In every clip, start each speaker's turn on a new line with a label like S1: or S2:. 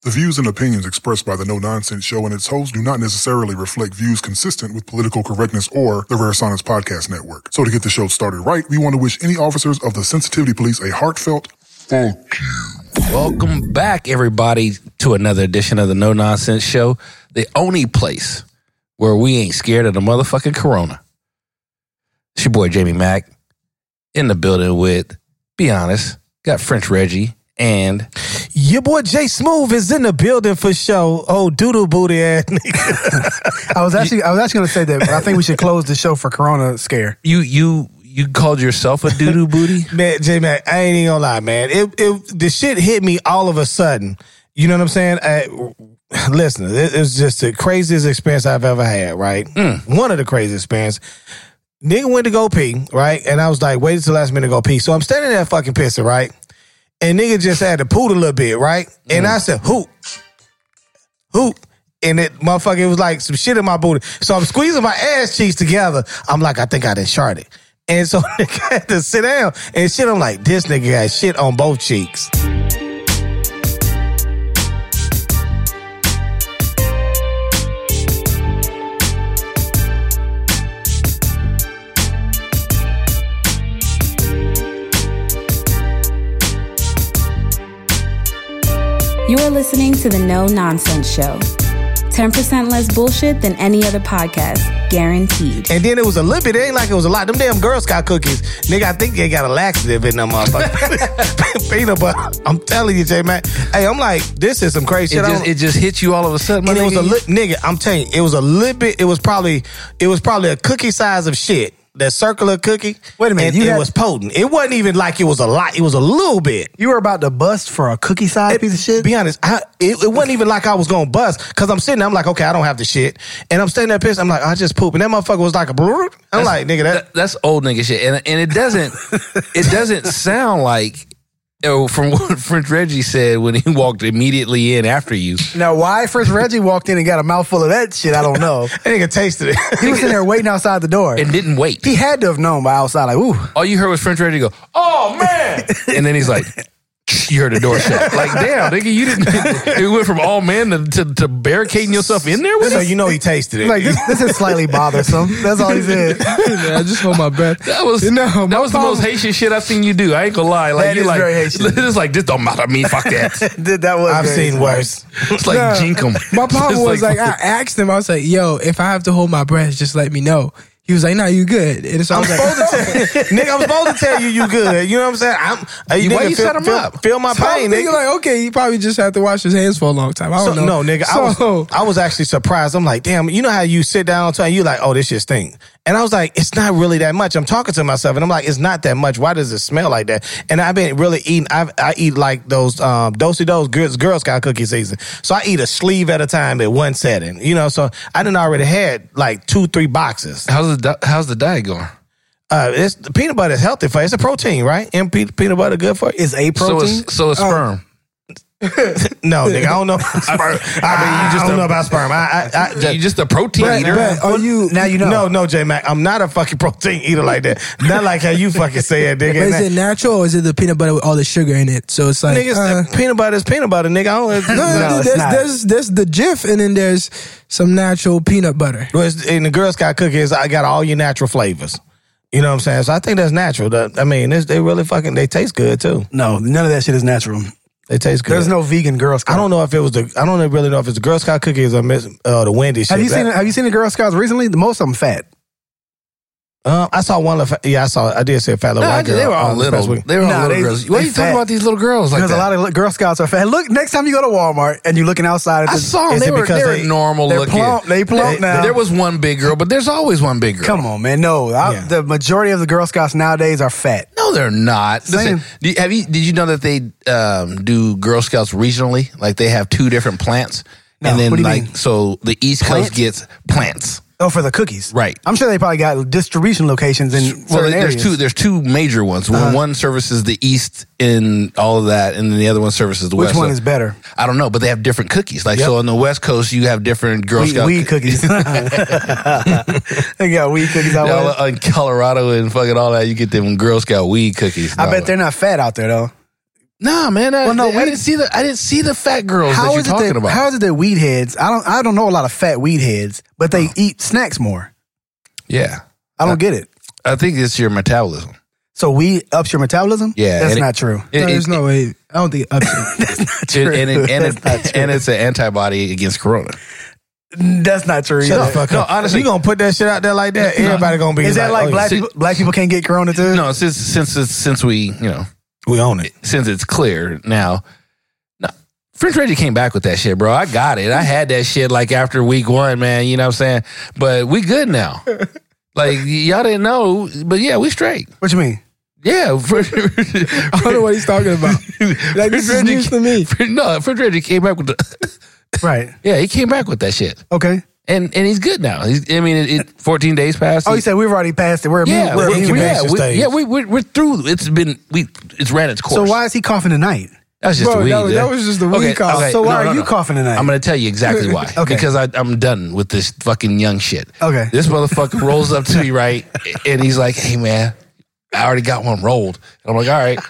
S1: The views and opinions expressed by the No Nonsense Show and its hosts do not necessarily reflect views consistent with political correctness or the Rare Science Podcast Network. So to get the show started right, we want to wish any officers of the Sensitivity Police a heartfelt thank you.
S2: Welcome back, everybody, to another edition of the No Nonsense Show, the only place where we ain't scared of the motherfucking corona. It's your boy, Jamie Mack, in the building with, be honest, got French Reggie and...
S3: Your boy Jay Smooth is in the building for show. Oh, doodle booty ass nigga.
S4: I was actually going to say that. I think we should close the show for Corona scare.
S2: You called yourself a doodle booty?
S3: Man, J Mac, I ain't even gonna lie, man. The shit hit me all of a sudden. You know what I'm saying? Listen, it was just the craziest experience I've ever had. Right, one of the craziest experiences. Nigga went to go pee, right, and I was like, wait till the last minute to go pee. So I'm standing there fucking pissing, right. And nigga just had to poot a little bit, right? And I said, hoop. And it motherfucker, it was like some shit in my booty. So I'm squeezing my ass cheeks together. I'm like, I think I done sharted. And so nigga had to sit down and shit. I'm like, this nigga got shit on both cheeks.
S5: You are listening to the No Nonsense Show. 10% less bullshit than any other podcast, guaranteed.
S3: And then it was a little bit, it ain't like it was a lot. Them damn Girl Scout cookies, nigga, I think they got a laxative in them motherfuckers. Peanut butter. I'm telling you, J-Man. Hey, I'm like, this is some crazy shit.
S2: It just hit you all of a sudden.
S3: And it was nigga, I'm telling you, it was a little bit, it was probably a cookie size of shit. That circular cookie.
S4: Wait a minute.
S3: It was potent. It wasn't even like it was a lot. It was a little bit.
S4: You were about to bust for a cookie size piece of shit?
S3: Be honest, it wasn't even like I was going to bust. Because I'm sitting there, I'm like, okay, I don't have the shit. And I'm standing there pissed. I'm like, I just poop. And that motherfucker was like a blur. I'm like, nigga,
S2: that's old nigga shit. And it doesn't sound like... from what French Reggie said when he walked immediately in after you.
S4: Now, why French Reggie walked in and got a mouthful of that shit, I don't know.
S3: That nigga tasted it.
S4: He was in there waiting outside the door.
S2: And didn't wait.
S4: He had to have known by outside, like, ooh.
S2: All you heard was French Reggie go, oh, man. And then he's like... You heard the door shut. Like, damn, nigga, you didn't... It went from all man to barricading yourself in there with
S3: so
S2: us?
S3: You know he tasted it.
S4: Like, this is slightly bothersome. That's all he said.
S6: I just hold my breath.
S2: That was the most Haitian shit I've seen you do. I ain't gonna lie. Like,
S4: that is very Haitian.
S2: It's like, this don't matter me, fuck that.
S3: I've seen worse.
S2: It's like jinkum.
S6: My problem was like, I asked him, I was like, yo, if I have to hold my breath, just let me know. He was like, "Nah, you good." And so
S3: I'm supposed to tell you good. You know what I'm saying?
S2: Why you set him up?
S3: Feel my pain, nigga.
S6: Like, okay, he probably just had to wash his hands for a long time. I don't know.
S3: No, nigga. I was actually surprised. I'm like, damn. You know how you sit down and tell you like, oh, this shit stink. And I was like, it's not really that much. I'm talking to myself, and I'm like, it's not that much. Why does it smell like that? And I've been really eating. I eat like those Do-si-dos Girl Scout cookie season. So I eat a sleeve at a time at one setting. You know, so I done already had like 2-3 boxes.
S2: How's the diet going?
S3: It's the peanut butter is healthy for you. It's a protein, right? And peanut butter good for you.
S4: It's a protein.
S2: So it's sperm.
S3: No, nigga, I don't know about sperm. I don't know about sperm.
S2: You just a protein eater.
S4: Are you now? You know.
S3: No, J Mac. I'm not a fucking protein eater like that. Not like how you fucking say it, nigga.
S6: But is it natural or is it the peanut butter with all the sugar in it? So it's like
S3: peanut butter is peanut butter, nigga.
S6: There's the Jif and then there's some natural peanut butter.
S3: Well, in the Girl Scout cookies, I got all your natural flavors. You know what I'm saying? So I think that's natural. I mean, they really they taste good too.
S4: No, none of that shit is natural.
S3: They taste good.
S4: There's no vegan Girl Scout.
S3: I don't really know if it's the Girl Scout cookies or the Wendy's shit.
S4: Have you seen the Girl Scouts recently? Most of them fat.
S3: I saw one. I did see a fat little white girl.
S2: They were all little. They were all little girls. Why are you talking about these little girls like that?
S4: Because a lot of Girl Scouts are fat. Look, next time you go to Walmart and you're looking outside,
S2: I saw them. They were normal looking.
S4: They plump now.
S2: There was one big girl, but there's always one big girl.
S4: Come on, man. No, the majority of the Girl Scouts nowadays are fat.
S2: No, they're not. Listen, did you know that they do Girl Scouts regionally? Like they have 2 different plants, and then
S4: what do you mean?
S2: So the East Coast gets plants.
S4: Oh, for the cookies,
S2: right?
S4: I'm sure they probably got distribution locations in certain areas.
S2: There's 2 major ones. One services the East in all of that, and then the other one services the West.
S4: Which one is better?
S2: I don't know, but they have different cookies. Like so, on the West Coast, you have different Girl Scout
S4: weed cookies. They got weed cookies out there.
S2: In Colorado and fucking all that. You get them Girl Scout weed cookies.
S4: I bet they're not fat out there though.
S2: Nah, man. I
S4: no,
S2: didn't see the fat girls that
S4: How
S2: you're
S4: is it
S2: talking about.
S4: How is it that weed heads? I don't know a lot of fat weed heads, but they eat snacks more.
S2: Yeah.
S4: I don't get it.
S2: I think it's your metabolism.
S4: So weed ups your metabolism?
S2: Yeah,
S4: That's
S2: and
S4: not true.
S6: There's no way. I don't think it ups it.
S4: That's not true.
S2: And it's an antibody against corona.
S4: That's not true.
S3: Shut
S4: either.
S3: the fuck
S2: No,
S3: up.
S2: honestly-
S3: you gonna put that shit out there like that? Everybody gonna be
S4: Is that like
S3: oh,
S4: black
S3: yeah.
S4: people can't get corona too?
S2: No, since we,
S3: We own it.
S2: since it's clear now. No, French Reggie came back with that shit, bro. I got it. I had that shit like after week 1, man. You know what I'm saying? But we good now. Like y'all didn't know, but yeah, we straight.
S4: What you mean?
S2: Yeah,
S6: I don't know what he's talking about. Like, this is news to me.
S2: No, French Reggie came back with the.
S4: Right.
S2: Yeah, he came back with that shit,
S4: Okay.
S2: and he's good now. 14 days passed.
S4: Oh, you said we've already passed it. We're
S2: Yeah,
S4: we're
S2: we're through. It's ran its course.
S4: So why is he coughing tonight?
S2: That's just
S6: Bro,
S2: the weed.
S6: that was just the weed cough.
S2: Okay,
S4: So why
S2: no,
S4: are
S2: no,
S4: you
S2: no.
S4: coughing tonight?
S2: I'm going to tell you exactly why.
S4: Okay.
S2: Because I'm done with this fucking young shit.
S4: Okay.
S2: This motherfucker rolls up to me, right? And he's like, hey, man, I already got one rolled. And I'm like, all right.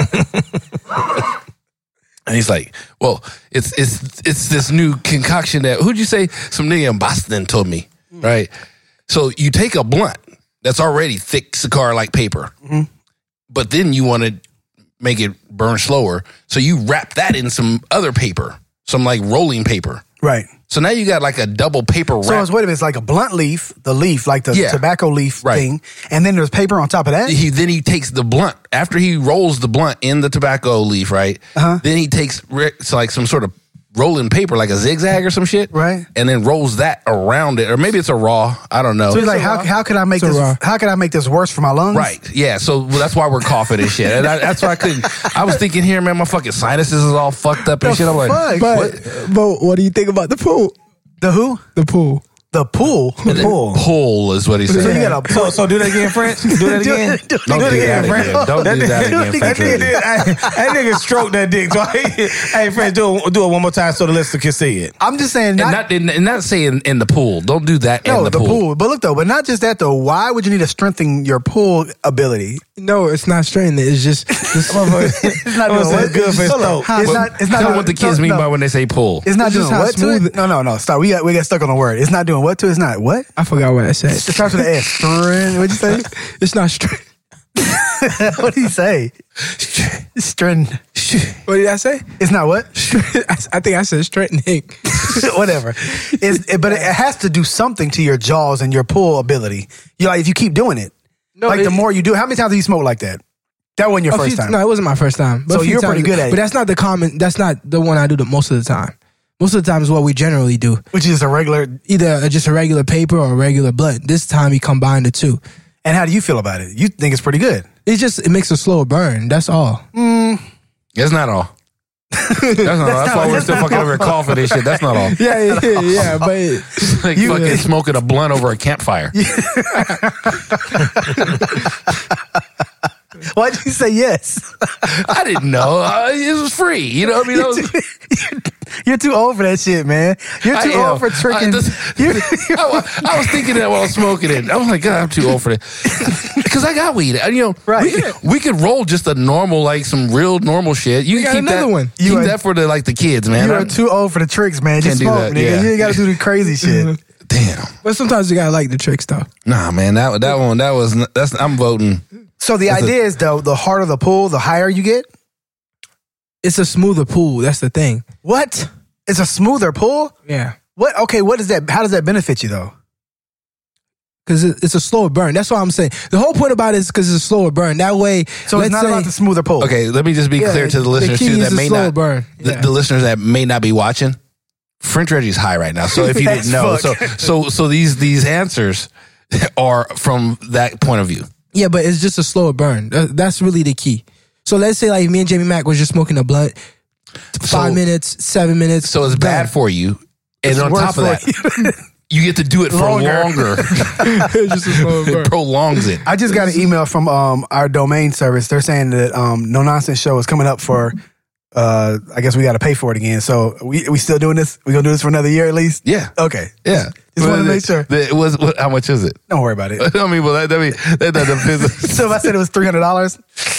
S2: And he's like, well, it's this new concoction that, who'd you say? Some nigga in Boston told me, right? So you take a blunt that's already thick cigar-like paper, but then you want to make it burn slower. So you wrap that in some other paper, some like rolling paper.
S4: Right.
S2: So now you got like a double paper wrap.
S4: So it's wait a minute, it's like a blunt leaf, the leaf, like the
S2: Yeah.
S4: tobacco leaf
S2: Right.
S4: thing, and then there's paper on top of that.
S2: Then he takes the blunt after he rolls the blunt in the tobacco leaf, right? Then he takes like some sort of rolling paper, like a zigzag or some shit,
S4: Right.
S2: And then rolls that around it, or maybe it's a raw. I don't know.
S4: So he's like, how can I make
S6: It's a
S4: this?
S6: raw.
S4: How can I make this worse for my lungs?
S2: Right. Yeah. So that's why we're coughing and shit. And that's why I couldn't. I was thinking here, man, my fucking sinuses is all fucked up and shit. I'm like,
S4: fuck?
S6: But what do you think about the pool?
S4: The who?
S6: The pool.
S4: The pool.
S3: The pool.
S2: pull is what he
S4: So
S2: said.
S4: you got a
S3: So do that again, French. Do that again.
S4: Do
S2: Don't do that again. Don't do that again, French Reggie.
S3: That nigga stroked that dick. So hey, French, do it one more time so the listener can see it.
S4: I'm just saying,
S2: And not saying in the pool. Don't do that
S4: no,
S2: in the
S4: the
S2: pool.
S4: pool. But look though, but not just that though. Why would you need to strengthen your pool ability?
S6: No, it's not straightened. It's just
S4: It's not doing
S3: it's
S4: what?
S3: good for his throat.
S4: It's not. It's not
S2: Tell
S4: doing
S2: what the kids mean by when they say pull.
S4: It's not
S6: It's just
S4: doing
S6: how
S4: what to
S6: smooth
S4: it? No. Stop. We got stuck on the word. It's not doing what to it? It's not what?
S6: I forgot what I said.
S4: It starts with an S. What'd you say?
S6: It's not straight.
S4: What did he say? Strength.
S6: What did I say?
S4: It's not what?
S6: I think I said straightening.
S4: Whatever. But it has to do something to your jaws and your pull ability. You like if you keep doing it.
S6: No,
S4: like the more you do, how many times have you smoked like that? That wasn't your
S6: A
S4: first
S6: few-
S4: time.
S6: No, it wasn't my first time. But
S4: So
S6: a few
S4: you're pretty
S6: times-
S4: good at it.
S6: But that's not the common. That's not the one I do the most of the time. Most of the time is what we generally do.
S4: Which is a regular.
S6: Either just a regular paper or a regular blunt. This time he combined the two.
S4: And how do you feel about it? You think it's pretty good?
S6: It makes a slower burn. That's all.
S2: That's not all. That's not all. That's why we're still fucking over here coughing and shit. That's not all.
S6: Yeah. But
S2: It's like fucking smoking a blunt over a campfire.
S4: Why'd you say yes?
S2: I didn't know. It was free. You know what I mean? I was,
S4: You're too old for that shit, man. You're too old for tricking.
S2: I was thinking that while I was smoking it. I was like, God, I'm too old for that. Because I got weed.
S4: Right.
S2: We could roll just a normal, like some real normal shit. You
S6: got
S2: can keep
S6: another
S2: that,
S6: one.
S2: Keep
S4: You are-
S2: that for the kids, man.
S4: You are too old for the tricks, man. Just
S2: Can't do
S4: smoke,
S2: that,
S4: nigga.
S2: yeah.
S4: You ain't got to do the crazy shit.
S2: Damn.
S6: but sometimes you gotta like the tricks though.
S2: Nah, man. I'm voting.
S4: So the idea is, though, the harder the pull, the higher you get?
S6: It's a smoother pool. That's the thing.
S4: What? It's a smoother pull?
S6: Yeah.
S4: What? Okay, what is that? How does that benefit you, though?
S6: Because it's a slower burn. That's what I'm saying. The whole point about it is because it's a slower burn. That way,
S4: So it's not about the smoother pull.
S2: Okay, let me just be clear to the listeners
S6: key
S2: too
S6: is
S2: that
S6: the
S2: may
S6: slower
S2: not
S6: burn. Yeah.
S2: the listeners that may not be watching. French Reggie's high right now. So if you didn't know,
S4: As
S2: so these answers are from that point of view.
S6: Yeah, but it's just a slower burn. That's really the key. So let's say like me and Jamie Mack was just smoking a blunt, 5 minutes, 7 minutes.
S2: So it's bad
S6: done.
S2: for you. And
S4: It's
S2: on
S4: worse
S2: top of that,
S4: for
S2: you get to do it for longer.
S6: It's just a slower burn.
S2: It prolongs it.
S4: I just got an email from our domain service. They're saying that No Nonsense Show is coming up for, I guess we got to pay for it again. So we still doing this? We going to do this for another year at least?
S2: Yeah.
S4: Okay.
S2: Yeah.
S4: Just want to make sure.
S2: How much is it?
S4: Don't worry about it.
S2: I mean, well, that doesn't.
S4: So if I said it was $300,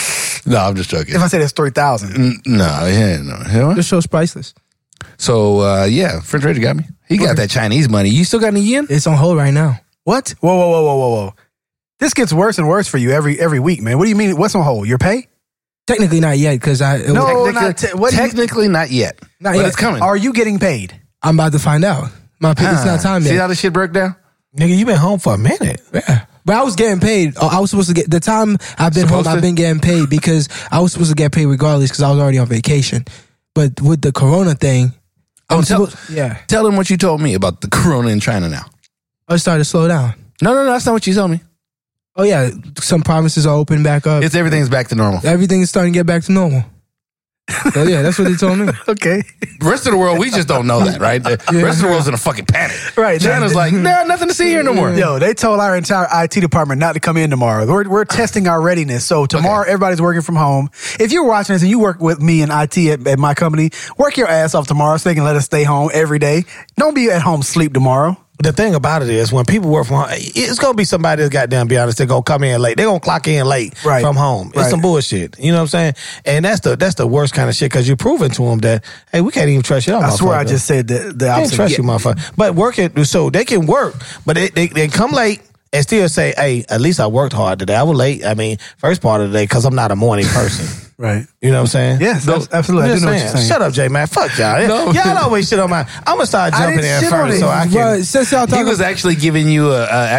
S2: No, I'm just joking.
S4: If I say it's 3,000.
S2: No.
S6: This show's priceless.
S2: So, French Ranger got me. He got that Chinese money. You still got any yen?
S6: It's on hold right now.
S4: What? Whoa. This gets worse and worse for you every week, man. What do you mean? What's on hold? Your pay?
S6: Technically not yet because
S2: Technically not yet.
S6: Not
S2: but
S6: yet.
S2: it's coming.
S4: Are you getting paid?
S6: I'm about to find out. It's not time yet.
S2: See how this shit broke down?
S3: Nigga, you been home for a minute.
S6: Yeah. But I was getting paid. I was supposed to get the time I've been home. I've been getting paid because I was supposed to get paid regardless because I was already on vacation. But with the Corona thing,
S2: Tell them what you told me about the Corona in China now.
S6: I started to slow down.
S2: No, that's not what you told me.
S6: Oh yeah, some provinces are open back up.
S2: Everything's back to normal.
S6: Everything is starting to get back to normal. So yeah, that's what they told me.
S4: Okay.
S2: The rest of the world, we just don't know that, right? The rest of the world's in a fucking panic.
S4: Right.
S2: China's like, nothing to see here no more.
S4: Yo, they told our entire IT department not to come in tomorrow. We're testing our readiness. So tomorrow, everybody's working from home. If you're watching this and you work with me in IT at my company, work your ass off tomorrow so they can let us stay home every day. Don't be at home sleep tomorrow.
S3: The thing about it is when people work from home, it's going to be somebody that's goddamn be honest, they're going to come in late. They're going to clock in late from home. It's some bullshit. You know what I'm saying? And that's the worst kind of shit because you're proving to them that, hey, we can't even trust you.
S4: I swear I just said the opposite.
S3: Can't trust you, motherfucker. But working, so they can work, but they come late and still say, hey, at least I worked hard today. I was late, first part of the day because I'm not a morning person.
S4: Right.
S3: You know what I'm saying?
S4: Yes, absolutely. I do know what you're saying.
S3: Shut up, J man. Fuck y'all. Y'all always shit on my. I'm gonna start jumping in first, so I can.
S6: Well, since y'all
S2: He was actually giving you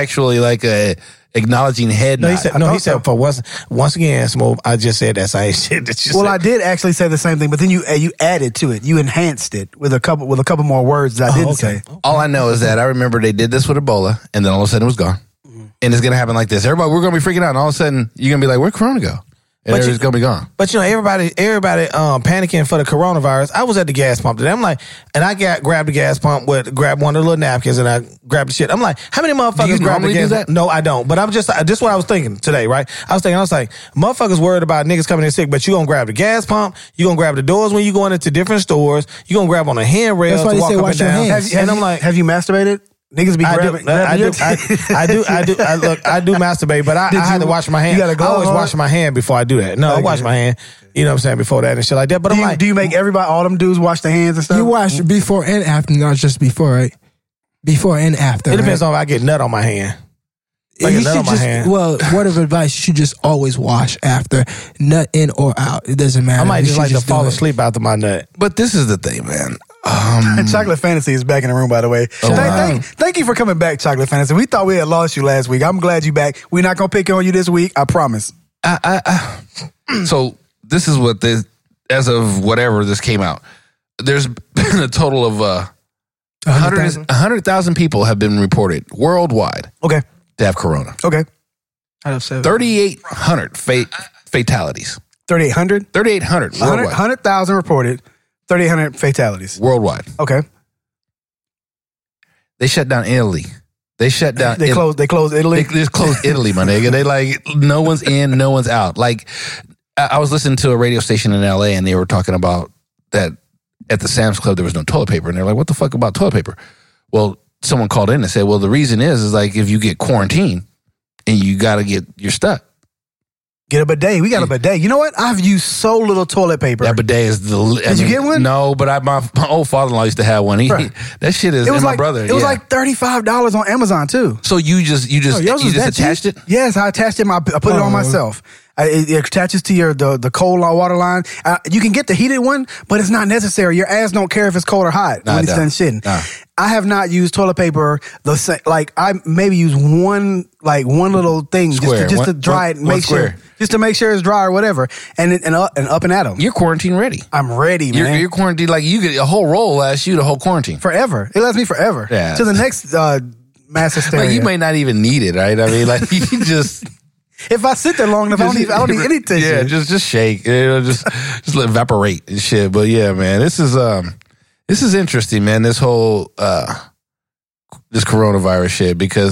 S2: a acknowledging head nod.
S3: He said for once again, Smooth. I just said that same shit that you said.
S4: I did actually say the same thing, but then you added to it. You enhanced it with a couple more words that I didn't say.
S2: All I know is that I remember they did this with Ebola, and then all of a sudden it was gone. And it's gonna happen like this. Everybody, we're gonna be freaking out, and all of a sudden you're gonna be like, "Where'd Corona go?" And it's gonna be gone.
S3: But everybody panicking for the coronavirus. I was at the gas pump today. I'm like, and I grabbed the gas pump grabbed one of the little napkins and I grabbed the shit. I'm like, how many motherfuckers grab the gas?
S2: Do that?
S3: No, I don't. But I'm just what I was thinking today, right? I was like, motherfuckers worried about niggas coming in sick, but you gonna grab the gas pump, you gonna grab the doors when you going into different stores, you gonna grab on a handrail.
S6: That's why they say wash your hands.
S4: And I'm like, have you masturbated? Niggas be grabbing.
S3: I do masturbate, but I had to wash my hand. I always wash my hand before I do that. No, I wash my hand. You know what I'm saying, before that and shit like that. But
S4: do you make all them dudes wash their hands and stuff?
S6: You wash before and after, not just before, right? Before and after.
S3: It depends on if I get nut on my hand.
S6: Word of advice, you should just always wash after, nut in or out. It doesn't matter.
S3: I might just like to fall asleep after my nut.
S2: But this is the thing, man.
S4: Chocolate Fantasy is back in the room, by the way. Thank you for coming back, Chocolate Fantasy. We thought we had lost you last week. I'm glad you're back. We're not going to pick on you this week. I promise.
S2: So this is what as of whatever this came out, there's been a total of 100,000 people have been reported worldwide.
S4: Okay.
S2: To have corona.
S4: Okay.
S6: Out of 7.
S2: 3,800 fatalities.
S4: 3,800?
S2: 3,800 worldwide.
S4: 100,000 reported. 3,800 fatalities.
S2: Worldwide.
S4: Okay.
S2: They shut down Italy. They closed
S4: Italy?
S2: They just closed Italy, my nigga. They like, no one's in, no one's out. Like, I was listening to a radio station in LA and they were talking about that at the Sam's Club there was no toilet paper. And they're like, what the fuck about toilet paper? Well, someone called in and said, well, the reason is like if you get quarantined and you got to get your stuff.
S4: Get a bidet. We got a bidet. You know what? I've used so little toilet paper.
S2: That bidet is
S4: Did you get one?
S2: No, but my old father-in-law used to have one. That shit is. My brother.
S4: It was like $35 on Amazon too.
S2: So you just attached it?
S4: Yes, I attached it. I put it on myself. It attaches to the cold water line. You can get the heated one, but it's not necessary. Your ass don't care if it's cold or hot when it's done shitting. Nah. I have not used toilet paper I maybe use one little thing just to dry it and make sure it's dry or whatever. And up and at them.
S2: You're quarantine ready.
S4: I'm ready, man.
S2: You're quarantined like you get a whole roll lasts you the whole quarantine
S4: forever. It lasts me forever. Yeah. To the next mass hysteria.
S2: Like you may not even need it, right? I mean, like you just.
S4: If I sit there long enough, I don't need any tissue.
S2: Yeah, just shake. Just let evaporate and shit. But yeah, man, this is interesting, man. This whole this coronavirus shit because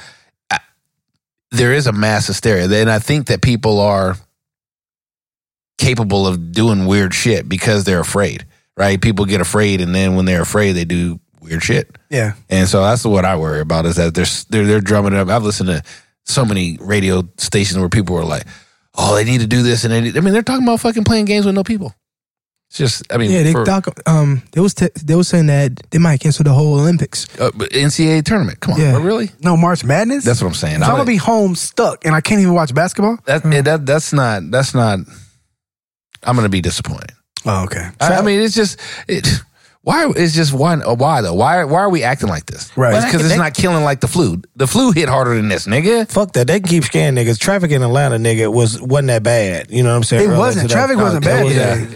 S2: there is a mass hysteria, and I think that people are capable of doing weird shit because they're afraid. Right? People get afraid, and then when they're afraid, they do weird shit.
S4: Yeah.
S2: And so that's what I worry about is that they're drumming it up. I've listened to so many radio stations where people were like, oh, they need to do this. And they're talking about fucking playing games with no people. It's just, I mean.
S6: Yeah, they was saying that they might cancel the whole Olympics.
S2: NCAA tournament. Come on.
S6: Yeah.
S2: Really?
S4: No, March Madness?
S2: That's what I'm saying.
S4: If I'm going to be home stuck and I can't even watch basketball?
S2: That's not, I'm going to be disappointed.
S4: Oh, okay.
S2: I mean, it's just, why though? Why are we acting like this?
S4: Right.
S2: Because it's not killing like the flu. The flu hit harder than this, nigga.
S3: Fuck that. They can keep scaring niggas. Traffic in Atlanta, nigga, wasn't that bad. You know what I'm saying?
S4: It wasn't. Traffic wasn't bad.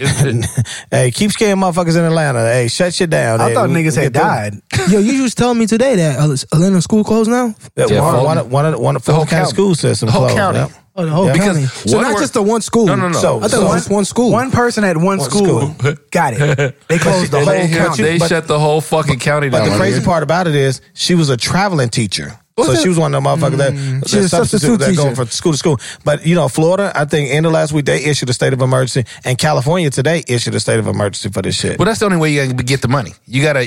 S3: Hey, keep scaring motherfuckers in Atlanta. Hey, shut shit down.
S4: I thought niggas had died.
S6: Yo, you was telling me today that Atlanta school closed now?
S3: One of the whole county school system closed.
S2: County.
S3: Yep.
S6: Oh, the whole county. So not just the one school.
S2: No.
S6: So I thought it was just one school.
S4: One person at one school. Got it. They closed the whole county.
S2: They shut the whole fucking county down.
S3: But the crazy part about it is she was a traveling teacher. So she was one of the motherfuckers that substitute that go from school to school. But you know, Florida, I think end of last week they issued a state of emergency, and California today issued a state of emergency for this shit.
S2: Well, that's the only way you can get the money. You gotta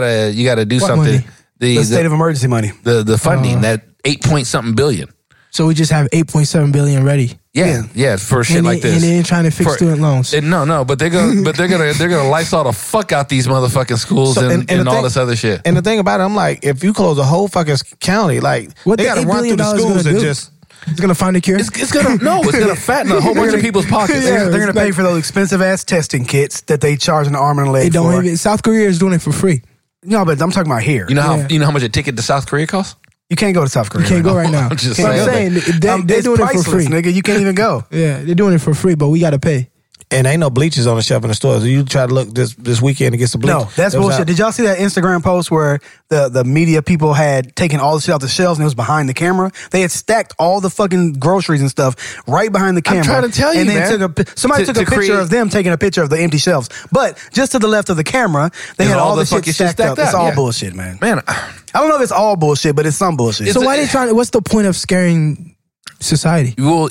S2: do
S6: What
S2: something.
S6: money?
S4: The state of emergency money.
S2: The funding, that 8-point-something billion.
S6: So we just have $8.7 billion ready.
S2: Yeah, for shit
S6: And
S2: like this.
S6: And they ain't trying to fix student loans.
S2: No, but they're gonna Lysol the fuck out these motherfucking schools and all this other shit.
S3: And the thing about it, I'm like, if you close a whole fucking county, like
S6: What
S3: they
S6: the
S3: got to
S6: $8
S3: run through
S6: billion
S3: the schools
S6: gonna
S3: and
S6: do?
S3: just.
S6: It's gonna find a cure.
S2: It's gonna fatten a whole bunch of people's pockets.
S4: They're going to pay for those expensive ass testing kits that they charge an arm and a leg
S6: They don't
S4: for.
S6: even. South Korea is doing it for free.
S4: No, but I'm talking about here.
S2: You know how much a ticket to South Korea costs?
S4: You can't go to South Korea.
S6: You can't go right now.
S2: I'm just
S6: But I'm
S2: saying.
S6: saying they're
S4: It's
S6: doing it for
S4: priceless,
S6: free.
S4: nigga. You can't even go.
S6: Yeah, they're doing it for free, but we got to pay.
S3: And ain't no bleachers on the shelf in the stores. So you try to look this weekend to get some bleach.
S4: No, that's bullshit. Did y'all see that Instagram post where the media people had taken all the shit off the shelves and it was behind the camera? They had stacked all the fucking groceries and stuff right behind the camera.
S2: I'm trying to tell you,
S4: and then
S2: man.
S4: Somebody took a picture of them taking a picture of the empty shelves. But just to the left of the camera, they had all the shit stacked up. It's all bullshit, man.
S2: Man,
S4: I don't know if it's all bullshit, but it's some bullshit.
S6: So why they trying? What's the point of scaring society?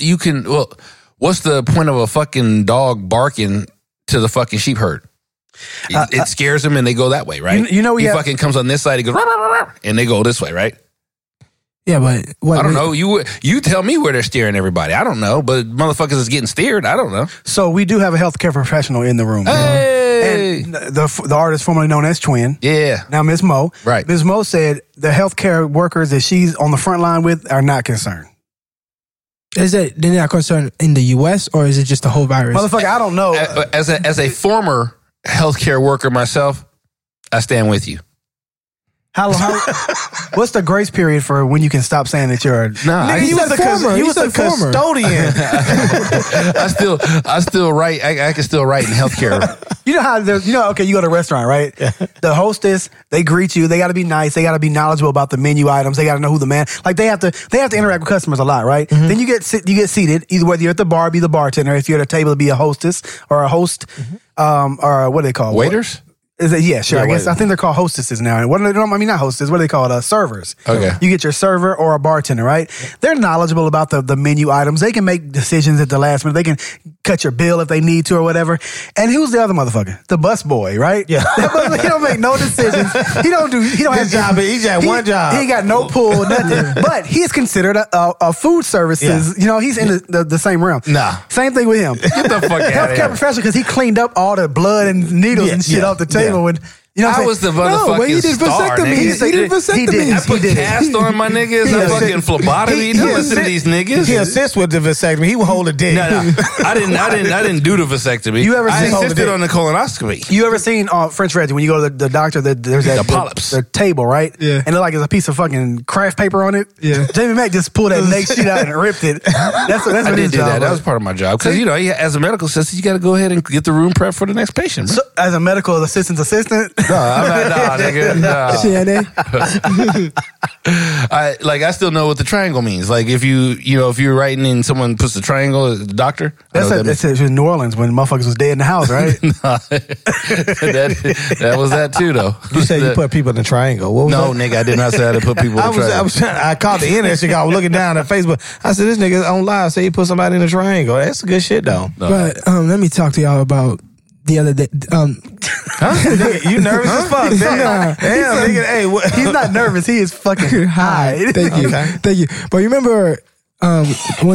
S2: What's the point of a fucking dog barking to the fucking sheep herd? It scares them and they go that way, right?
S4: You know,
S2: he fucking comes on this side, he goes, rah, rah, rah, and they go this way, right?
S6: Yeah, but what?
S2: I don't know. You tell me where they're steering everybody. I don't know, but motherfuckers is getting steered. I don't know.
S4: So we do have a healthcare professional in the room.
S2: Hey!
S4: And the artist formerly known as Twin.
S2: Yeah.
S4: Now, Ms. Mo.
S2: Right.
S4: Ms. Mo said the healthcare workers that she's on the front line with are not concerned.
S6: Is it they're not concerned in the U.S. or is it just the whole virus?
S4: Motherfucker, I don't know.
S2: As a former healthcare worker myself, I stand with you.
S4: How what's the grace period for when you can stop saying that you're a...
S3: Nigga, you was a custodian.
S2: I still write. I can still write in healthcare.
S4: You know how there's, okay, you go to a restaurant, right? Yeah. The hostess, they greet you. They got to be nice. They got to be knowledgeable about the menu items. They got to know who the man, like they have to interact with customers a lot, right? Mm-hmm. Then you get seated, either whether you're at the bar, be the bartender. If you're at a table, be a hostess or a host, or what do they call
S2: waiters?
S4: Is it? Yeah, sure.
S2: Yeah,
S4: I think they're called hostesses now. And not hostess. What are they called? Servers.
S2: Okay.
S4: You get your server or a bartender, right? They're knowledgeable about the menu items. They can make decisions at the last minute. They can cut your bill if they need to or whatever. And who's the other motherfucker? The bus boy, right? Yeah. He don't make no decisions. He don't have
S3: job. He just had one job.
S4: He ain't got no pull, nothing. But he's considered a food services. Yeah. He's in the same realm.
S2: Nah.
S4: Same thing with him.
S2: Get the fuck out of here.
S4: Healthcare professional because he cleaned up all the blood and needles and shit off the table. When
S2: I was the motherfucking star, nigga.
S6: He did vasectomies.
S2: I put cast on my niggas. I fucking phlebotomy. Don't listen to these niggas.
S3: He assists with the vasectomy. He will hold a dick.
S2: No. I didn't do the vasectomy. I assisted on the colonoscopy.
S4: You ever seen French Reggie when you go to the doctor? There's that
S2: polyps.
S4: The table, right?
S6: Yeah.
S4: And it's a piece of fucking craft paper on it.
S6: Yeah.
S4: Jamie Mack just pulled that neck sheet out and ripped it. That's what
S2: I did
S4: his
S2: do
S4: job
S2: that.
S4: was.
S2: That was part of my job because as a medical assistant, you got to go ahead and get the room prep for the next patient. Bro.
S4: So, as a medical assistant.
S2: No, I'm not. Nah, nigga. Nah. I still know what the triangle means. Like if you're writing and someone puts the triangle, the doctor.
S4: That's in New Orleans when motherfuckers was dead in the house, right?
S2: that was that too, though.
S3: You said you put people in the triangle. What was
S2: no,
S3: that?
S2: nigga, I did not say I had to put people in the triangle.
S3: I called the internet. I was looking down at Facebook. I said, this nigga on live say he put somebody in a triangle. That's good shit, though.
S2: No.
S6: But let me talk to y'all about the other day.
S3: Nigga, you nervous as fuck? Damn, nigga. Hey,
S4: he's not nervous. He is fucking high.
S6: Thank you. But you remember when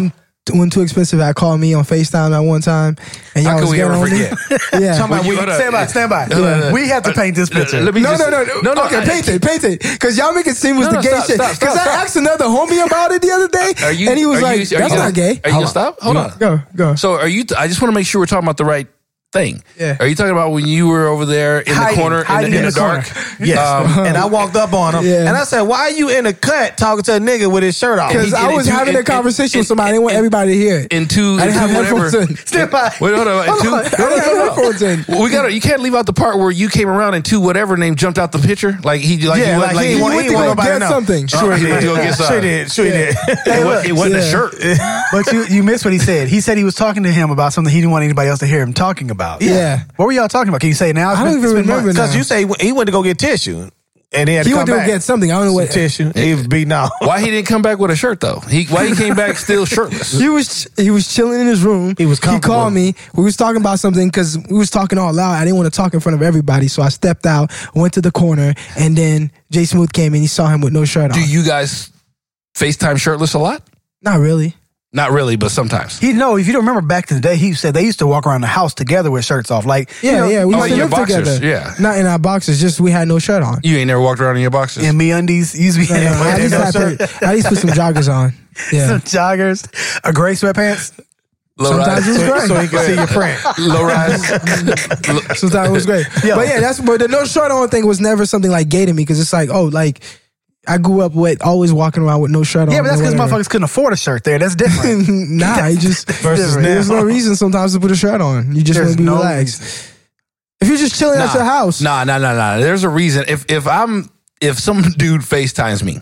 S6: when Too Expensive had called me on FaceTime at one time, and y'all was getting on me.
S2: Yeah.
S4: Stand by. Yeah. We have to paint this picture.
S6: No. Okay, paint it. Because y'all make it seem was the gay shit. Because I asked another homie about it the other day, and he was like, "That's not gay."
S2: Are you gonna stop? Hold on.
S6: Go.
S2: So are you? I just want to make sure we're talking about the right thing.
S6: Yeah.
S2: Are you talking about when you were over there in the corner in the dark?
S3: Yes. And I walked up on him and I said, "Why are you in the cut talking to a nigga with his shirt off?"
S6: Because I was having a conversation with somebody. I didn't want everybody to hear it.
S2: I didn't have headphones in.
S4: Stand by.
S2: Wait, hold on.
S6: Headphones in.
S2: Well, you can't leave out the part where you came around and Two whatever name jumped out the picture. Like he
S3: he went to go get
S6: something.
S2: Sure he went to go get something.
S3: Sure he did.
S2: It wasn't a shirt.
S4: But you missed what he said. He said he was talking to him about something he didn't want anybody else to hear him talking about.
S6: Yeah.
S4: What were y'all talking about? Can you say it now?
S6: I don't even remember now.
S3: Because you say he went to go get tissue. And he
S6: went to go get something. I don't know what
S3: tissue. He was beaten out.
S2: Why he didn't come back with a shirt though? Why he came back still shirtless?
S6: He was chilling in his room.
S3: He
S6: called me. We was talking about something because we was talking all loud. I didn't want to talk in front of everybody, so I stepped out, went to the corner, and then Jay Smooth came in. He saw him with no shirt on.
S2: Do you guys FaceTime shirtless a lot?
S6: Not really.
S2: Not really, but sometimes.
S4: If you don't remember back in the day, he said they used to walk around the house together with shirts off. Like,
S6: we used to live
S2: boxers,
S6: together.
S2: Yeah.
S6: Not in our boxers, just we had no shirt on.
S2: You ain't never walked around in your boxers?
S4: In MeUndies, used to be
S6: I used to put some joggers on. Yeah.
S4: Some joggers, a gray sweatpants.
S6: Sometimes it was great.
S3: So he can see your print.
S2: Low rise.
S6: Sometimes it was great. But the no shirt on thing was never something like gay to me because it's like, I grew up with always walking around with no shirt on.
S4: Yeah, but that's because motherfuckers couldn't afford a shirt there. That's different.
S6: There's no reason sometimes to put a shirt on. You just want to be relaxed. If you're just chilling at your house.
S2: Nah. There's a reason. If some dude FaceTimes me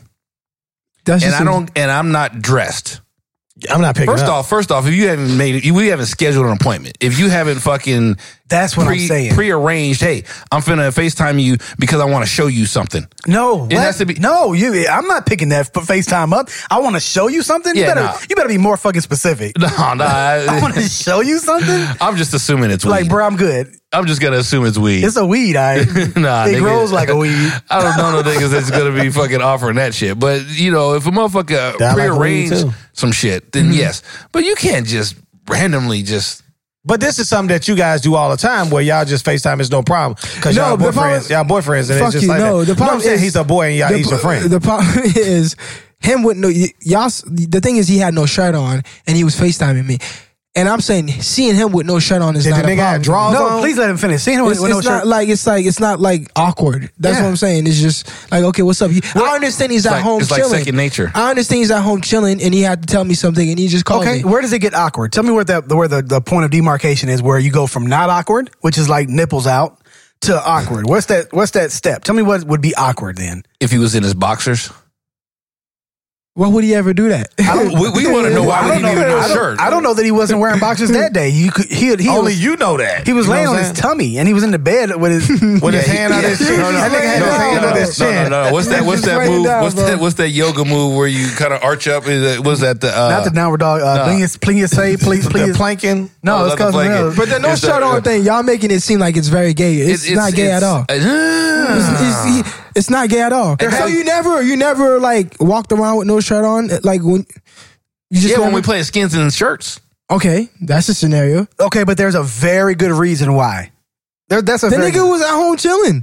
S2: and I'm not dressed.
S3: I'm not picking up.
S2: First off, if you haven't we haven't scheduled an appointment. If you haven't fucking
S4: that's what I'm saying.
S2: Prearranged, hey, I'm finna FaceTime you because I want to show you something.
S4: No.
S2: It has to be.
S4: No, I'm not picking that FaceTime up. I want to show you something.
S2: Yeah,
S4: you better be more fucking specific.
S2: No.
S4: I want to show you something.
S2: I'm just assuming it's weed.
S4: Like, bro, I'm good.
S2: I'm just gonna assume it's weed.
S4: It's a weed, it grows like a weed.
S2: I don't know no niggas that's gonna be fucking offering that shit. But if a motherfucker prearranged some shit, then yes. But you can't just randomly just.
S3: But this is something that you guys do all the time, where y'all just FaceTime is no problem because y'all boyfriends, and it's just like that.
S6: The problem is
S3: he's a boy and he's your friend.
S6: The problem is him with no y'all. The thing is he had no shirt on and he was FaceTiming me. And I'm saying, seeing him with no shirt on is not a problem.
S4: No, please let him finish. Seeing him with no shirt,
S6: it's not like awkward. That's what I'm saying. It's just like, okay, what's up? I understand he's at home chilling.
S2: It's like second nature.
S6: I understand he's at home chilling, and he had to tell me something, and he just called me.
S4: Okay, where does it get awkward? Tell me where the point of demarcation is, where you go from not awkward, which is like nipples out, to awkward. What's that step? Tell me what would be awkward then.
S2: If he was in his boxers.
S6: Why would he ever do that?
S2: We want to know why he didn't even do a shirt.
S4: I don't know that he wasn't wearing boxers that day.
S3: Only you know that.
S4: He was laying on his tummy and he was in the bed with his
S3: hand on his chin. That nigga had his hand on his chin.
S2: No. What's that move? What's that yoga move where you kind of arch up? Was that the
S4: not the downward dog? Please say please
S3: planking.
S4: No, it's cause
S6: but the no shirt on thing, y'all making it seem like it's very gay. It's not gay at all. It's not gay at all. So you never like walked around with no shirt on, like when you just
S2: when we play skins and shirts.
S6: Okay, that's a scenario.
S4: Okay, but there's a very good reason why. That's a
S6: nigga was at home chilling.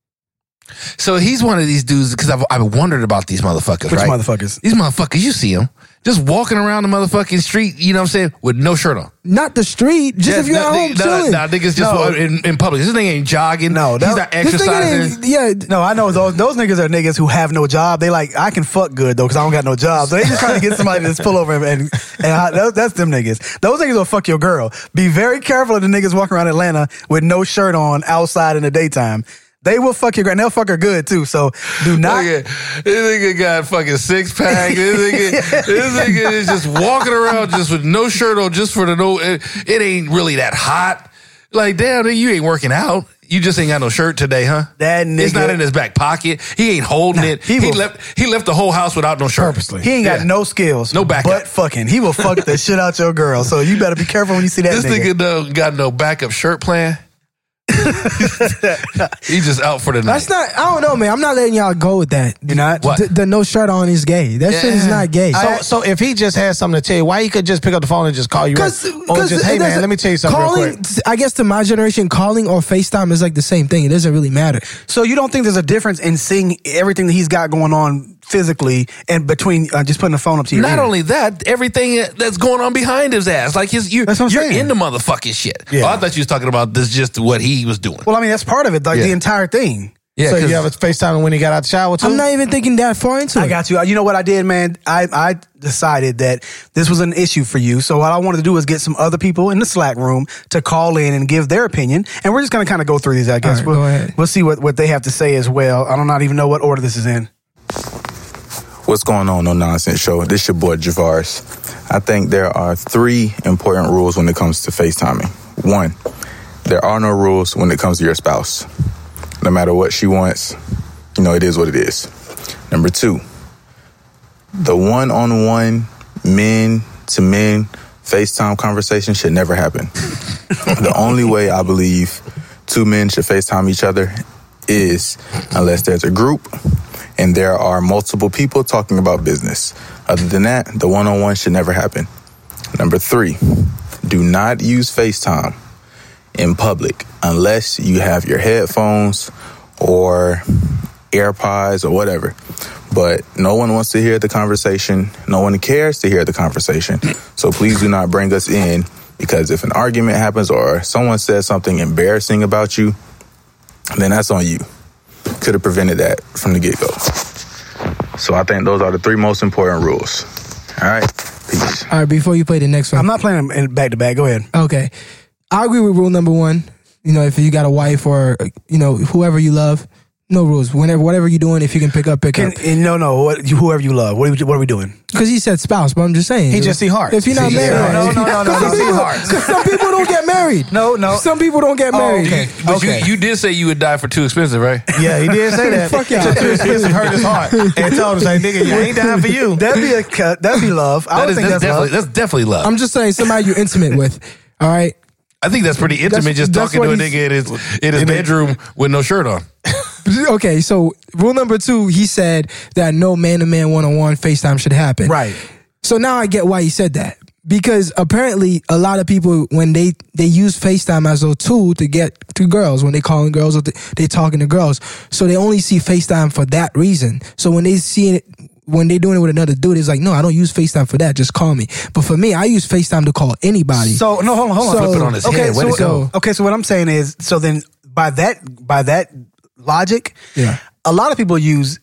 S2: So he's one of these dudes because I've wondered about these motherfuckers.
S4: Which
S2: right?
S4: motherfuckers?
S2: These motherfuckers, you see them just walking around the motherfucking street. You know what I'm saying? With no shirt on.
S6: Not the street. Just if you're at home chilling.
S2: Nah, niggas just in public. This nigga ain't jogging.
S4: No,
S2: he's not exercising.
S4: No, I know those niggas are niggas who have no job. They like, I can fuck good though because I don't got no job. So they just trying to get somebody to just pull over and that's them niggas. Those niggas will fuck your girl. Be very careful of the niggas walking around Atlanta with no shirt on outside in the daytime. They will fuck your girl, and they'll fuck her good too. So do not.
S2: This nigga got fucking 6-pack. This nigga is just walking around just with no shirt on, just for the no. It ain't really that hot. Like, damn, you ain't working out. You just ain't got no shirt today, huh?
S4: That nigga,
S2: it's not in his back pocket. He ain't holding it. He left the whole house without no shirt.
S3: Purposely.
S4: He ain't got no skills.
S2: No backup.
S4: But fucking, he will fuck the shit out your girl. So you better be careful when you see that.
S2: This nigga don't got no backup shirt plan. He's just out for the night.
S6: That's not. I don't know, man. I'm not letting y'all go with that.
S4: You're not.
S2: What?
S6: The no shirt on is gay. That shit is not gay.
S3: So if he just has something to tell you, why he could just pick up the phone and just call you? Or just, hey man, let me tell you something real quick.
S6: I guess to my generation, calling or FaceTime is like the same thing. It doesn't really matter.
S4: So you don't think there's a difference in seeing everything that he's got going on physically and between just putting the phone up to your ear?
S2: Not only that, everything that's going on behind his ass. Like you're
S4: saying.
S2: into motherfucking shit.
S3: Yeah.
S2: Oh, I thought you was talking about this, just what he was doing.
S4: Well, I mean, that's part of it, like the entire thing.
S2: Yeah,
S3: so you have a FaceTime when he got out the shower too?
S6: I'm not even thinking that far into it.
S4: I got you. You know what I did, man? I decided that this was an issue for you. So what I wanted to do was get some other people in the Slack room to call in and give their opinion. And we're just going to kind of go through these, I guess.
S6: Right, go ahead.
S4: We'll see what they have to say as well. I don't even know what order this is in.
S7: What's going on, No Nonsense Show? This your boy, Javaris. I think there are 3 important rules when it comes to FaceTiming. 1, there are no rules when it comes to your spouse. No matter what she wants, it is what it is. Number 2, the one-on-one men-to-men FaceTime conversation should never happen. The only way I believe 2 men should FaceTime each other is unless there's a group and there are multiple people talking about business. Other than that, the one-on-one should never happen. Number 3, do not use FaceTime in public unless you have your headphones or AirPods or whatever. But no one wants to hear the conversation. No one cares to hear the conversation. So please do not bring us in, because if an argument happens or someone says something embarrassing about you, then that's on you. Could have prevented that from the get-go. So I think those are the 3 most important rules. All right? Peace.
S6: All right, before you play the next one.
S4: I'm not playing them back-to-back. Go ahead.
S6: Okay. I agree with rule number 1. If you got a wife or, whoever you love, no rules. Whatever you're doing, if you can pick up.
S4: No. Whoever you love. What are we doing?
S6: Because he said spouse, but I'm just saying.
S3: He just see hearts.
S6: If you're not married.
S4: No.
S6: Because some people don't get married.
S4: No.
S6: Some people don't get married.
S4: Okay.
S2: But you did say you would die for too expensive, right?
S3: Yeah, he did say that.
S6: Fuck y'all.
S3: Too expensive hurt his heart. And told him, like, nigga, I ain't dying for you.
S4: That'd be a cut. That'd be love. I would think that's love.
S2: That's definitely love.
S6: I'm just saying somebody you're intimate with. All right?
S2: I think that's pretty intimate, just talking to a nigga in his bedroom with no shirt on.
S6: Okay, so rule number 2, he said that no man-to-man one-on-one FaceTime should happen.
S4: Right.
S6: So now I get why he said that. Because apparently a lot of people, when they use FaceTime as a tool to get to girls, when they calling girls or they talking to girls, so they only see FaceTime for that reason. So when they see it, when they're doing it with another dude, it's like, no, I don't use FaceTime for that. Just call me. But for me, I use FaceTime to call anybody.
S4: So, no, hold on.
S2: Flip it on his head. Way to go.
S4: Okay, so what I'm saying is, so then by that logic, a lot of people use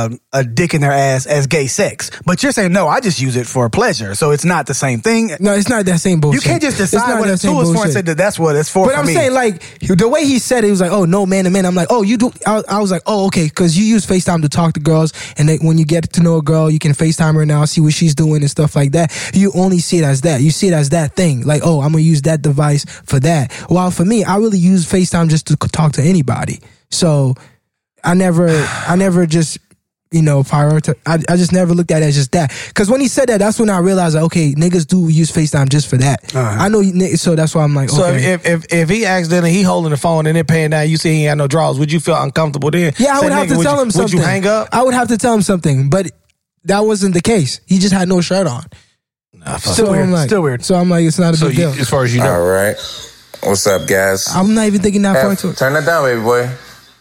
S4: a dick in their ass as gay sex. But you're saying, no, I just use it for pleasure. So it's not the same thing.
S6: No, it's not that same bullshit.
S4: You can't just decide what a tool is for and say that that's what it's for.
S6: But I'm saying, like, the way he said it, he was like, oh, no, man to man. I'm like, oh, you do. I was like, oh, okay, because you use FaceTime to talk to girls. And when you get to know a girl, you can FaceTime her now, see what she's doing and stuff like that. You only see it as that. You see it as that thing. Like, oh, I'm going to use that device for that. While for me, I really use FaceTime just to talk to anybody. So I never just, prioritize. I just never looked at it as just that. Because when he said that, that's when I realized, like, okay, niggas do use FaceTime just for that. I know, so that's why I'm like, okay.
S3: So if he accidentally, he holding the phone and they're paying down, you see he ain't got no drawers, would you feel uncomfortable then?
S6: Yeah, I would have to tell him something.
S3: Would you hang up?
S6: I would have to tell him something, but that wasn't the case. He just had no shirt on.
S4: Still weird.
S6: So I'm like, it's not a big deal.
S2: As far as you know.
S8: All right. What's up, guys?
S6: I'm not even thinking that far into it.
S8: Turn that down, baby boy.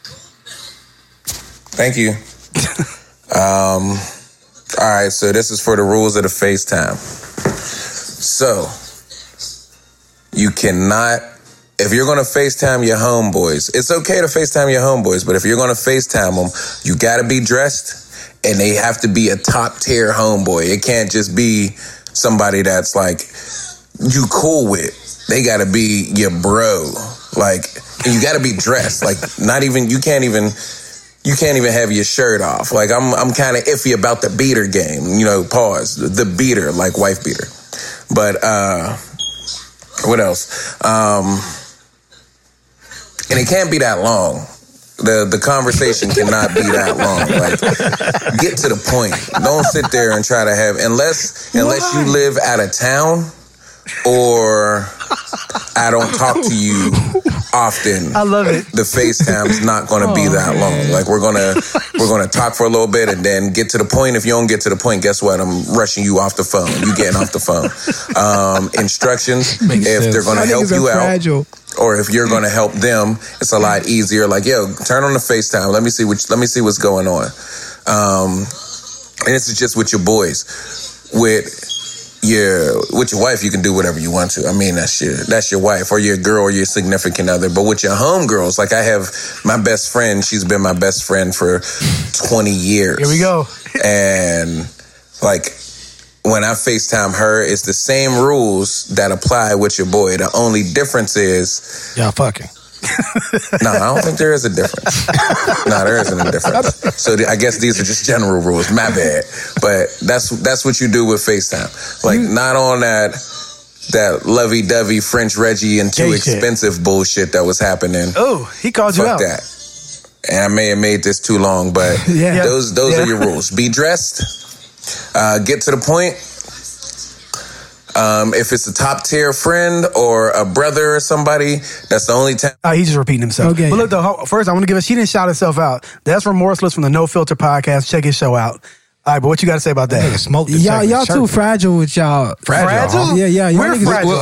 S8: Thank you. All right, so this is for the rules of the FaceTime. So, you cannot, if you're going to FaceTime your homeboys, it's okay to FaceTime your homeboys, but if you're going to FaceTime them, you got to be dressed, and they have to be a top-tier homeboy. It can't just be somebody that's, like, you cool with. They got to be your bro. Like, you got to be dressed. Like, you can't even have your shirt off. Like, I'm kind of iffy about the beater game. Pause. The beater, like wife beater. But, what else? And it can't be that long. The conversation cannot be that long. Like, get to the point. Don't sit there and try to have, unless you live out of town or I don't talk to you often.
S4: I love it.
S8: The FaceTime's not going to be that long. Like we're gonna talk for a little bit and then get to the point. If you don't get to the point, guess what? I'm rushing you off the phone. You getting off the phone. Instructions. If they're going to help you out, or if you're going to help them, it's a lot easier. Like, yo, turn on the FaceTime. Let me see what's going on. And this is just with your boys. With your wife, you can do whatever you want to. I mean, that's your wife or your girl or your significant other. But with your homegirls, like I have my best friend, she's been my best friend for 20 years.
S4: Here we go.
S8: And like when I FaceTime her, it's the same rules that apply with your boy. The only difference is
S3: y'all fucking.
S8: No, I don't think there is a difference. No, there isn't a difference. So I guess these are just general rules. My bad. But that's what you do with FaceTime. Like, not on that lovey-dovey French Reggie and too expensive bullshit that was happening.
S4: Oh, he called you out.
S8: Fuck that. And I may have made this too long, but those are your rules. Be dressed. Get to the point. If it's a top tier friend or a brother or somebody, that's the only time.
S4: He's just repeating himself. Okay. But look, though, first I want to give she didn't shout herself out. That's Remorseless from the No Filter podcast. Check his show out. All right, but what you got to say about that?
S6: Y'all too fragile with y'all.
S4: Fragile?
S6: Yeah.
S4: We're fragile.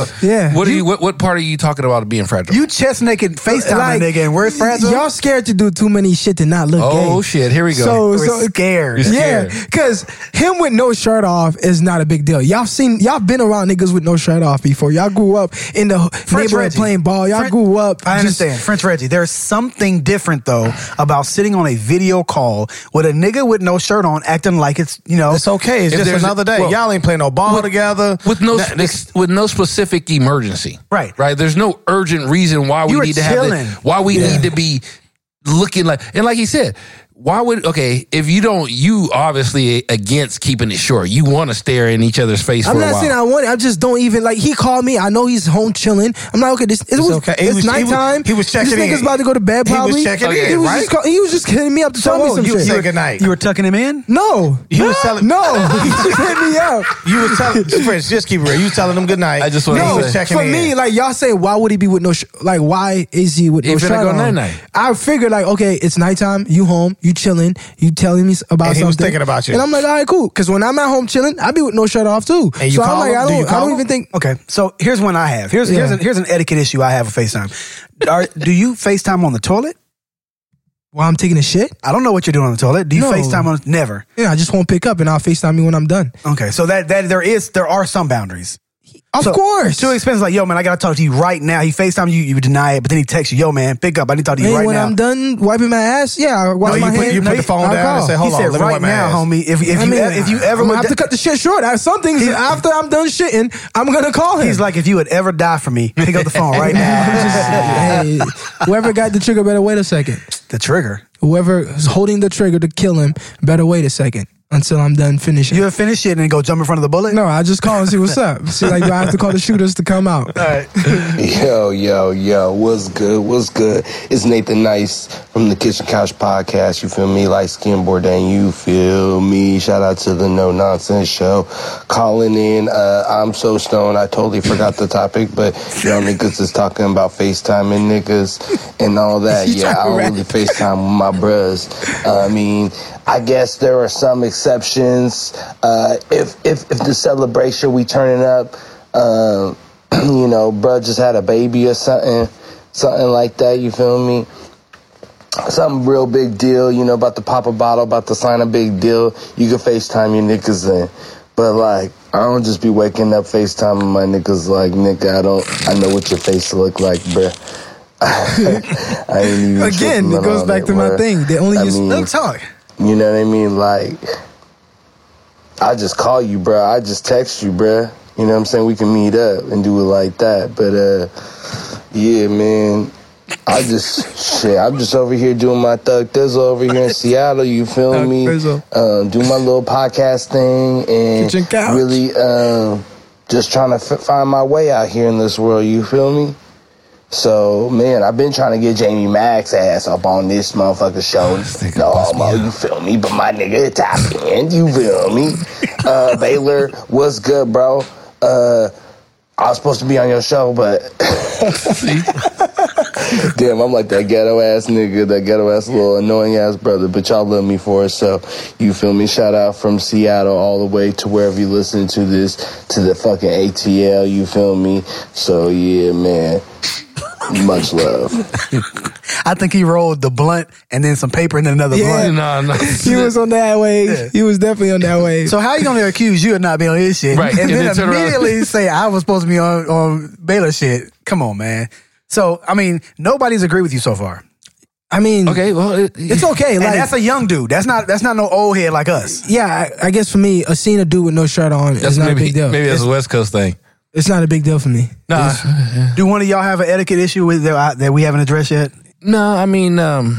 S2: What part are you talking about being fragile?
S4: You chest naked FaceTime nigga, and where's fragile?
S6: Y'all scared to do too many shit to not look gay.
S2: Oh shit, here we go.
S4: We're scared.
S6: Yeah, because him with no shirt off is not a big deal. Y'all been around niggas with no shirt off before. Y'all grew up in the neighborhood playing ball. Y'all grew up.
S4: I understand. French Reggie. There's something different though about sitting on a video call with a nigga with no shirt on acting like it's,
S3: it's okay. It's just another day. Y'all ain't playing no ball together
S2: with no specific emergency.
S4: Right.
S2: There's no urgent reason why we need to have why we need to be looking like, and like he said, why would, if you obviously against keeping it short. You want to stare in each other's face for a while.
S6: I'm not saying I want it. I just don't even, he called me. I know he's home chilling. I'm like, okay, it's nighttime.
S3: He was checking in.
S6: This nigga's about to go to bed probably.
S3: He was checking in, right?
S6: He was just hitting me up to tell me some shit.
S3: Say goodnight.
S4: You were tucking him in?
S6: No.
S3: He was telling.
S6: No. He just hit me up.
S3: You was telling, French, just keep it real. You was telling him goodnight.
S2: I just want to say.
S6: For me, y'all say, why would he be with no why is he with no shirt on? I figured, okay, it's nighttime. You home. You chilling. You telling me about something.
S3: He was thinking about you.
S6: And I'm like, all right, cool. Because when I'm at home chilling, I be with no shirt off too.
S3: And you call him?
S6: I don't even think.
S4: Okay, so here's one I have. Here's an etiquette issue I have with FaceTime. Do you FaceTime on the toilet?
S6: While I'm taking a shit?
S4: I don't know what you're doing on the toilet. Do you FaceTime on never?
S6: Yeah, I just won't pick up and I'll FaceTime you when I'm done.
S4: Okay, so there are some boundaries.
S6: Of course.
S4: Too expensive. Like, yo, man, I got to talk to you right now. He FaceTime you, you deny it, but then he texts you, yo, man, pick up. I need to talk to you right
S6: when
S4: now.
S6: I'm done wiping my ass, I wash my hands.
S3: You put the phone down and say, hold on, let me wipe my ass.
S4: Homie, if you ever
S6: would have to cut the shit short. Some things after I'm done shitting, I'm going to call him.
S4: He's like, if you would ever die for me, pick up the phone right now.
S6: Whoever got the trigger better wait a second.
S4: The trigger?
S6: Whoever is holding the trigger to kill him better wait a second. Until I'm done finishing.
S4: You ever finish it and then go jump in front of the bullet?
S6: No, I just call and see what's up. See, do I have to call the shooters to come out?
S4: All right.
S9: Yo, what's good? It's Nathan Nice from the Kitchen Couch Podcast. You feel me? Light Skin Bourdain, you feel me? Shout out to the No Nonsense Show. Calling in, I'm so stoned, I totally forgot the topic, but y'all niggas is talking about FaceTiming niggas and all that. I don't really FaceTime with my bros. I guess there are some exceptions. If the celebration we turning up, bro just had a baby or something like that. You feel me? Something real big deal. About to pop a bottle, about to sign a big deal. You can FaceTime your niggas in, but I don't just be waking up FaceTiming my niggas like, nigga, I know what your face look like, bruh. I ain't even
S6: again. It goes back to my thing. They only use no talk.
S9: You know what I mean? I just call you, bro. I just text you, bro. You know what I'm saying? We can meet up and do it like that. But, yeah, man. I'm just over here doing my Thug Thizzle over here in Seattle. You feel me? Do my little podcast thing and really just trying to find my way out here in this world. You feel me? So, man, I've been trying to get Jamie Mack's ass up on this motherfucker show. You feel me? But my nigga, top end, you feel me? Baylor, what's good, bro? I was supposed to be on your show, but damn, I'm like that ghetto ass nigga, that ghetto ass little annoying ass brother, but y'all love me for it. So you feel me? Shout out from Seattle all the way to wherever you listen to this, to the fucking ATL. You feel me? So yeah, man. Much love.
S4: I think he rolled the blunt and then some paper and then another blunt.
S2: No.
S6: He was on that wave. Yeah. He was definitely on that wave.
S4: So how you gonna accuse you of not being on his shit?
S2: Right.
S4: And then immediately say I was supposed to be on Baylor shit. Come on, man. So, I mean, nobody's agreed with you so far.
S6: I mean,
S2: okay, well,
S6: it's okay.
S4: And
S6: like,
S4: that's a young dude. That's not no old head like us.
S6: Yeah, I guess for me, seeing a dude with no shirt on is not a big deal.
S2: Maybe that's a West Coast thing.
S6: It's not a big deal for me.
S2: Nah.
S4: Do one of y'all have an etiquette issue with that we haven't addressed yet?
S2: No, I mean,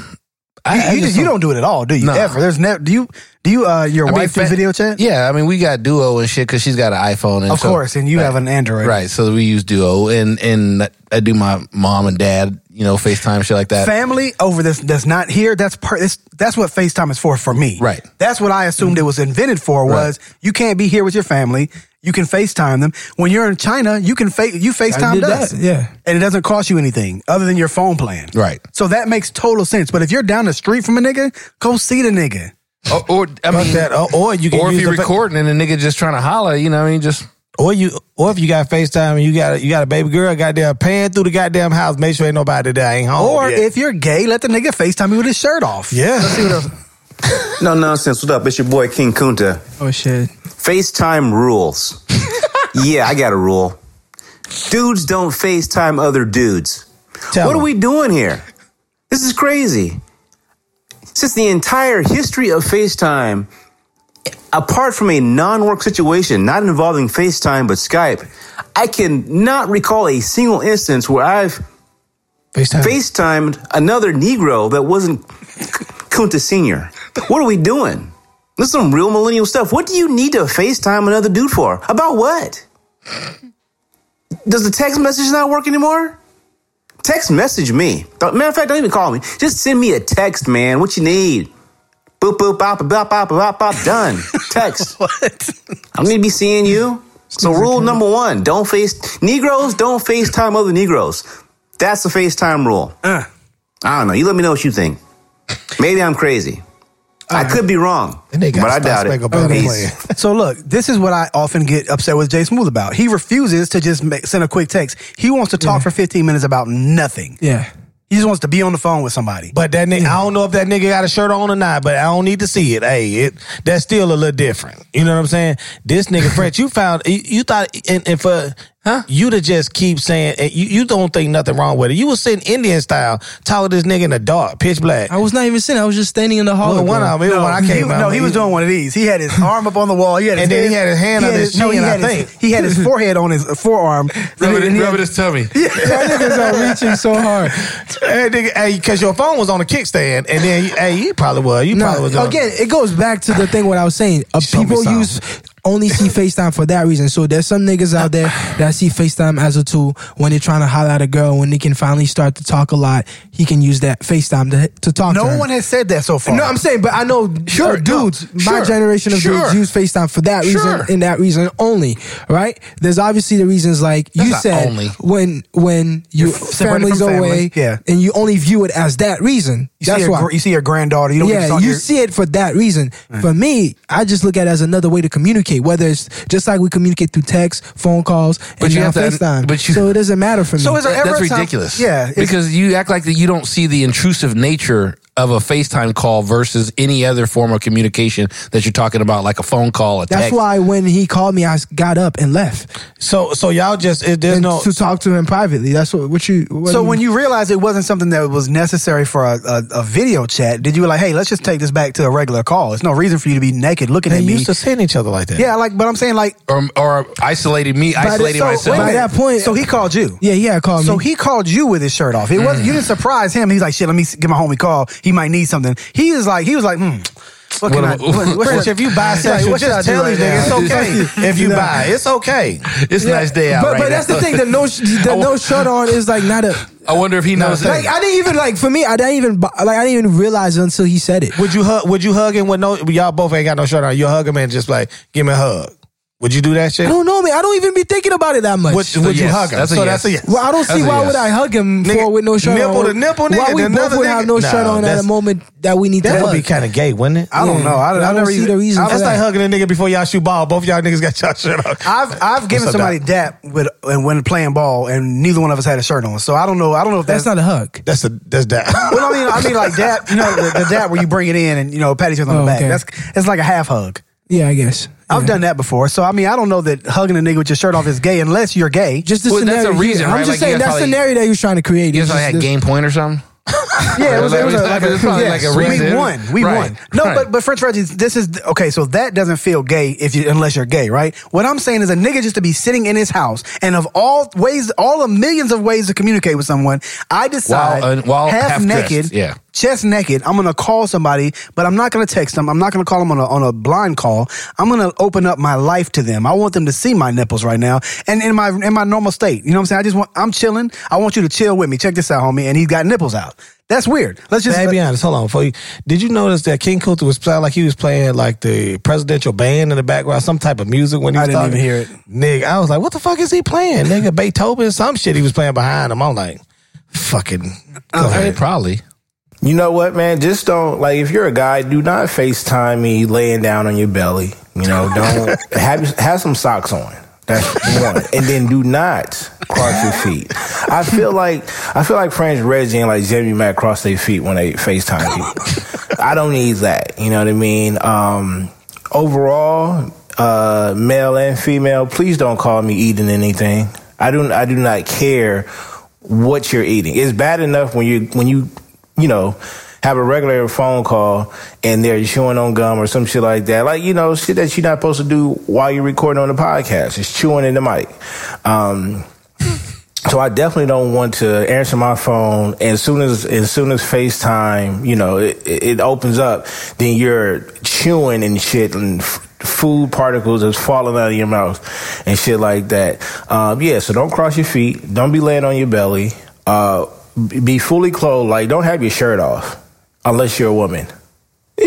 S4: you don't do it at all, do you?
S2: No.
S4: Ever? There's never. Do you your wife do video chat?
S2: Yeah, I mean, we got Duo and shit because she's got an iPhone. And
S4: of course, and you have an Android.
S2: Right, so we use Duo, and I do my mom and dad, FaceTime, shit like that.
S4: Family over this that's not here, that's what FaceTime is for me.
S2: Right.
S4: That's what I assumed it was invented for, was you can't be here with your family. You can FaceTime them. When you're in China, you can FaceTime us.
S6: Yeah.
S4: And it doesn't cost you anything other than your phone plan.
S2: Right.
S4: So that makes total sense. But if you're down the street from a nigga, go see the nigga.
S2: Or if you're recording and the nigga just trying to holler, just...
S3: Or if you got FaceTime and you got a baby girl goddamn paying through the goddamn house, make sure ain't nobody there ain't home.
S4: Or if you're gay, let the nigga FaceTime you with his shirt off.
S3: Yeah.
S4: Let's see what else.
S10: No nonsense. What up? It's your boy King Kunta.
S6: Oh shit.
S10: FaceTime rules. Yeah, I got a rule. Dudes don't FaceTime other dudes. What are we doing here? This is crazy. Since the entire history of FaceTime, apart from a non-work situation, not involving FaceTime but Skype, I can not recall a single instance where I've FaceTimed another Negro that wasn't Kunta Sr. What are we doing? This is some real millennial stuff. What do you need to FaceTime another dude for? About what? Does the text message not work anymore? Text message me. Matter of fact, don't even call me. Just send me a text, man. What you need? Boop, boop, bop, bop, bop, bop, bop, done. Text.
S4: What?
S10: I'm going to be seeing you. So rule number 1, Negroes don't FaceTime other Negroes. That's the FaceTime rule. I don't know. You let me know what you think. Maybe I'm crazy. I could be wrong, but I doubt it.
S4: So look, this is what I often get upset with Jay Smooth about. He refuses to just send a quick text. He wants to talk for 15 minutes about nothing.
S6: Yeah.
S4: He just wants to be on the phone with somebody.
S3: But that nigga, I don't know if that nigga got a shirt on or not, but I don't need to see it. Hey, that's still a little different. You know what I'm saying? This nigga French, you thought, and for you to just keep saying, you don't think nothing wrong with it. You was sitting Indian style, talking to this nigga in the dark, pitch black.
S6: I was not even sitting. I was just standing in the hall.
S3: When I came out.
S4: No, he was doing one of these. He had his arm up on the wall. Then
S3: he had his hand on his chin, I think.
S4: He had his forehead on his forearm.
S2: Rubbing his tummy.
S6: That nigga's reaching so hard.
S3: Because your phone was on a kickstand, and then you probably was.
S6: Again, it goes back to the thing what I was saying. People only see FaceTime for that reason. So there's some niggas out there that see FaceTime as a tool when they're trying to holler at a girl, when they can finally start to talk a lot. He can use that FaceTime to talk to her.
S4: No one has said that so far.
S6: No, I'm saying, but I know dudes, my generation of dudes use FaceTime for that reason and that reason only, right? There's obviously the reasons like you said, when your family's away and you only view it as that reason. That's why.
S4: You see your granddaughter.
S6: You see it for that reason. For me, I just look at it as another way to communicate, whether it's just like we communicate through text, phone calls, and now FaceTime. So it doesn't matter for me.
S4: So is there ever
S2: that's ridiculous.
S4: Yeah.
S2: Because you act like you don't see the intrusive nature of a FaceTime call versus any other form of communication that you're talking about, like a phone call, a text.
S6: That's why when he called me, I got up and left.
S3: So y'all just
S6: to talk to him privately. That's
S4: when you realized it wasn't something that was necessary for a video chat, did you like, hey, let's just take this back to a regular call? There's no reason for you to be naked looking at me.
S3: They used to seeing each other like that.
S4: Yeah, but I'm saying
S2: or isolating myself.
S6: By that point,
S4: so he called you.
S6: Yeah, called me.
S4: So he called you with his shirt off. It wasn't, you didn't surprise him. He's like, shit, let me give my homie a call. He might need something. He was like, what can
S3: if you buy something, just tell these niggas it's okay. If you buy, it's okay.
S2: It's a nice day out.
S6: But that's the thing. The no shirt on is like not a.
S2: I wonder if he knows that.
S6: Like I didn't even realize it until he said it.
S3: Would you hug him with no? Y'all both ain't got no shirt on. You hug him and just like give me a hug. Would you do that shit?
S6: I don't know, man. I don't even be thinking about it that much.
S3: Would you hug him?
S2: That's a yes.
S6: Well, I don't see why would I hug him with no shirt
S3: nipple
S6: on.
S3: to nipple, nigga.
S6: Why we both would have no shirt on at a moment that we need to hug.
S3: That would be kind of gay, wouldn't it?
S4: I don't know. I never
S6: see the reason.
S3: That's like hugging a nigga before y'all shoot ball. Both y'all niggas got y'all shirt on.
S4: I've given somebody dap when playing ball, and neither one of us had a shirt on. So I don't know. I don't know if
S6: that's not a hug.
S3: That's dap.
S4: Well, I mean like dap. You know, the dap where you bring it in and pat each other on the back. Okay. It's like a half hug.
S6: Yeah, I guess.
S4: I've done that before. So, I mean, I don't know that hugging a nigga with your shirt off is gay unless you're gay.
S6: Just the scenario.
S2: That's a reason, right?
S6: I'm just saying that scenario that he was trying to create.
S2: You guys had game point or something?
S4: Yeah, it was like a reason. We won. No, but French Reggie, this is okay. So that doesn't feel gay unless you're gay, right? What I'm saying is a nigga just to be sitting in his house, and of all the millions of ways to communicate with someone, I decide
S2: while
S4: half naked, chest naked, I'm gonna call somebody, but I'm not gonna text them. I'm not gonna call them on a blind call. I'm gonna open up my life to them. I want them to see my nipples right now, and in my normal state. You know what I'm saying? I'm chilling. I want you to chill with me. Check this out, homie. And he's got nipples out. That's weird. Let's just
S3: be honest. Hold on. Did you notice that King Kunta was playing like he was playing like the presidential band in the background, some type of music when he was talking?
S4: I didn't even hear it.
S3: Nigga, I was like, what the fuck is he playing? Nigga, Beethoven, some shit he was playing behind him. I'm like, fucking go ahead.
S2: Probably.
S11: You know what, man? Just don't, like, if you're a guy, do not FaceTime me laying down on your belly. You know, don't have some socks on. That's one. And then do not cross your feet. I feel like French Reggie and like Jamie Mack cross their feet when they FaceTime people. I don't need that. You know what I mean? Overall, male and female, please don't call me eating anything. I do not care what you're eating. It's bad enough when you have a regular phone call and they're chewing on gum or some shit like that. Like, shit that you're not supposed to do while you're recording on the podcast. It's chewing in the mic. So I definitely don't want to answer my phone. And as soon as FaceTime, it opens up, then you're chewing and shit and food particles is falling out of your mouth and shit like that. So don't cross your feet. Don't be laying on your belly. Be fully clothed. Like, don't have your shirt off unless you're a woman. Be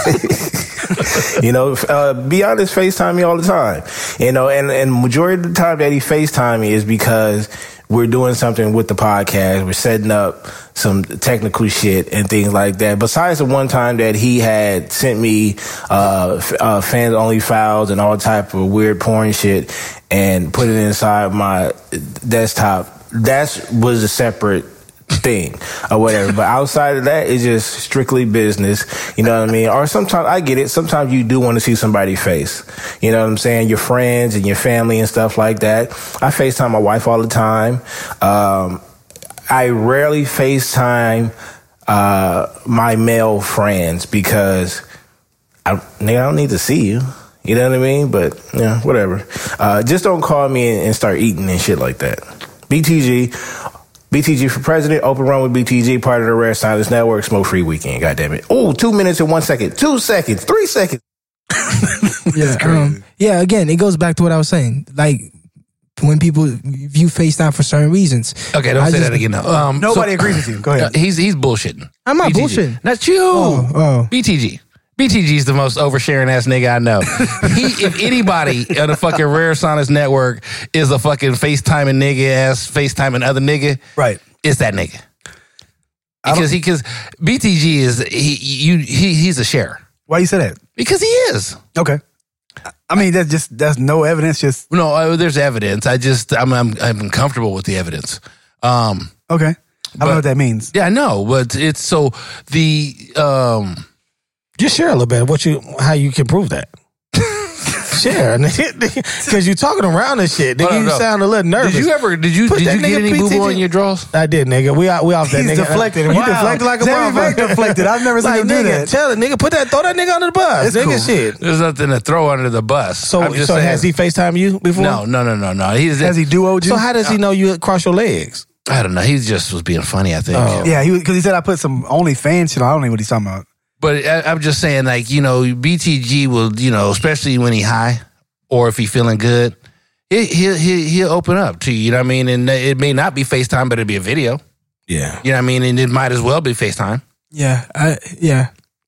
S11: honest, FaceTime me all the time. And majority of the time that he FaceTime me is because we're doing something with the podcast. We're setting up some technical shit and things like that. Besides the one time that he had sent me fans only files and all type of weird porn shit and put it inside my desktop, that was a separate thing or whatever. But outside of that, it's just strictly business. You know what I mean? Or sometimes, I get it, sometimes you do want to see somebody's face. You know what I'm saying? Your friends and your family and stuff like that. I FaceTime my wife all the time. I rarely FaceTime my male friends because I don't need to see you. You know what I mean? But whatever. Just don't call me and start eating and shit like that. BTG for president, open run with BTG, part of the Rare Silence Network, Smoke Free Weekend, goddammit. Oh, 2 minutes and 1 second, 2 seconds, 3 seconds.
S6: Again, it goes back to what I was saying. Like, when people view FaceTime for certain reasons.
S2: Okay, don't say that again now.
S4: Nobody agrees with you. Go ahead.
S2: He's bullshitting.
S6: I'm not bullshitting.
S2: Not you. BTG. BTG's the most oversharing ass nigga I know. If anybody on the fucking Rare Sonnets Network is a fucking FaceTiming nigga ass FaceTiming other nigga,
S4: right?
S2: It's that nigga. Because BTG is he's a sharer.
S4: Why you say that?
S2: Because he is.
S4: Okay. I mean, that's no evidence. Just
S2: no. There's evidence. I'm comfortable with the evidence.
S4: Okay. I don't know what that means.
S2: Yeah, I know, but it's so the.
S3: Just share a little bit of how you can prove that. Share, because you're talking around and shit. Nigga, you sound a little nervous.
S2: Did you get any boo boo in your drawers?
S3: I did, nigga. We off that.
S4: He's
S3: nigga.
S4: Deflected.
S3: You deflected like a motherfucker.
S4: Deflected. I've never seen him do that.
S3: Tell it, nigga. Throw that nigga under the bus.
S4: It's
S3: nigga,
S4: cool.
S3: Shit.
S2: There's nothing to throw under the bus.
S3: So has he FaceTime you before?
S2: No.
S4: Has he duoed you?
S3: So how does he know you cross your legs?
S2: I don't know. He just was being funny, I think.
S3: Oh.
S4: Yeah, because he said I put some OnlyFans shit on. I don't know what he's talking about.
S2: But I'm just saying, like, BTG will, especially when he high or if he feeling good, he'll open up to you. You know what I mean? And it may not be FaceTime, but it'll be a video.
S3: Yeah.
S2: You know what I mean? And it might as well be FaceTime.
S6: Yeah.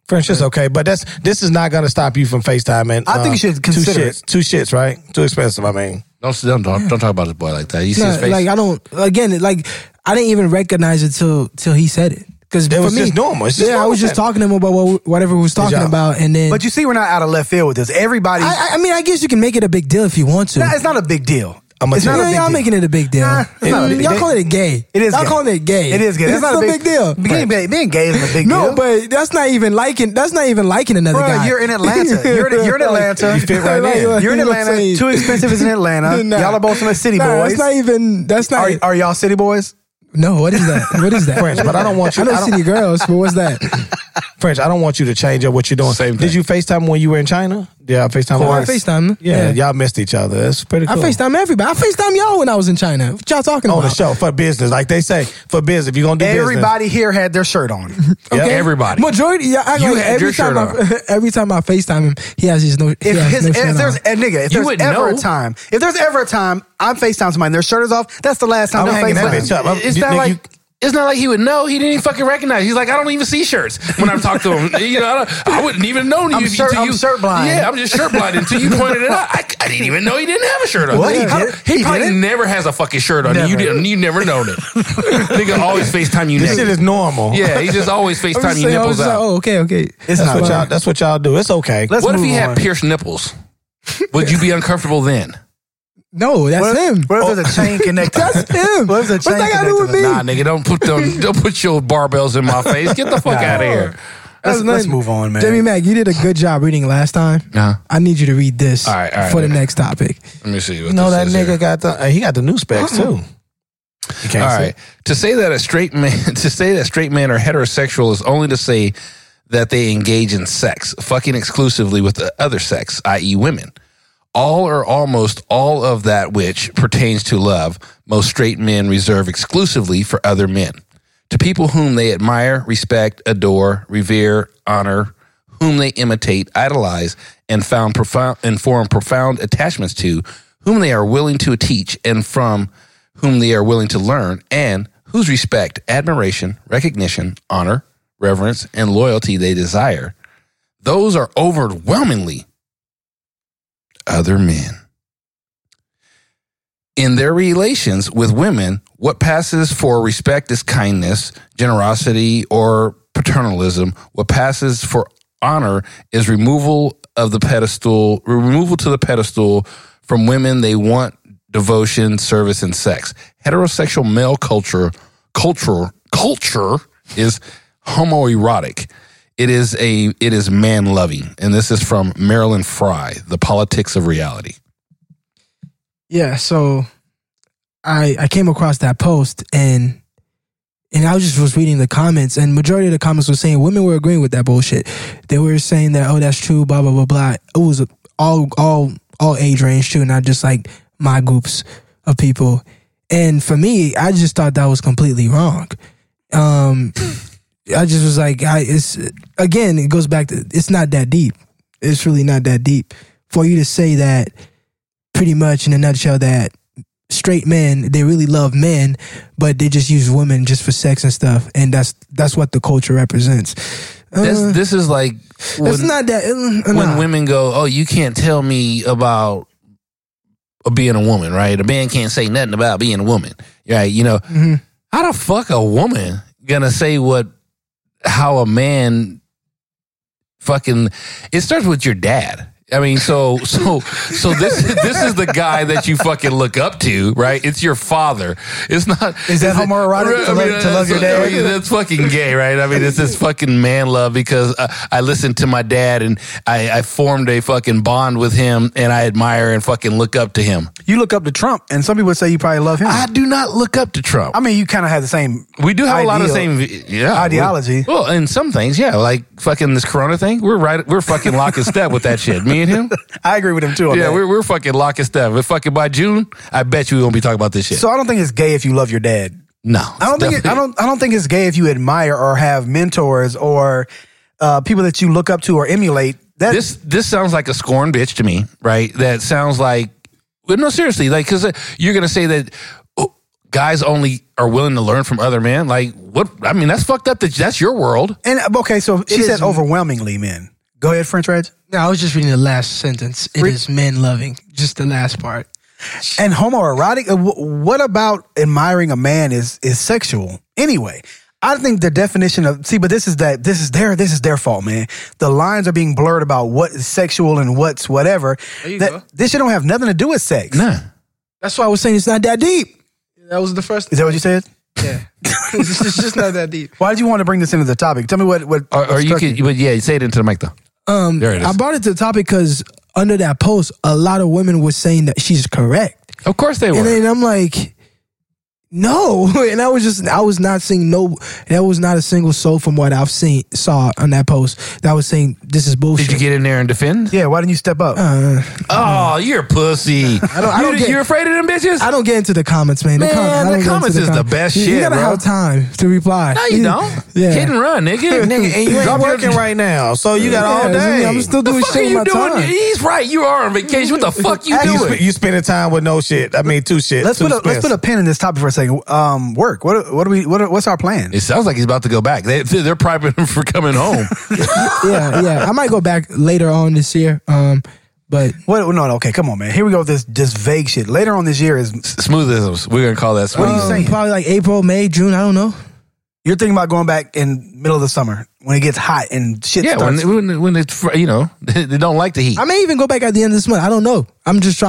S3: French is okay, but this is not going to stop you from FaceTiming.
S4: I think you should consider it.
S3: Two shits, right? Too expensive, I mean.
S2: Don't talk about this boy like that. You see his face?
S6: Like, I didn't even recognize it till he said it. Because
S3: it was just normal.
S6: I was just talking to him about whatever we was talking about, and then.
S4: But you see, we're not out of left field with this. Everybody.
S6: I mean, I guess you can make it a big deal if you want to.
S4: Nah, it's not a big deal.
S6: Y'all making it a big deal. Y'all calling it gay.
S4: It is.
S6: Y'all calling it gay.
S4: It is gay.
S6: It's not a big deal.
S4: Being gay isn't a big deal.
S6: No, but that's not even liking another guy.
S4: You're in Atlanta. You're in Atlanta.
S3: You fit right in.
S4: You're in Atlanta. Too expensive is in Atlanta. Y'all are both some city boys.
S6: That's not.
S4: Are y'all city boys?
S6: No, what is that? What is that?
S3: French, but I don't want you.
S6: I know city girls, but what's that?
S3: French, I don't want you to change up what you're doing.
S2: Same thing.
S3: Did you FaceTime when you were in China? Yeah, FaceTime.
S6: I FaceTime.
S3: Yeah, y'all missed each other. That's pretty cool.
S6: I FaceTime everybody. I FaceTime y'all when I was in China. What y'all talking about?
S3: On the show, for business. Like they say, for business. If you're going to do
S4: everybody here had their shirt on.
S2: Okay? Everybody.
S6: Majority,
S2: you had your shirt on.
S6: Every time I FaceTime him, he has his no
S4: If there's ever a time I'm FaceTime somebody and their shirt is off, that's the last time
S3: I'm hanging that bitch up.
S2: It's not like he would know. He didn't even fucking recognize. He's like, I don't even see shirts when I talk to him. I wouldn't even know you.
S4: I'm shirt blind.
S2: Yeah, I'm just shirt blind until you pointed it out. I didn't even know he didn't have a shirt on.
S4: What?
S2: He probably never has a fucking shirt on. You never known it. Nigga always FaceTime you.
S3: This shit is normal.
S2: Yeah, he just always FaceTime you nipples out.
S6: Oh, okay.
S3: That's what y'all do. It's okay.
S2: What if he had pierced nipples? Would you be uncomfortable then?
S6: No, that's him.
S4: What if there's a chain connected?
S6: That's him.
S4: What if there's a chain connected?
S6: Do with me?
S2: Nah, nigga, don't put your barbells in my face. Get the fuck out of here.
S4: Let's move on, man.
S6: Jamie Mack, you did a good job reading last time. I need you to read this for the next topic.
S2: Let me see.
S3: That nigga got the new specs too.
S2: All right. To say that straight men are heterosexual is only to say that they engage in sex, fucking exclusively with the other sex, i.e. women. All or almost all of that which pertains to love, most straight men reserve exclusively for other men. To people whom they admire, respect, adore, revere, honor, whom they imitate, idolize, and form profound attachments to, whom they are willing to teach, and from whom they are willing to learn, and whose respect, admiration, recognition, honor, reverence, and loyalty they desire, those are overwhelmingly other men. In their relations with women, what passes for respect is kindness, generosity, or paternalism. What passes for honor is removal to the pedestal from women they want devotion, service, and sex. Heterosexual male culture is homoerotic. It is man loving, and this is from Marilyn Fry, The Politics of Reality.
S6: Yeah, so I came across that post and I was reading the comments, and majority of the comments were saying women were agreeing with that bullshit. They were saying that, oh, that's true, blah blah blah blah. It was all age range too, not just like my groups of people. And for me, I just thought that was completely wrong. I just was like, it goes back to, it's not that deep. It's really not that deep. For you to say that, pretty much in a nutshell, that straight men, they really love men, but they just use women just for sex and stuff, and that's what the culture represents.
S2: This is like
S6: it's not that
S2: when women go, oh, you can't tell me about being a woman, right? A man can't say nothing about being a woman, right? How the fuck a woman gonna say how a man fucking, it starts with your dad. I mean, so this is the guy that you fucking look up to, right? It's your father. It's not.
S4: Is that homoerotic to love your dad?
S2: That's fucking gay, right? I mean, it's this fucking man love because I listened to my dad and I formed a fucking bond with him and I admire and fucking look up to him.
S4: You look up to Trump, and some people would say you probably love him.
S2: I do not look up to Trump.
S4: I mean, you kind of have the same.
S2: We do have a lot of the same
S4: ideology.
S2: Well, in some things, yeah, like fucking this Corona thing. We're fucking lock and step with that shit. Me and him.
S4: I agree with him too.
S2: Yeah, we're fucking lock and step. If fucking by June, I bet you we won't be talking about this shit.
S4: So I don't think it's gay if you love your dad.
S2: No,
S4: I don't think it's gay if you admire or have mentors or people that you look up to or emulate.
S2: This sounds like a scorn bitch to me, right? That sounds like, well, no, seriously, like, because you're gonna say that. guys only are willing to learn from other men. Like, what? I mean, that's fucked up. That's your world.
S4: And okay, so she said overwhelmingly men. Go ahead, French Reg.
S6: No, I was just reading the last sentence. It is men loving. Just the last part.
S4: And homoerotic. What about admiring a man is sexual anyway? I think the definition of but this is their fault, man. The lines are being blurred about what is sexual and what's whatever. This shit don't have nothing to do with sex.
S2: Nah.
S6: That's why I was saying it's not that deep. That was the first.
S4: Is that what you said?
S6: Yeah. It's just not that deep.
S4: Why did you want to bring this into the topic? Tell me what.
S2: Or you could, but yeah, say it into the mic though. There it is.
S6: I brought it to the topic because under that post, a lot of women were saying that she's correct.
S2: Of course they were.
S6: And then I'm like, no. And I was not seeing there was not a single soul from what I've saw on that post that was saying this is bullshit.
S2: Did you get in there and defend?
S4: Yeah, why didn't you step up?
S2: Oh, you're a pussy. You're afraid of them bitches?
S6: I don't get into the comments, man.
S2: The comments is the best shit,
S6: You gotta have time to reply.
S2: No, you don't.
S6: Yeah.
S2: Hit and run, nigga.
S11: And you ain't working right now, so you got all day.
S6: I'm still doing shit with my time.
S2: He's right. You are on vacation. What the fuck you doing?
S11: You spending time with no shit. I mean, two shit.
S4: Let's put a pin in this topic for a second. Work. What's our plan?
S2: It sounds like he's about to go back. They're prepping him for coming home.
S6: Yeah. I might go back later on this year. But
S4: no, okay, come on, man. Here we go with this vague shit. Later on this year is
S2: smoothisms. We're gonna call that smooth.
S4: What are you saying?
S6: Probably like April, May, June. I don't know.
S4: You're thinking about going back in middle of the summer when it gets hot and shit starts.
S2: Yeah, when it's, they don't like the heat.
S6: I may even go back at the end of this month. I don't know. I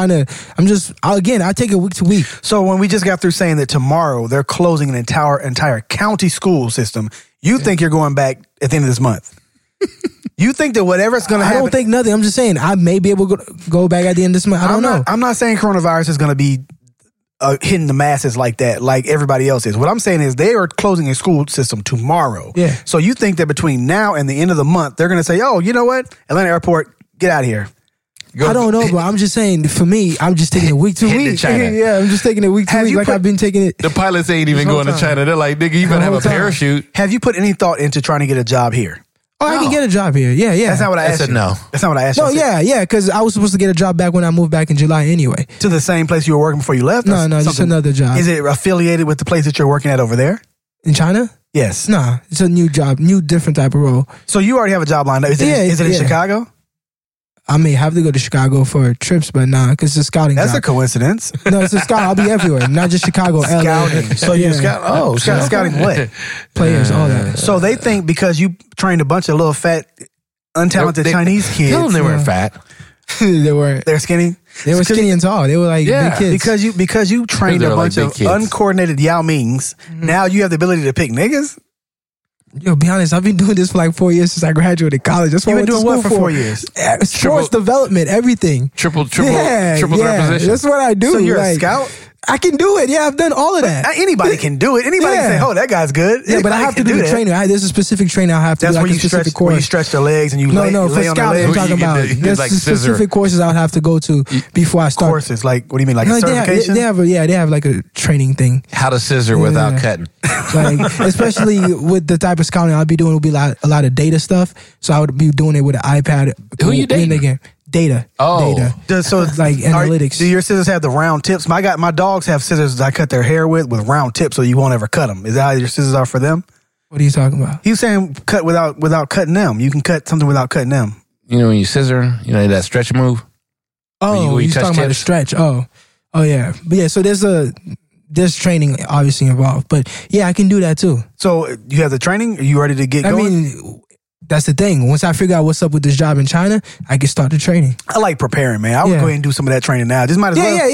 S6: take it week to week.
S4: So when we just got through saying that tomorrow they're closing an entire county school system, you think you're going back at the end of this month? You think that whatever's going to happen?
S6: I don't think nothing. I'm just saying I may be able to go back at the end of this month. I don't know.
S4: I'm not saying coronavirus is going to be hitting the masses like that, like everybody else is. What I'm saying is they are closing a school system tomorrow.
S6: Yeah.
S4: So you think that between now and the end of the month, they're going to say, oh, you know what? Atlanta Airport, get out of here.
S6: I don't know, but I'm just saying, for me, I'm just taking it week to week. Yeah, I'm just taking it week to week like I've been taking it.
S2: The pilots ain't even going to China. They're like, nigga, you better have a parachute.
S4: Have you put any thought into trying to get a job here?
S6: Oh, I can get a job here. Yeah.
S4: That's not what I asked you.
S2: No.
S4: That's not what I asked you.
S6: No, yeah, because I was supposed to get a job back when I moved back in July anyway.
S4: To the same place you were working before you left?
S6: No, just another job.
S4: Is it affiliated with the place that you're working at over there?
S6: In China?
S4: Yes.
S6: Nah, it's a new job, different type of role.
S4: So you already have a job lined up. Is it in Chicago?
S6: I may have to go to Chicago for trips, but nah, because it's a scouting job.
S4: That's a coincidence.
S6: No, it's a scout. I'll be everywhere, not just Chicago.
S4: Scouting.
S6: LA.
S4: So you're scouting what?
S6: Players, all that.
S4: So they think because you trained a bunch of little fat, untalented Chinese kids.
S2: Tell them they weren't fat.
S6: They weren't.
S4: They're skinny?
S6: They were skinny and tall. They were like big kids.
S4: Because you trained a bunch of uncoordinated Yao Mings, now you have the ability to pick niggas?
S6: Yo, be honest, I've been doing this for like 4 years since I graduated college. That's what
S4: You've been doing what for 4 years?
S6: Sports development, everything.
S2: Triple reposition.
S6: That's what I do.
S4: So you're a scout?
S6: I can do it. Yeah, I've done all of that.
S4: Anybody can do it. Anybody can say, oh, that guy's good.
S6: Yeah, but I have to do the training. There's a specific training I have to do.
S4: That's where you stretch their legs and you lay on their legs.
S6: I'm talking about. There's specific courses I would have to go to before I start.
S4: Courses? Like, what do you mean? Like a certification?
S6: They have like a training thing.
S2: How to scissor without cutting.
S6: Like, especially with the type of scouting I'll be doing, will be a lot of data stuff. So I would be doing it with an iPad.
S2: Who you dating?
S6: Data.
S4: So
S6: it's like analytics.
S4: Do your scissors have the round tips? My dogs have scissors I cut their hair with round tips, so you won't ever cut them. Is that how your scissors are for them?
S6: What are you talking about?
S4: He's saying cut without cutting them. You can cut something without cutting them.
S2: You know when you scissor, that stretch move.
S6: Oh, you're talking about a stretch. Oh yeah. But yeah, so there's training obviously involved, but yeah, I can do that too.
S4: So you have the training? Are you ready to get going?
S6: I mean, that's the thing. Once I figure out what's up with this job in China, I can start the training.
S4: I like preparing, man. I would go ahead and do some of that training now. Just might as well.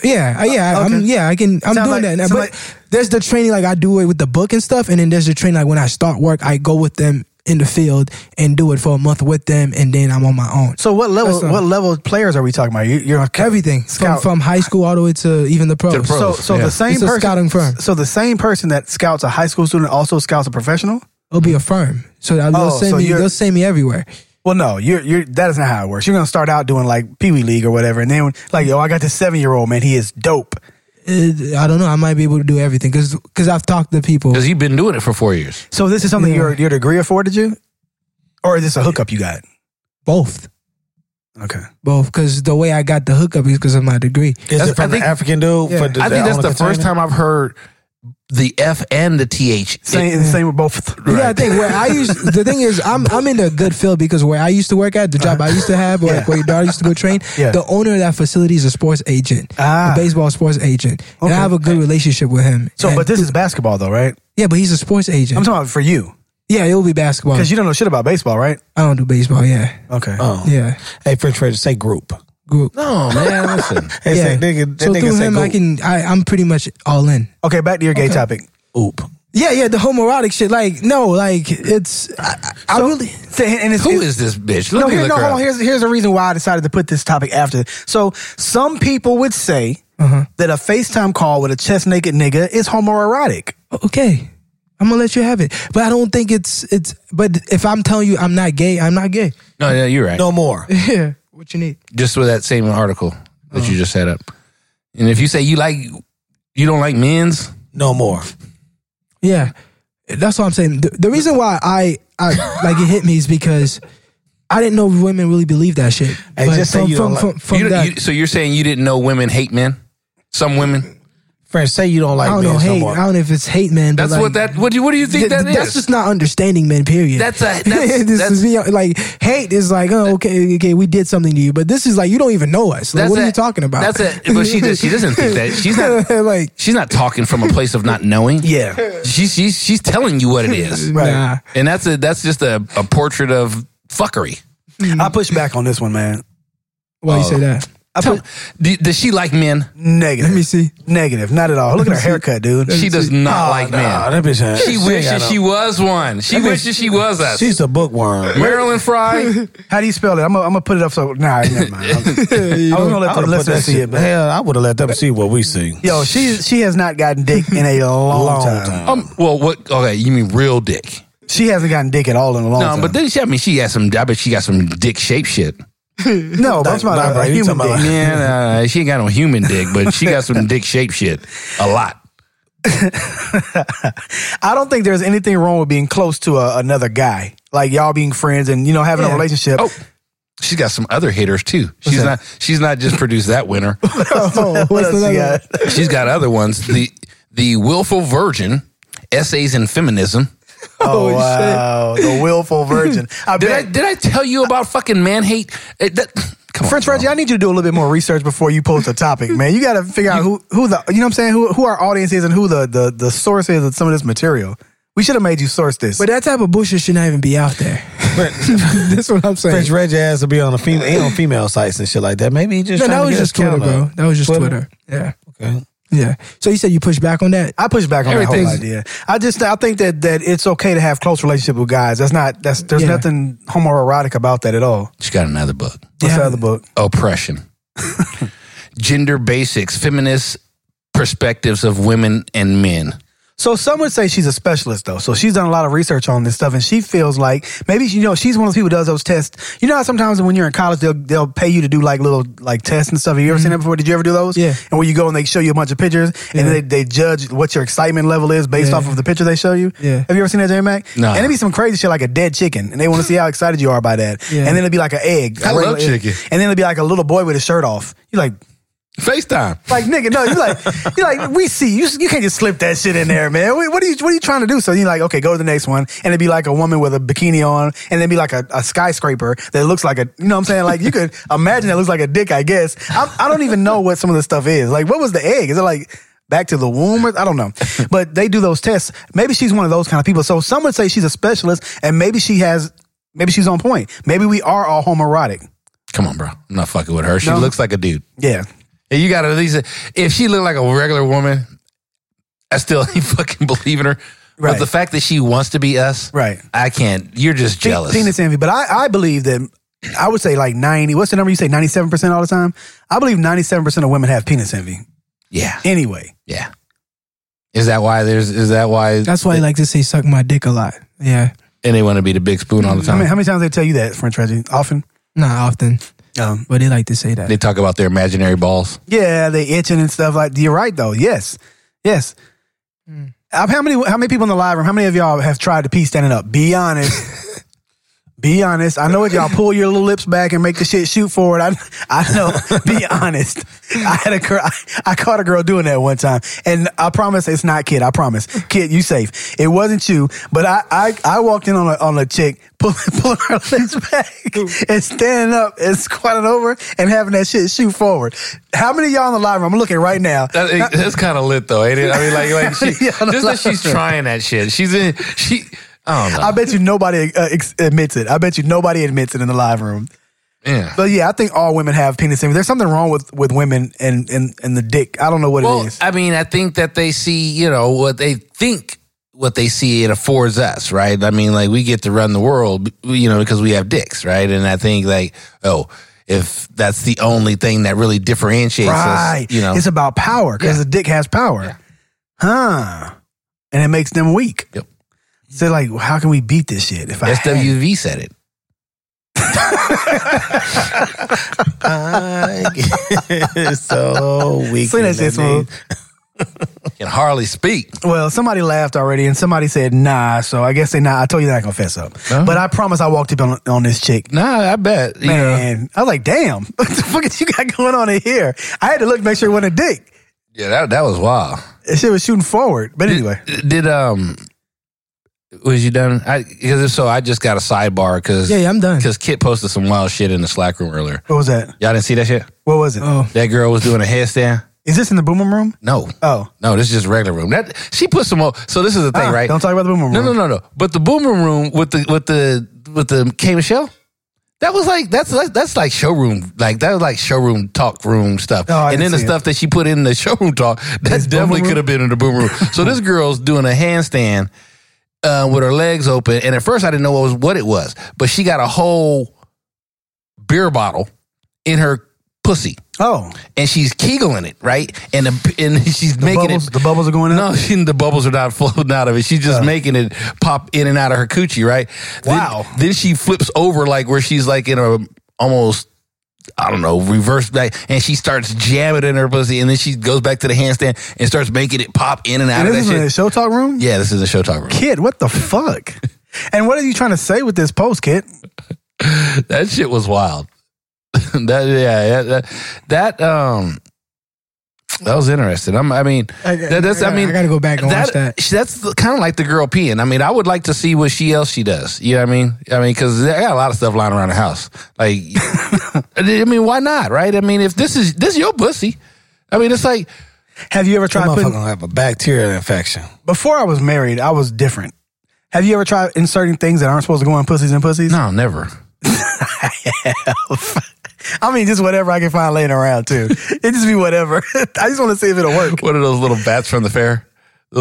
S6: I can. I'm doing that. But there's the training like I do it with the book and stuff, and then there's the training like when I start work, I go with them in the field and do it for a month with them, and then I'm on my own.
S4: So what level of players are we talking about? You're
S6: everything from high school all the way to even the pros.
S4: So the same person,
S6: scouting firm.
S4: So the same person that scouts a high school student also scouts a professional?
S6: It'll be a firm. So they'll send me everywhere.
S4: Well, no, that is not how it works. You're going to start out doing like Pee Wee League or whatever. And then I got this 7-year-old, man. He is dope.
S6: I don't know. I might be able to do everything because I've talked to people.
S2: Because you've been doing it for 4 years.
S4: So this is something your degree afforded you? Or is this a hookup you got?
S6: Both.
S4: Okay.
S6: Both, because the way I got the hookup is because of my degree.
S3: Is it from the African dude?
S6: Yeah.
S3: For
S2: I think that's the first time I've heard the F and the TH.
S4: Same with both.
S6: Yeah, I think the thing is, I'm in a good field because where I used to work at, the job I used to have, where your daughter used to go train, the owner of that facility is a sports agent, a baseball sports agent. And I have a good relationship with him.
S4: So, but this is basketball though, right?
S6: Yeah, but he's a sports agent.
S4: I'm talking about for you.
S6: Yeah, it will be basketball.
S4: Because you don't know shit about baseball, right?
S6: I don't do baseball, yeah.
S4: Okay.
S3: Oh.
S6: Yeah.
S3: Hey, French Fred, say group.
S6: Group.
S2: No, man, listen.
S3: Hey,
S6: Yeah.
S3: say, nigga,
S6: So through him, I'm pretty much all in.
S4: Okay, back to your gay topic.
S3: Oop.
S6: Yeah, the homoerotic shit. Like, no, like, it's... I really...
S4: And
S2: Who is this bitch?
S4: No,
S2: Let me look her
S4: hold
S2: up.
S4: on. Here's the reason why I decided to put this topic after. So, some people would say that a FaceTime call with a chest naked nigga is homoerotic.
S6: Okay. I'm gonna let you have it. But I don't think it's... But if I'm telling you I'm not gay, I'm not gay.
S2: No, yeah, you're right.
S3: No more.
S6: Yeah. What you need?
S2: Just with that same article that you just set up. And if you say you don't like men's,
S3: no more.
S6: Yeah. That's what I'm saying. The reason why I like it hit me is because I didn't know women really believe that shit.
S3: Hey,
S6: But
S3: just say you don't like...
S2: So you're saying you didn't know women hate men? Some women?
S3: French, say you don't like
S6: I don't
S3: men
S6: know, hate.
S3: no more.
S6: I don't know if it's hate, man. But
S2: That's what do you think that is?
S6: That's just not understanding men, period.
S2: That's
S6: like hate is like, oh, okay, we did something to you, but this is like you don't even know us. Like, what are you talking about?
S2: But she doesn't think that. She's not
S6: like
S2: she's not talking from a place of not knowing.
S4: Yeah,
S2: she's telling you what it is.
S4: Right.
S6: Nah.
S2: And that's just a portrait of fuckery.
S4: I push back on this one, man.
S6: Why you say that?
S2: Does she like men?
S4: Negative.
S6: Let me see.
S4: Negative. Not at all. Look at her haircut, dude.
S2: She does not like men.
S3: That bitch has,
S2: She wishes she was one. She wishes she was us.
S3: She's a bookworm.
S2: Marilyn Fry.
S4: How do you spell it? I'm gonna put it up so. Nah, never mind. I was gonna let the listeners see it, but
S3: hell, I would have let them see what we see.
S4: yo, she has not gotten dick in a long time.
S2: Well, what? Okay, you mean real dick?
S4: She hasn't gotten dick at all in a long time.
S2: No, but then she has some. I bet she got some dick shaped shit.
S4: No, but I'm talking about a human dick.
S2: Yeah, she ain't got no human dick, but she got some dick shaped shit. A lot.
S4: I don't think there's anything wrong with being close to another guy, like y'all being friends and having a relationship.
S2: Oh, she's got some other hitters too. She's not just produced that winner. She's got other ones. The Willful Virgin, Essays in Feminism.
S4: Oh wow, the Willful Virgin.
S2: Did I tell you about fucking man hate?
S4: French Reggie, I need you to do a little bit more research before you post a topic, man. You got to figure out who the you know what I'm saying, who our audience is and who the source is of some of this material. We should have made you source this.
S6: But that type of bullshit should not even be out there. That's what I'm saying.
S3: French Reggie has to be on female sites and shit like that. Maybe he just
S6: that was just Twitter, bro. That was just Twitter. Yeah.
S3: Okay.
S6: Yeah. So you said you push back on that?
S4: I push back on that whole idea. I think that it's okay to have close relationship with guys. There's nothing homoerotic about that at all.
S2: She got another book.
S4: What's the other book?
S2: Oppression. Gender Basics, Feminist Perspectives of Women and Men.
S4: So some would say she's a specialist, though. So she's done a lot of research on this stuff, and she feels like maybe she's one of those people who does those tests. You know how sometimes when you're in college, they'll pay you to do like little like tests and stuff. Have you ever seen that before? Did you ever do those?
S6: Yeah.
S4: And where you go and they show you a bunch of pictures, and then they judge what your excitement level is based off of the picture they show you.
S6: Yeah.
S4: Have you ever seen that, J Mac?
S2: No.
S4: And it'd be some crazy shit like a dead chicken, and they want to see how excited you are by that.
S6: Yeah.
S4: And then it'd be like an egg.
S2: I love chicken.
S4: And then it'd be like a little boy with his shirt off. You're like,
S2: FaceTime.
S4: like nigga, no, you're like, we see you can't just slip that shit in there, man. What are you trying to do? So you're like, okay, go to the next one, and it'd be like a woman with a bikini on, and then be like a skyscraper that looks like a, you know what I'm saying? Like you could imagine that looks like a dick, I guess. I don't even know what some of this stuff is. Like, what was the egg? Is it like back to the womb? I don't know. But they do those tests. Maybe she's one of those kind of people. So some would say she's a specialist, and maybe she's on point. Maybe we are all homoerotic.
S2: Come on, bro. I'm not fucking with her. She looks like a dude.
S4: Yeah.
S2: And you got to at least, if she looked like a regular woman, I still ain't fucking believe in her.
S4: Right.
S2: But the fact that she wants to be us,
S4: right?
S2: I can't. You're just jealous.
S4: Penis envy. But I believe that, I would say like 90, what's the number you say, 97% all the time? I believe 97% of women have penis envy.
S2: Yeah.
S4: Anyway.
S2: Yeah. Is that why
S6: That's why I like to say suck my dick a lot. Yeah.
S2: And they want to be the big spoon all the time?
S4: How many times they tell you that, French Reggie? Often?
S6: Not often. But they like to say that.
S2: They talk about their imaginary balls.
S4: Yeah, they itching and stuff like. You're right though. Yes. How many people in the live room? How many of y'all have tried to pee standing up? Be honest. Be honest. I know it. Y'all pull your little lips back and make the shit shoot forward. I know. Be honest. I caught a girl doing that one time, and I promise it's not Kid. I promise, Kid, you safe. It wasn't you, but I walked in on a chick pulling her lips back and standing up and squatting over and having that shit shoot forward. How many of y'all in the live room? I'm looking right now.
S2: That's kind of lit though, ain't it? I mean, like she, just that she's trying that shit. I don't know.
S4: I bet you nobody admits it. I bet you nobody admits it in the live room.
S2: Yeah.
S4: But yeah, I think all women have penis envy. There's something wrong with women and the dick. I don't know what it is.
S2: I mean, I think that they see, what they see it affords us, right? I mean, like we get to run the world, because we have dicks, right? And I think like, if that's the only thing that really differentiates us,
S4: It's about power because the dick has power. Yeah. Huh. And it makes them weak.
S2: Yep.
S4: So like, how can we beat this shit? If
S2: SWV said it.
S11: I get so weak.
S4: Say that shit, Smooth.
S2: Can hardly speak.
S4: Well, somebody laughed already, and somebody said nah. So I guess they nah. I told you that I can fess up, but I promise I walked up on this chick.
S2: Nah, I bet.
S4: Man, I was like, damn, what the fuck is you got going on in here? I had to look to make sure it wasn't a dick.
S2: Yeah, that was wild.
S4: That shit was shooting forward. But anyway,
S2: was you done? Because if so, I just got a sidebar because
S6: I'm done.
S2: Because Kit posted some wild shit in the Slack room earlier.
S4: What was that?
S2: Y'all didn't see that shit?
S4: What was it?
S6: Oh,
S2: that girl was doing a headstand.
S4: Is this in the boom room?
S2: No.
S4: Oh.
S2: No, this is just regular room. She put some more. So this is the thing, right?
S4: Don't talk about the boom room.
S2: No. But the boom room with the K Michelle, that was like that's like showroom. Like that was like showroom talk room stuff.
S4: Oh,
S2: and then the stuff that she put in the showroom talk, that definitely could have been in the boom room. So this girl's doing a handstand with her legs open, and at first I didn't know what it was, but she got a whole beer bottle in her pussy.
S4: Oh,
S2: and she's kegeling it, right? And she's making
S4: it. The bubbles are going out?
S2: No, the bubbles are not flowing out of it. She's just making it pop in and out of her coochie, right?
S4: Wow.
S2: Then she flips over like where she's like in a almost, I don't know, reverse back, and she starts jamming in her pussy, and then she goes back to the handstand and starts making it pop in and out of that shit.
S4: This is in the show talk room?
S2: Yeah, this is the show talk room.
S4: Kid, what the fuck? And what are you trying to say with this post, Kid?
S2: That shit was wild. That was interesting. I
S6: gotta go back and watch that.
S2: That's kind of like the girl peeing. I mean, I would like to see what else she does. You know what I mean? Because I got a lot of stuff lying around the house. Like, I mean, why not? Right? I mean, if this is your pussy, I mean, it's like,
S4: have you ever tried
S11: putting? Gonna have a bacterial infection.
S4: Before I was married, I was different. Have you ever tried inserting things that aren't supposed to go in pussies and pussies?
S2: No, never.
S4: I mean, just whatever I can find laying around, too. It just be whatever. I just want to see if it'll work.
S2: What are those little bats from the fair?
S4: No,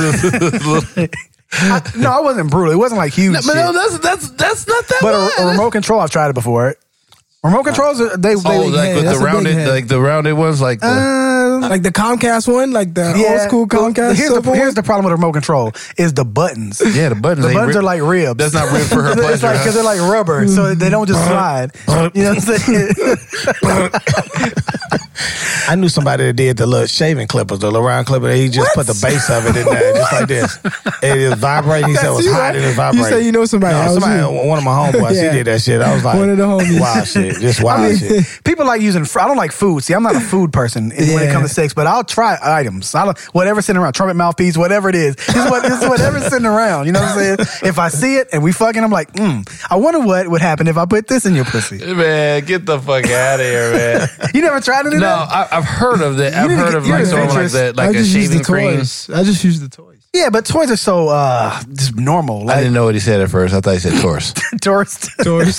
S4: I wasn't brutal. It wasn't like huge shit.
S2: No, that's not that
S4: But
S2: bad.
S4: a remote control, I've tried it before. Remote controls, like with
S2: the rounded ones, like
S6: the Comcast one, like the old school Comcast.
S4: Here's the problem with a remote control is the buttons.
S2: Yeah, the buttons.
S4: The buttons are like ribs.
S2: That's not ribbed for her pleasure.
S4: It's like because they're like rubber, so they don't just slide. You know what I'm saying?
S11: I knew somebody that did the little shaving clippers, the little round clipper. He just put the base of it in there, just like this. It was vibrating. He said it was hot and it was vibrating.
S6: You say you know somebody?
S11: One of my homeboys, he did that shit. I was like,
S6: one of the homies.
S11: Wild shit, just wild shit.
S4: People like using. I don't like food. See, I'm not a food person when it comes to sex, but I'll try items. Whatever's sitting around, trumpet mouthpiece, whatever it is. This is whatever's sitting around. You know what I'm saying? If I see it and we fucking, I'm like, I wonder what would happen if I put this in your pussy.
S2: Man, get the fuck out of here, man.
S4: You never tried it?
S2: No, I've heard of that. I've heard of like something like that, like a shaving cream.
S6: I just use the toys.
S4: Yeah, but toys are so just normal. Like,
S2: I didn't know what he said at first. I thought he said torse.
S4: Torse.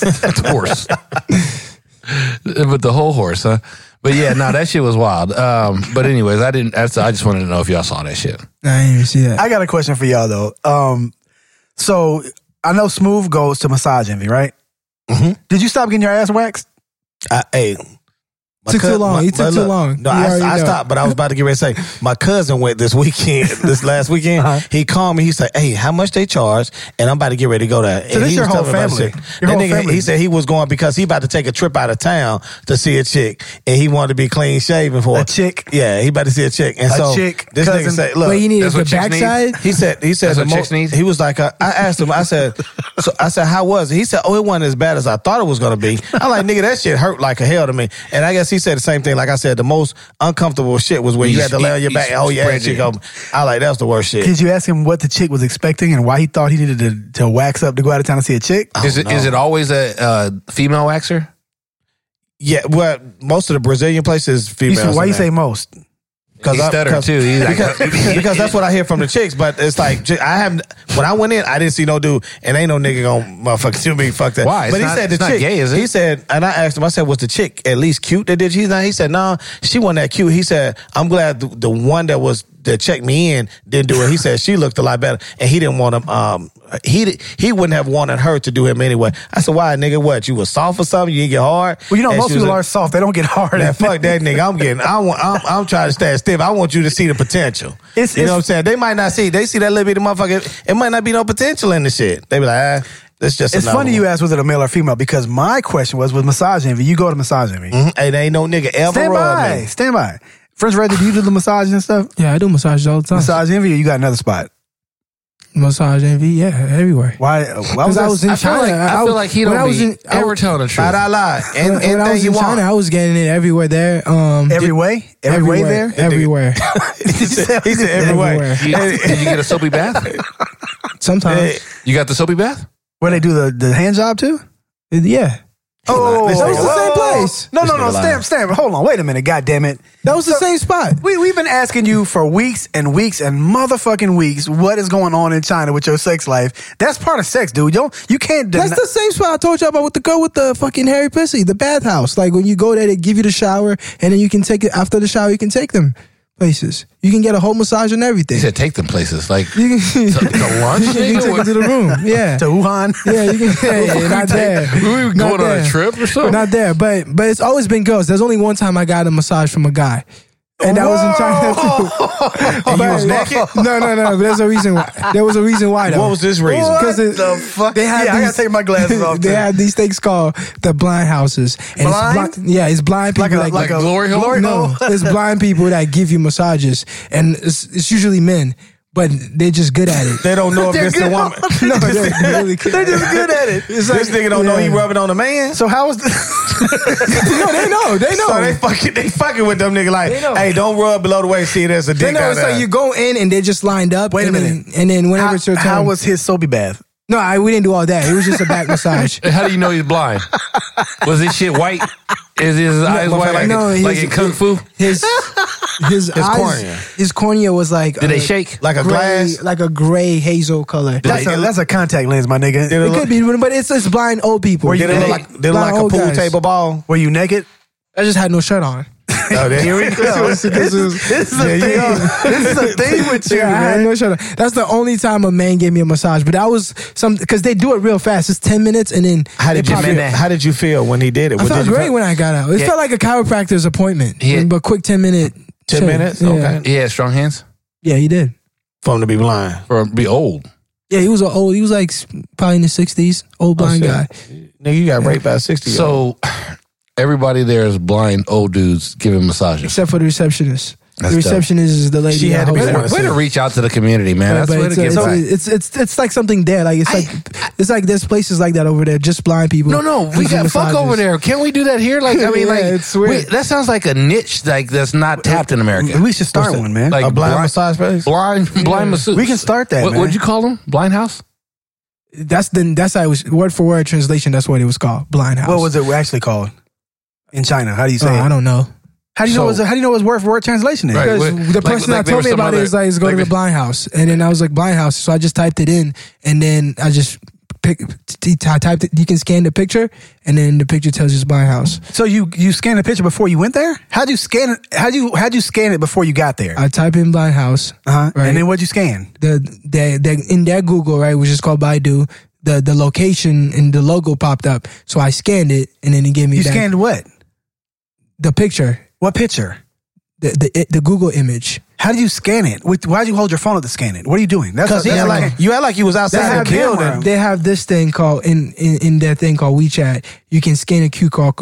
S2: But the whole horse, huh? But yeah, no, that shit was wild. But anyways, I just wanted to know if y'all saw that shit.
S6: I didn't even see that.
S4: I got a question for y'all though. So I know Smooth goes to Massage Envy, right?
S11: Mm-hmm.
S4: Did you stop getting your ass waxed?
S11: Hey,
S6: Took too long. He took too long.
S3: No, I stopped, but I was about to get ready to say, my cousin went this last weekend. He called me. He said, hey, how much they charge? And I'm about to get ready to go there.
S4: So this your whole family.
S3: He said he was going because he about to take a trip out of town to see a chick. And he wanted to be clean shaven for
S4: a chick.
S3: Yeah, he about to see a chick. And so this nigga said, look.
S6: Wait, you needed the backside?
S3: He said the most, he was like, I asked him, I said, how was it? He said, it wasn't as bad as I thought it was going to be. I'm like, nigga, that shit hurt like a hell to me. And I guess he said the same thing. Like I said, the most uncomfortable shit was when you had to lay on your back. Oh, yeah, chick over. I like, that's the worst shit.
S4: Did you ask him what the chick was expecting and why he thought he needed to wax up to go out of town to see a chick?
S2: Is it always a female waxer?
S3: Yeah, well, most of the Brazilian places females.
S4: Why you say most?
S2: He stuttered too.
S3: Because that's what I hear from the chicks. But it's like when I went in, I didn't see no dude, and ain't no nigga gonna motherfucking do me. Fuck that.
S2: Why?
S3: But he said the chick. Not gay, is it? He said, and I asked him. I said, was the chick at least cute that did? He said, no, she wasn't that cute. He said, I'm glad the one that checked me in didn't do it. He said she looked a lot better, and he didn't want him. He wouldn't have wanted her to do him anyway. I said, why, nigga? What, you was soft or something? You didn't get hard?
S4: Well, most people are soft. They don't get hard.
S3: Man, fuck that nigga. I'm trying to stay stiff. I want you to see the potential. You know what I'm saying? They might not see. They see that little bit of motherfucker. It might not be no potential in the shit. They be like, it's
S4: funny you asked was it a male or female because my question was with Massage Envy. You go to Massage Envy.
S3: Mm-hmm. Hey, there ain't no nigga ever
S4: Stand by. French Red, do you do the massage and stuff?
S6: Yeah, I do massages all the time.
S4: Massage Envy or you got another spot?
S6: Massage Envy, yeah, everywhere.
S4: Why was
S6: I was in China.
S2: I feel like he don't ever telling the truth.
S3: I lie.
S6: When I was in China, I was getting it everywhere there.
S4: Every way there?
S6: Everywhere.
S3: He said everywhere.
S2: Did you get a soapy bath?
S6: Sometimes.
S2: You got the soapy bath?
S4: Where they do the hand job too?
S6: Yeah.
S4: Oh,
S6: that was the same place.
S4: No. Stamp. Hold on. Wait a minute. God damn it.
S6: That was the same spot.
S4: We've been asking you for weeks and weeks and motherfucking weeks what is going on in China with your sex life. That's part of sex, dude. You can't deny.
S6: That's the same spot I told you about with the girl with the fucking hairy pussy, the bathhouse. Like when you go there, they give you the shower and then you can take it after the shower, you can take them places. You can get a whole massage and everything.
S2: He said take them places. Like to lunch?
S6: You can take it to the room. Yeah.
S4: To Wuhan?
S6: Yeah, you can not there.
S2: We were going on a trip or something?
S6: Not there. But it's always been girls. There's only one time I got a massage from a guy. And that was in China too.
S3: And you was naked?
S6: No. There's a reason why. There was a reason why though.
S3: What was this reason?
S4: What the fuck? I gotta take my glasses off.
S6: They had these things called the blind houses. And it's blind people
S2: like glory hole?
S6: No, it's blind people that give you massages. And it's usually men. But they're just good at it.
S3: They don't know if it's the woman.
S6: No, they're really good.
S4: They're just good at it.
S3: It's like, this nigga don't know he rubbing on a man.
S4: So how was the...
S6: No, they know.
S3: So they fucking with them nigga like, hey, don't rub below the waist. See, there's a dick out there.
S6: So you go in and they're just lined up.
S4: Wait a minute.
S6: And then whenever it's your turn.
S4: How was his soapy bath?
S6: No, we didn't do all that. It was just a back massage.
S2: How do you know he's blind? Was his shit white? Is his eyes white like in Kung Fu?
S6: His
S3: cornea.
S6: His cornea was like...
S2: Did they shake?
S3: Like a glass?
S6: Like a gray hazel color.
S4: That's a contact lens, my nigga.
S6: It could be, but it's blind old people.
S3: Did it look like a pool table ball?
S4: Were you naked?
S6: I just had no shirt on.
S3: Oh, here we go.
S4: This is a thing with you,
S6: man. I had no shirt on. That's the only time a man gave me a massage. But that was because they do it real fast. It's 10 minutes and then...
S3: How did you feel when he did it?
S6: I felt great when I got out. It felt like a chiropractor's appointment. But quick 10 minute...
S3: 10 minutes?
S6: Yeah.
S3: Okay.
S2: He had strong hands?
S6: Yeah, he did.
S3: For him to be blind.
S2: Or be old.
S6: Yeah, he was old. He was like probably in the 60s. Old blind guy.
S3: Nigga, you got raped by a 60-year-old.
S2: So everybody there is blind old dudes giving massages.
S6: Except for the receptionist.
S2: That's
S6: the receptionist is the lady.
S3: She had to be
S2: way to reach out to the community, man. That's way to get back.
S6: It's like something there. Like it's like there's places like that over there. Just blind people.
S2: No, we got fuck over there. Can't we do that here? Like I mean,
S6: it's weird.
S2: That sounds like a niche like that's not tapped in America.
S4: We should start one, man.
S2: Like
S3: a blind massage place.
S2: Blind masseuse.
S4: We can start that.
S2: What'd you call them? Blind house.
S6: That's how it was word for word translation. That's what it was called. Blind house.
S4: What was it actually called in China? How do you say it?
S6: I don't know.
S4: How do you know it was word for word translation?
S6: Because the person that told me about it is like, go to the blind house. And then I was like, blind house. So I just typed it in and then I just typed it. You can scan the picture and then the picture tells you it's blind house.
S4: So you scanned the picture before you went there? How'd you scan it? How'd you scan it before you got there?
S6: I type in blind house.
S4: Right? And then what'd you scan?
S6: In their Google, right, which is called Baidu, the location and the logo popped up. So I scanned it and then it gave me
S4: You scanned what?
S6: The picture.
S4: What picture?
S6: The Google image.
S4: How do you scan it? Why'd you hold your phone up to scan it? What are you doing?
S3: Because you act like you was outside the building.
S6: They have this thing called in their thing called WeChat. You can scan a QR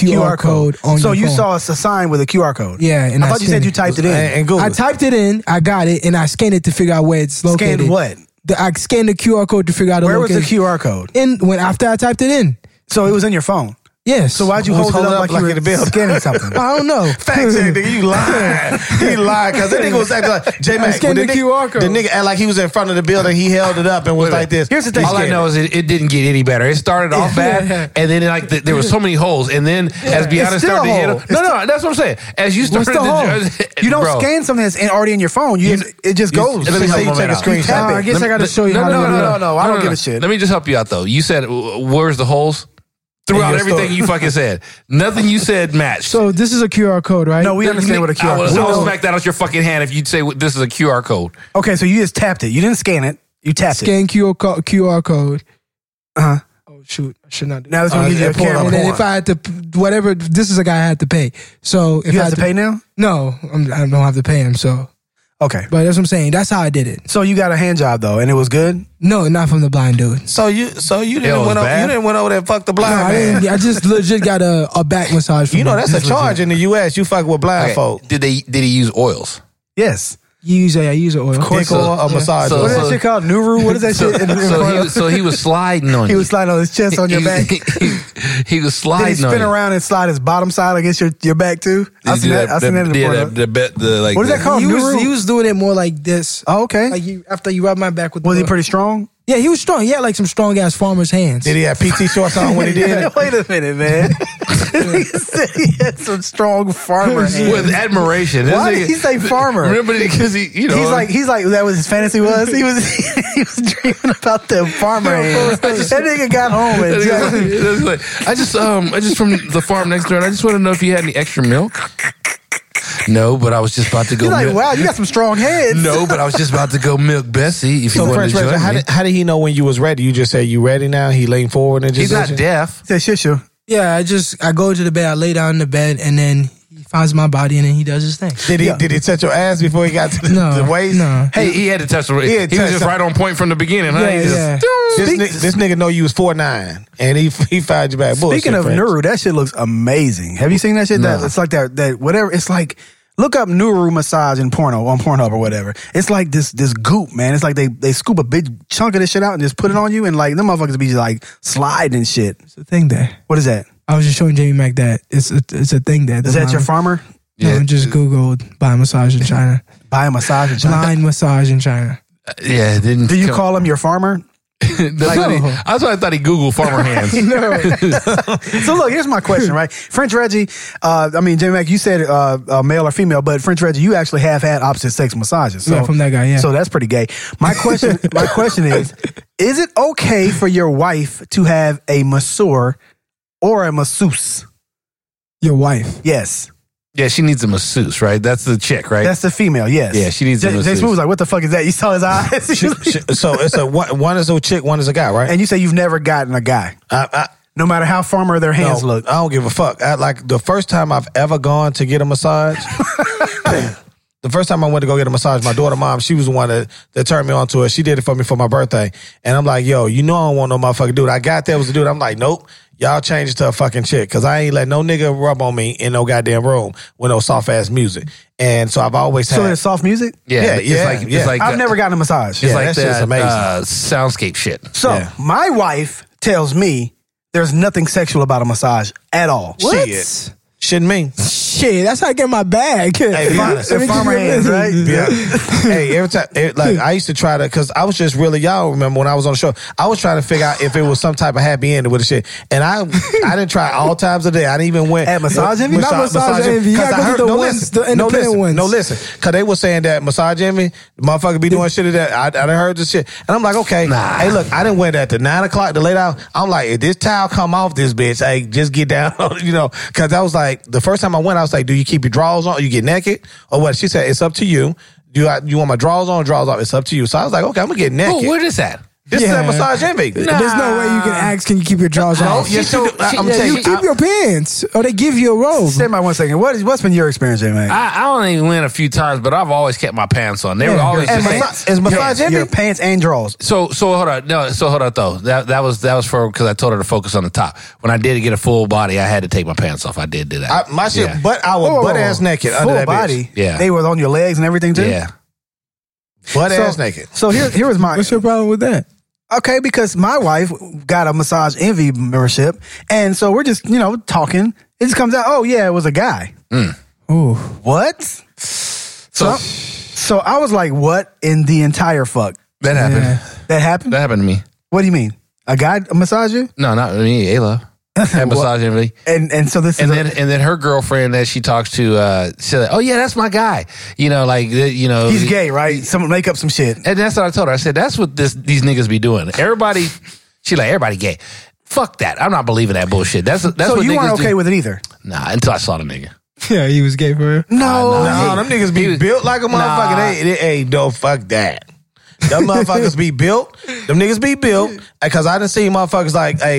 S6: code on your phone.
S4: So you saw a sign with a QR code.
S6: Yeah, and
S4: I thought you said you typed it in.
S3: And Google.
S6: I typed it in. I got it, and I scanned it to figure out where it's located.
S4: Scanned what?
S6: I scanned the QR code to figure out
S4: where was the QR code.
S6: After I typed it in.
S4: So it was in your phone.
S6: Yes.
S4: So why'd you hold it up like you were in the building scanning something?
S6: I don't know.
S3: Fact check, nigga, you lying. He lied because that nigga was acting like J-Mac.
S6: Scanned the QR code.
S3: The nigga act like he was in front of the building. He held it up and was like this.
S4: Here's the thing.
S2: All I know is it didn't get any better. It started off bad, and then like there were so many holes, and then as Beyonce started to hit him, no, that's what I'm saying. As you started,
S4: you don't scan something that's already in your phone. It just goes.
S3: Let me see you take a screenshot.
S6: I guess I got to show you.
S4: No. I don't give a shit.
S2: Let me just help you out though. You said where's the holes? Throughout everything you fucking said. Nothing you said matched.
S6: So this is a QR code, right?
S4: No, we understand what a QR code is.
S2: I will smack that out your fucking hand if you'd say this is a QR code.
S4: Okay, so you just tapped it. You didn't scan it. You tapped
S6: Scan QR code.
S4: Uh-huh.
S6: Oh, shoot. I should not do
S4: now it's going to give you a camera.
S6: And then if I had to, whatever, this is a guy I had to pay. So if
S4: you have to pay now?
S6: No, I don't have to pay him, so.
S4: Okay.
S6: But that's what I'm saying. That's how I did it.
S4: So you got a hand job though, and it was good?
S6: No, not from the blind dude.
S3: So you didn't went over there and fuck the blind man.
S6: I just legit got a back massage from
S3: him. That's a charge in the US. You fuck with blind folk.
S2: Did he use oils?
S4: Yes.
S6: I use an oil.
S3: Of course, a massage.
S4: What is that shit called? Nuru? What is that shit?
S2: So he was sliding on you.
S4: He was sliding on his chest on your back.
S2: He was sliding on you.
S4: Did he spin around and slide his bottom side against your back too? I seen that in the porno. What is that called?
S6: He was doing it more like this.
S4: Oh, okay.
S6: Like after you rub my back with.
S4: Was he pretty strong?
S6: Yeah, he was strong. He had like some strong ass farmer's hands.
S3: Did he have PT shorts on when he did it?
S4: Wait a minute, man. He said he had some strong farmer hands.
S2: With admiration.
S4: Why did he say farmer?
S2: Remember, because he's
S4: like that was his fantasy was. He was dreaming about the farmer hands. That nigga got home and
S2: I just from the farm next door, and I just want to know if you had any extra milk. No, but I was just about to go.
S4: He's like, wow, you got some strong hands.
S2: No, but I was just about to go milk Bessie. If you wanted to join me.
S3: How did he know when you was ready? You just say you ready now. He leaned forward and just.
S2: He's not deaf.
S4: He said shishu.
S6: Yeah, I go to the bed, I lay down in the bed, and then he finds my body, and then he does his thing.
S3: Did he touch your ass before he got to the waist?
S6: No.
S2: Hey, he had to touch the waist. He was just right on point from the beginning. Huh?
S6: Yeah.
S3: This nigga know you was 4'9", and he found you back.
S4: Speaking of Nuru, that shit looks amazing. Have you seen that shit?
S2: No.
S4: It's like that whatever. It's like. Look up Nuru massage in porno on Pornhub or whatever. It's like this goop, man. It's like they scoop a big chunk of this shit out and just put it on you, and like them motherfuckers be like sliding and shit.
S6: It's a thing there.
S4: What is that?
S6: I was just showing Jamie Mac that it's a thing there.
S4: Is that your farmer?
S6: No, just Googled buy massage in China.
S4: Buy a massage in China.
S6: Blind massage in China.
S2: Yeah, it didn't.
S4: Do you call him your farmer?
S2: That's why I thought he Googled farmer hands.
S4: So look, here's my question, right? French Reggie, Jamie Mac, you said male or female, but French Reggie, you actually have had opposite sex massages. So,
S6: yeah, from that guy, yeah.
S4: So that's pretty gay. My question is it okay for your wife to have a masseur or a masseuse?
S6: Your wife?
S4: Yes.
S2: Yeah, she needs a masseuse, right? That's the chick, right?
S4: That's the female, yes.
S2: Yeah, she needs a masseuse.
S4: Jay Smooth was like, what the fuck is that? You saw his eyes?
S3: So it's one is a chick, one is a guy, right?
S4: And you say you've never gotten a guy. No matter how farmer their hands look.
S3: I don't give a fuck. Like the first time I've ever gone to get a massage, the first time I went to go get a massage, my daughter mom, she was the one that turned me on to it. She did it for me for my birthday. And I'm like, yo, you know I don't want no motherfucking dude. I got there was a dude. I'm like, nope. Y'all change it to a fucking chick. Cause I ain't let no nigga rub on me in no goddamn room with no soft ass music. And so I've always had.
S4: So there's soft music?
S2: Yeah. It's like
S4: I've never gotten a massage.
S2: It's like
S3: that amazing.
S2: Soundscape shit.
S4: So my wife tells me there's nothing sexual about a massage at all.
S6: What?
S3: Shouldn't mean.
S6: Shit, that's how I get my bag.
S3: Hey,
S4: farmer hands, right?
S3: Yeah. Hey, every time, I used to try to, because I was just really, y'all remember when I was on the show, I was trying to figure out if it was some type of happy ending with the shit. And I didn't try all times of the day. I didn't even went.
S4: At Massage Envy?
S6: Not Massage Envy. You gotta go to the ones, the independent ones.
S3: No, listen. Because they were saying that Massage Envy, the motherfucker be doing shit of that. I done heard this shit. And I'm like, okay.
S2: Nah.
S3: Hey, look, I didn't went at the 9 o'clock, the late hour. I'm like, if this towel come off this bitch, hey, just get down, because that was like, the first time I went, I was like, do you keep your drawers on? You get naked? Or what? She said, it's up to you. You want my drawers on or drawers off? It's up to you. So I was like, okay, I'm going to get naked.
S2: Oh, what is that?
S11: This is a massage envy.
S6: There's no way you can ask, can you keep your drawers off?
S11: I'm saying,
S6: you keep your pants, or they give you a robe.
S4: Stand by 1 second. What's been your experience, man?
S2: I only went a few times, but I've always kept my pants on. They were always
S11: is massage envy?
S4: Your pants and drawers.
S2: So hold on. No, so hold on though. That was for because I told her to focus on the top. When I did get a full body, I had to take my pants off. I did do that.
S11: My shit, but I was butt ass naked under that
S4: body.
S11: Bitch.
S2: Yeah,
S4: they were on your legs and everything too.
S2: Yeah,
S11: butt ass naked.
S4: So here was my.
S6: What's your problem with that?
S4: Okay, because my wife got a Massage Envy membership, and so we're just talking. It just comes out, oh yeah, it was a guy.
S6: Ooh,
S4: what? So I was like, what in the entire fuck?
S2: that happened.
S6: Yeah.
S4: That happened?
S2: That happened to me.
S4: What do you mean? A guy massage you?
S2: No, not me. Ayla had massage envy.
S4: And so this
S2: and then her girlfriend that she talks to said, "Oh yeah, that's my guy." He's
S4: gay, right? Someone make up some shit.
S2: And that's what I told her. I said, "That's what these niggas be doing." Everybody gay. Fuck that. I'm not believing that bullshit. That's
S4: so
S2: what
S4: you
S2: niggas
S4: weren't okay
S2: do.
S4: with it either.
S2: Nah, until I saw the nigga.
S6: Yeah, he was gay for real.
S4: No,
S11: them niggas be built like a motherfucker. Hey, don't fuck that. Them motherfuckers be built. Them niggas be built. Because I done seen motherfuckers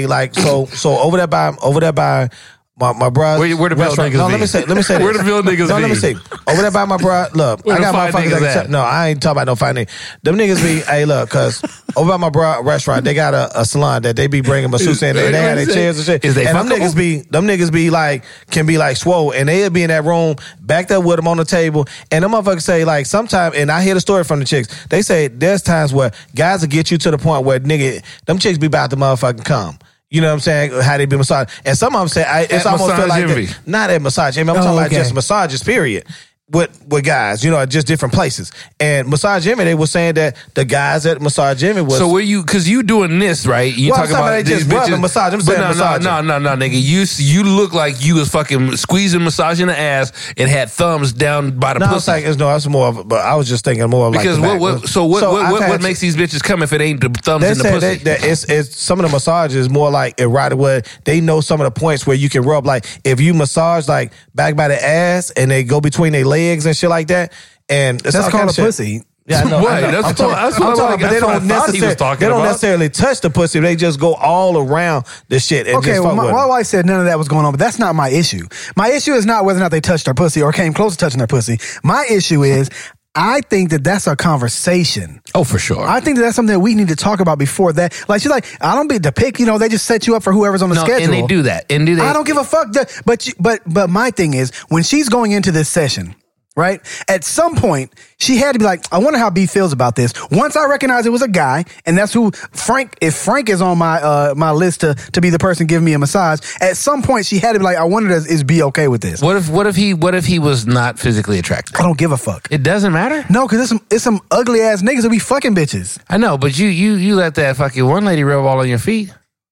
S11: so over there by my brother.
S2: Where the best niggas be?
S11: No, let me say this.
S2: Where the real niggas be?
S11: No, let me see. Over there by my brother. Look,
S2: Where
S11: I got
S2: the fine
S11: motherfuckers
S2: niggas at?
S11: No, I ain't talking about no fine niggas. Them niggas be, hey, look, because over by my brother restaurant, they got a salon that they be bringing masseuse in. They have their chairs and shit.
S2: Is they
S11: and them niggas be like, can be like swole. And they'll be in that room, backed up with them on the table. And them motherfuckers say, like, sometimes, and I hear the story from the chicks, they say there's times where guys will get you to the point where, nigga, them chicks be about to motherfucking come. You know what I'm saying? How they be massaged. And some of them say, it's almost feel like that. Not at massage. I'm talking about just massages, period. With guys, just different places. And Massage Envy, they were saying that the guys at Massage Envy was.
S2: So were you, because you doing this, right? You talking about
S11: these bitches. Massage. I'm saying massage.
S2: No, nigga. You look like you was fucking squeezing massage in the ass and had thumbs down by the pussy.
S11: It's more of, but I was just thinking more of like.
S2: Because what makes these bitches come if it ain't the thumbs in the pussy?
S11: It's some of the massages more like erotic where they know some of the points where you can rub, like if you massage like back by the ass and they go between their legs and shit like that, and
S4: that's called a pussy.
S11: Yeah, no,
S2: that's what
S11: they don't necessarily touch the pussy. They just go all around the shit. And
S4: okay,
S11: just
S4: my wife said none of that was going on, but that's not my issue. My issue is not whether or not they touched their pussy or came close to touching their pussy. My issue is, I think that that's a conversation.
S2: Oh, for sure.
S4: I think that's something that we need to talk about before that. Like, she's like, I don't be the pick. They just set you up for whoever's on the schedule.
S2: And they do that. I
S4: don't give a fuck. But my thing is, when she's going into this session, right? At some point, she had to be like, I wonder how B feels about this. Once I recognized it was a guy, and that's who Frank. If Frank is on my list to be the person giving me a massage, at some point she had to be like, I wonder is B okay with this?
S2: What if he was not physically attractive?
S4: I don't give a fuck.
S2: It doesn't matter.
S4: No, because it's some ugly ass niggas that be fucking bitches.
S2: I know, but you let that fucking one lady rub all on your feet.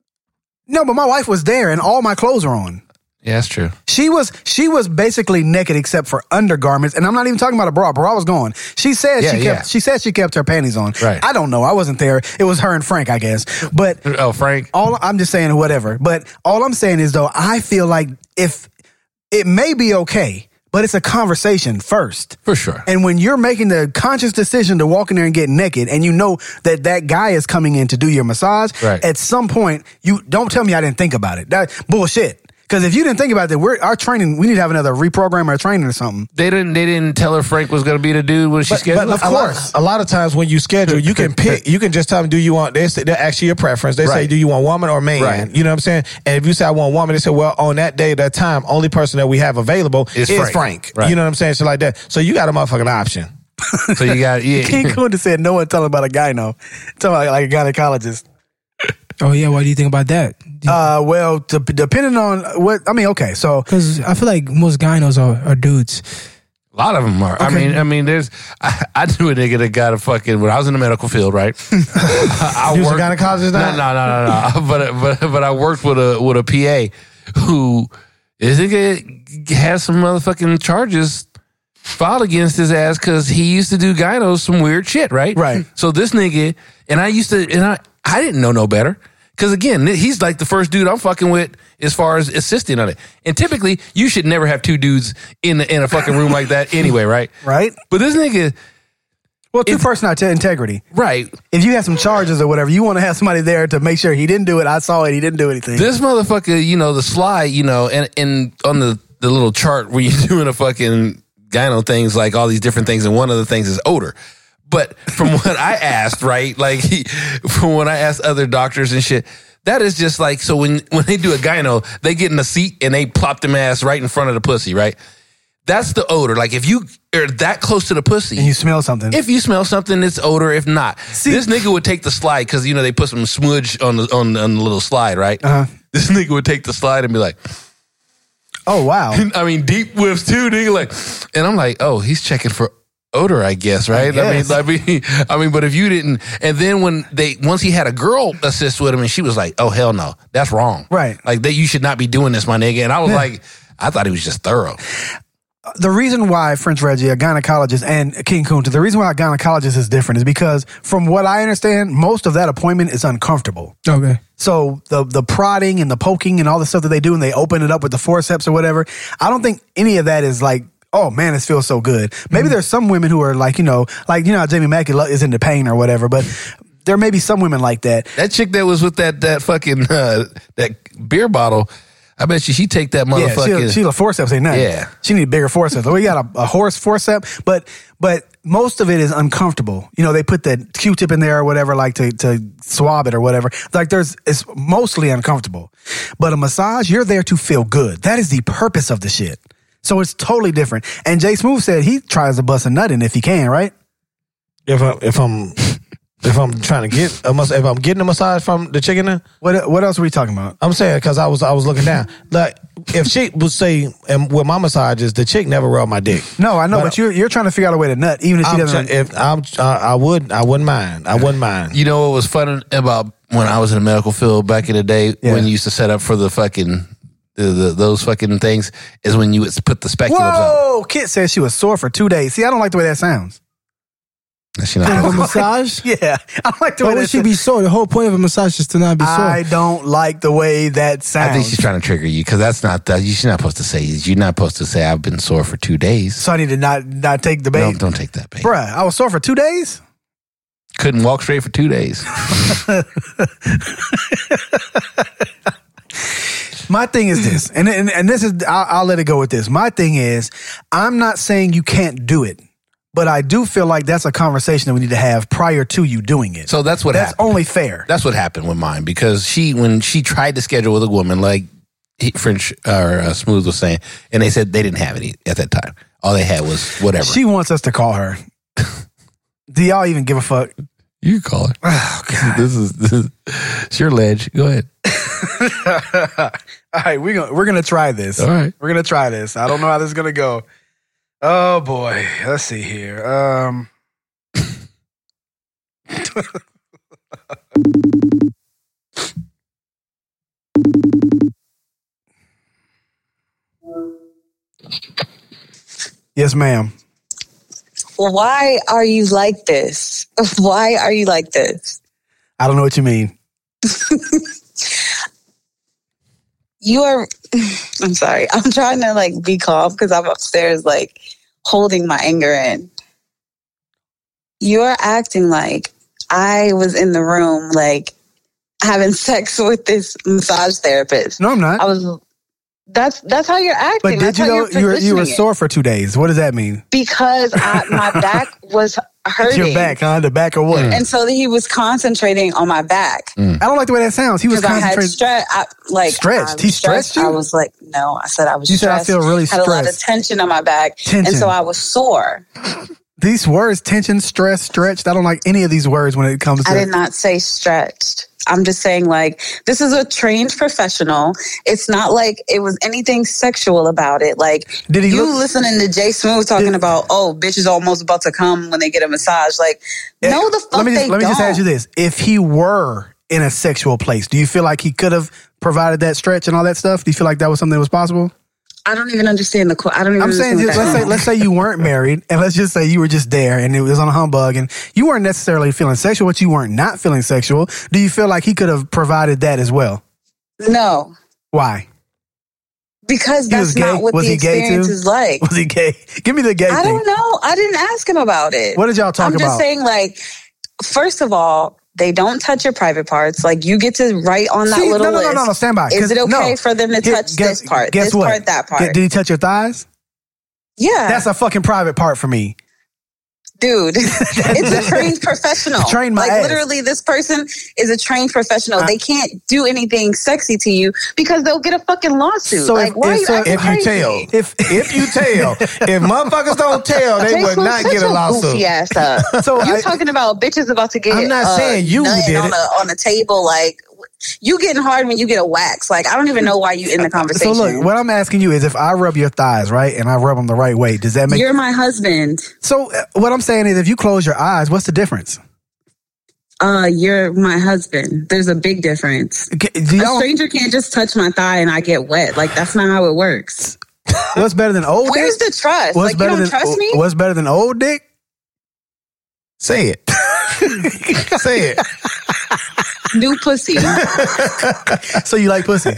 S4: No, but my wife was there, and all my clothes are on.
S2: Yeah, that's true.
S4: She was basically naked except for undergarments, and I'm not even talking about a bra. Bra was gone. She said she kept her panties on.
S2: Right.
S4: I don't know. I wasn't there. It was her and Frank, I guess. But
S2: Frank.
S4: I'm just saying whatever. But all I'm saying is though, I feel like if it may be okay, but it's a conversation first.
S2: For sure.
S4: And when you're making the conscious decision to walk in there and get naked, and you know that guy is coming in to do your massage,
S2: right.
S4: At some point, you don't tell me I didn't think about it. That bullshit. Because if you didn't think about that, our training, we need to have another reprogram our training or something.
S2: They didn't tell her Frank was going to be the dude when she scheduled.
S11: But of course, a lot of times when you schedule, you can pick. You can just tell them, do you want? They ask you your preference. They say, do you want woman or man?
S2: Right.
S11: You know what I'm saying? And if you say I want woman, they say, well, on that day, that time, only person that we have available is Frank.
S2: Right.
S11: You know what I'm saying? So like that. So you got a motherfucking option.
S2: So you got
S4: King Kunta said no one tell him about a guy. No, tell him like a gynecologist.
S6: Oh yeah, what do you think about that?
S4: Well, depending on what I mean. Okay, so
S6: because I feel like most gynos are dudes.
S2: A lot of them are. Okay. I mean, there's. I knew a nigga that got a fucking. When I was in the medical field, right?
S11: I worked. You a gynecologist?
S2: No. But I worked with a PA who this nigga has some motherfucking charges filed against his ass because he used to do gynos some weird shit, right?
S4: Right.
S2: So this nigga I didn't know no better. Because again, he's like the first dude I'm fucking with as far as assisting on it. And typically, you should never have two dudes in a fucking room like that anyway, right?
S4: Right.
S2: But this nigga,
S4: Well, two-person integrity.
S2: Right.
S4: If you have some charges or whatever, you want to have somebody there to make sure he didn't do it. I saw it. He didn't do anything.
S2: This motherfucker, the slide, and on the little chart where you're doing a fucking gyno things, like all these different things, and one of the things is odor. But from what I asked, right, from when I asked other doctors and shit, that is just like, so when they do a gyno, they get in a seat and they plop them ass right in front of the pussy, right? That's the odor. Like, if you are that close to the pussy.
S4: And you smell something.
S2: If you smell something, it's odor. If not. This nigga would take the slide, because, they put some smudge on the little slide, right? Uh-huh. This nigga would take the slide and be like,
S4: oh, wow.
S2: I mean, deep whiffs too, nigga. And I'm like, oh, he's checking for odor, I guess, right? I mean, but if you didn't, and then once he had a girl assist with him, and she was like, "Oh hell no, that's wrong,"
S4: right?
S2: Like you should not be doing this, my nigga. And I was like, I thought he was just thorough.
S4: The reason why French Reggie, a gynecologist, and King Kunta, the reason why a gynecologist is different is because, from what I understand, most of that appointment is uncomfortable.
S6: Okay.
S4: So the prodding and the poking and all the stuff that they do, and they open it up with the forceps or whatever, I don't think any of that is like, oh man, it feels so good. Maybe there's some women who are like, how Jamie Mackey is into pain or whatever, but there may be some women like that.
S2: That chick that was with that fucking that beer bottle, I bet she take that motherfucker.
S4: Yeah, Sheila forceps ain't nothing.
S2: Yeah,
S4: she need bigger forceps. We got a horse forceps, but most of it is uncomfortable. They put that Q-tip in there or whatever, like to swab it or whatever. Like it's mostly uncomfortable. But a massage, you're there to feel good. That is the purpose of the shit. So it's totally different. And Jay Smooth said he tries to bust a nut in if he can, right?
S3: If I'm trying to get if I'm getting a massage from the chicken there.
S4: What else are we talking about?
S3: I'm saying, because I was looking down. Like, if she would say, and with my massages, the chick never rubbed my dick.
S4: No, I know, but you're trying to figure out a way to nut, even if she doesn't.
S3: I wouldn't mind. I wouldn't mind.
S2: You know what was fun about when I was in the medical field back in the day, when you used to set up for the fucking those fucking things, is when you would put the speculums on.
S4: Whoa! Kit says she was sore for 2 days. See, I don't like the way that sounds.
S2: She not
S6: a massage?
S4: Yeah, I don't like the way
S6: that. Why would she be sore? The whole point of a massage is to not be sore.
S4: I don't like the way that sounds.
S2: I think she's trying to trigger you, because that's not that. You're not supposed to say. You're not supposed to say I've been sore for 2 days.
S4: So I need to not take the bait.
S2: No, don't take that bait,
S4: bruh. I was sore for 2 days.
S2: Couldn't walk straight for 2 days.
S4: My thing is this, and this is, I'll let it go with this. My thing is, I'm not saying you can't do it, but I do feel like that's a conversation that we need to have prior to you doing it.
S2: So that's happened.
S4: Only fair.
S2: That's what happened with mine, because when she tried to schedule with a woman, like French or Smooth was saying, and they said they didn't have any at that time. All they had was whatever.
S4: She wants us to call her. Do y'all even give a fuck?
S2: You can call her.
S4: Oh, God.
S2: This is it's your ledge. Go ahead.
S4: All right, we're gonna try this.
S2: All right,
S4: we're gonna try this. I don't know how this is gonna go. Oh boy, let's see here. Yes, ma'am.
S12: Why are you like this? Why are you like this?
S4: I don't know what you mean.
S12: I'm sorry. I'm trying to be calm because I'm upstairs holding my anger in. You're acting like I was in the room having sex with this massage therapist.
S4: No, I'm not.
S12: That's how you're acting.
S4: But did you know you were sore for 2 days? What does that mean?
S12: Because my back was hurting.
S4: Your back, huh? The back of what?
S12: And so he was concentrating on my back.
S4: I don't like the way that sounds. He was concentrating.
S12: Stretched.
S4: He stretched you?
S12: I was no. I said I was stressed.
S4: You said I feel really stressed.
S12: Had a lot of tension on my back. And so I was sore.
S4: These words, tension, stress, stretched, I don't like any of these words when it comes to...
S12: I did not say stretched. I'm just saying this is a trained professional. It's not like it was anything sexual about it.
S4: Did he
S12: listening to Jay Smooth talking about, bitch is almost about to come when they get a massage. No, the fuck they don't.
S4: Let me just ask you this. If he were in a sexual place, do you feel like he could have provided that stretch and all that stuff? Do you feel like that was something that was possible?
S12: I don't even understand the quote. I don't even understand.
S4: I'm saying, let's say you weren't married, and let's just say you were just there, and it was on a humbug, and you weren't necessarily feeling sexual, but you weren't not feeling sexual. Do you feel like he could have provided that as well?
S12: No.
S4: Why?
S12: Because that's not what the experience is like.
S4: Was he gay? Give me the gay thing.
S12: I don't know. I didn't ask him about it.
S4: What did y'all talk about?
S12: I'm just saying, like, first of all, they don't touch your private parts. Like, you get to write on that little list.
S4: No, stand by.
S12: Is it okay for them to touch this part, this part, that part?
S4: Did he touch your thighs?
S12: Yeah.
S4: That's a fucking private part for me.
S12: Dude, it's a trained professional.
S4: Train my ass.
S12: Literally, this person is a trained professional. They can't do anything sexy to you because they'll get a fucking lawsuit.
S3: So
S12: why are you acting
S3: if
S12: crazy?
S3: you tell, if you tell, if motherfuckers don't tell, they would not get a lawsuit.
S12: Goofy ass up. So you're talking about bitches about to get.
S3: I'm not saying you did
S12: on the table. Like, you getting hard when you get a wax. Like, I don't even know why you in the conversation.
S4: So look, what I'm asking you is, if I rub your thighs, right, and I rub them the right way, does that make?
S12: You're my husband.
S4: So what I'm saying is, if you close your eyes, what's the difference?
S12: You're my husband. There's a big difference. A stranger can't just touch my thigh and I get wet. Like, that's not how it works.
S4: What's better than old?
S12: Where's the trust? Like, you don't trust me?
S4: What's better than old dick?
S3: Say it. Say it.
S12: New pussy.
S4: So you like pussy?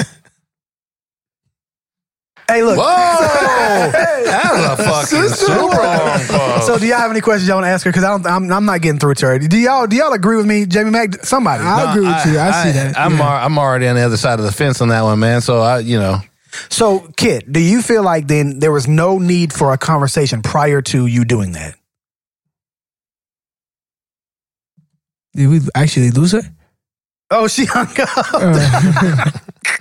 S4: Hey, look.
S2: Whoa! That's a fucking super.
S4: So do y'all have any questions y'all want to ask her? Because I'm not getting through to her. Do y'all agree with me, Jamie Mack? Somebody.
S6: I agree with you. I see that.
S2: I'm already on the other side of the fence on that one, man. So
S4: So, Kit, do you feel like then there was no need for a conversation prior to you doing that?
S6: Did we actually lose her?
S4: Oh, she hung up.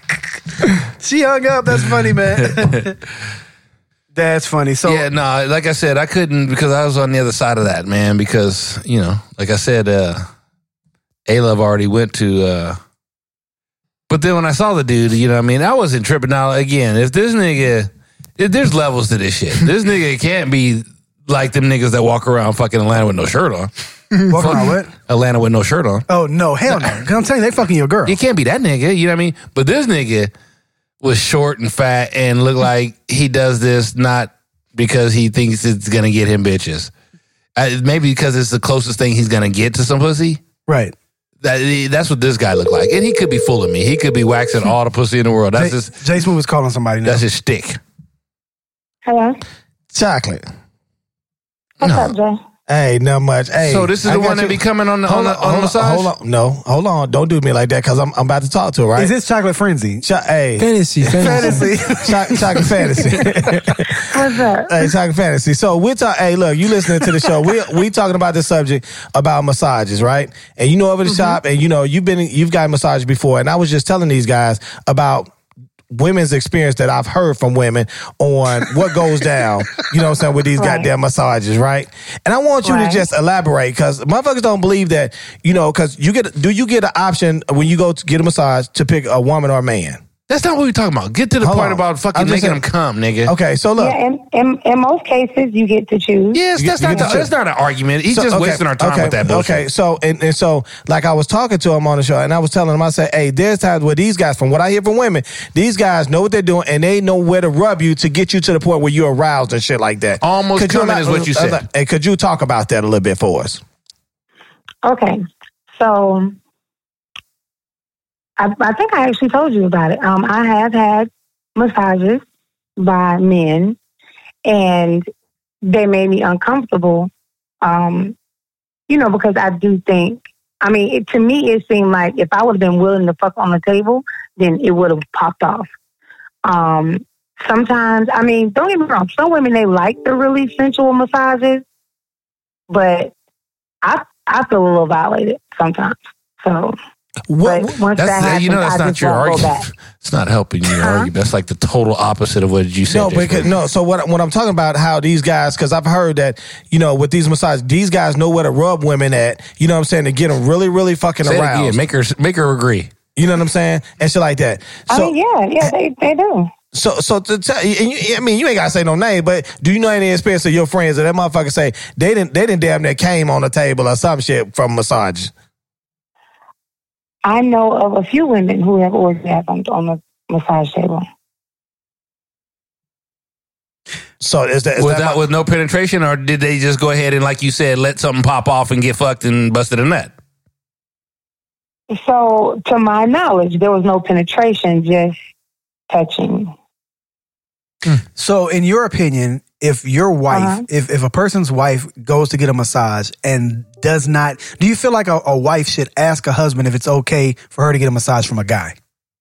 S4: She hung up. That's funny, man. That's funny. So
S2: yeah, no, like I said, I couldn't because I was on the other side of that, man. Because like I said, A-Love already went to. But then when I saw the dude, I wasn't tripping. Now again, if there's levels to this shit. This nigga can't be like them niggas that walk around fucking Atlanta with no shirt on.
S4: Walk around what?
S2: Atlanta with no shirt on.
S4: Oh, no. Hell no. Because I'm telling you, they fucking your girl.
S2: You can't be that nigga. You know what I mean? But this nigga was short and fat and looked like he does this not because he thinks it's going to get him bitches. Maybe because it's the closest thing he's going to get to some pussy.
S4: Right.
S2: That's what this guy looked like. And he could be fooling me. He could be waxing all the pussy in the world. That's
S4: Jay Smooth was calling somebody now.
S2: That's his shtick.
S13: Hello?
S3: Chocolate.
S13: What's up, Jay?
S3: Hey, not much. Hey,
S2: so this is the one that be coming on the massage?
S3: Hold on. Don't do me like that because I'm about to talk to her, right?
S4: Is this Chocolate Frenzy?
S3: Hey.
S6: Fantasy.
S3: Chocolate Fantasy.
S13: What's up?
S3: Hey, Chocolate Fantasy. So we're talking, hey, look, you listening to the show. We talking about this subject about massages, right? And you know over the shop and you've got massage before. And I was just telling these guys about women's experience that I've heard from women on what goes down, with these goddamn massages, right? And I want you to just elaborate because motherfuckers don't believe that, because you get an option when you go to get a massage to pick a woman or a man?
S2: That's not what we're talking about. Get to the point about fucking making them come, nigga.
S3: Okay, so look.
S13: Yeah, in most cases, you get to choose.
S2: Yes, that's not an argument. He's just wasting our time with that bullshit.
S3: Okay, so and so, like I was talking to him on the show, and I was telling him, I said, hey, there's times where these guys, from what I hear from women, these guys know what they're doing, and they know where to rub you to get you to the point where you're aroused and shit like that.
S2: Almost coming is what you said.
S3: And could you talk about that a little bit for us?
S13: Okay, so I think I actually told you about it. I have had massages by men, and they made me uncomfortable, because I do think, to me, it seemed like if I would have been willing to fuck on the table, then it would have popped off. Sometimes, don't get me wrong, some women, they like the really sensual massages, but I feel a little violated sometimes. So...
S2: that's not your argument. It's not helping your argument. That's like the total opposite of what you said.
S3: So what I'm talking about, how these guys, because I've heard that, with these massages, these guys know where to rub women at, you know what I'm saying, to get them really, really fucking aroused.
S2: Make her agree.
S3: You know what I'm saying? And shit like that. So,
S13: they do.
S3: So to tell you, you ain't gotta say no name, but do you know any experience of your friends that motherfucker say they didn't damn near came on the table or some shit from massage?
S13: I know of a few women who have orgasmed on the massage table.
S3: So is that
S2: with no penetration, or did they just go ahead and, like you said, let something pop off and get fucked and busted a nut?
S13: So, to my knowledge, there was no penetration, just touching.
S4: So, in your opinion, if your wife, if a person's wife goes to get a massage and does not, do you feel like a wife should ask a husband if it's okay for her to get a massage from a guy?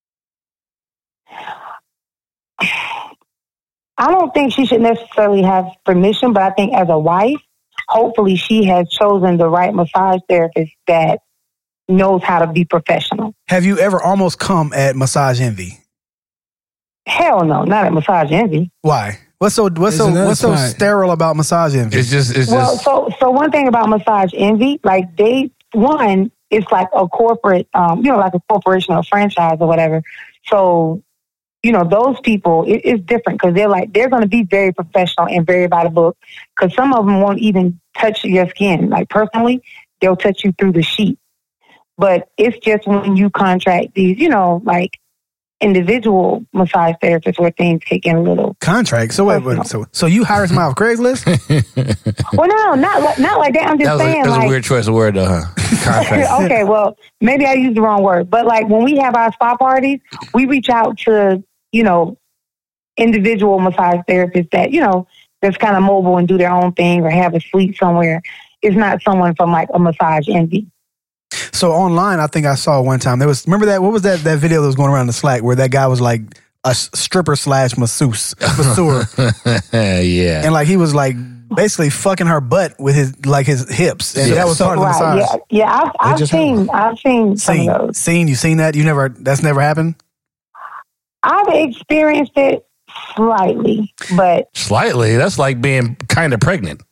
S13: I don't think she should necessarily have permission, but I think as a wife, hopefully she has chosen the right massage therapist that knows how to be professional.
S4: Have you ever almost come at Massage Envy?
S13: Hell no, not at Massage Envy.
S4: Why? What's so sterile about Massage Envy?
S13: So one thing about Massage Envy, like it's like a corporate, like a corporation or a franchise or whatever. So, those people, it's different because they're going to be very professional and very by the book, because some of them won't even touch your skin. Like personally, they'll touch you through the sheet. But it's just when you contract these, like individual massage therapists where things take in a little
S4: contract. So wait, so you hire somebody off Craigslist?
S13: Well, no, not like that. I'm just saying.
S2: That was a weird choice of word, though, huh? Contract.
S13: Okay, well, maybe I used the wrong word, but like when we have our spa parties, we reach out to individual massage therapists that that's kind of mobile and do their own thing or have a suite somewhere. It's not someone from like a Massage Envy.
S4: So online, I think I saw one time remember that? What was that video that was going around the Slack where that guy was like a stripper / masseur?
S2: Yeah,
S4: and like he was like basically fucking her butt with his hips, and that was part of the massage.
S13: Yeah, I've seen some of those.
S4: You seen that? That's never happened.
S13: I've experienced it slightly, but
S2: slightly. That's like being kind of pregnant.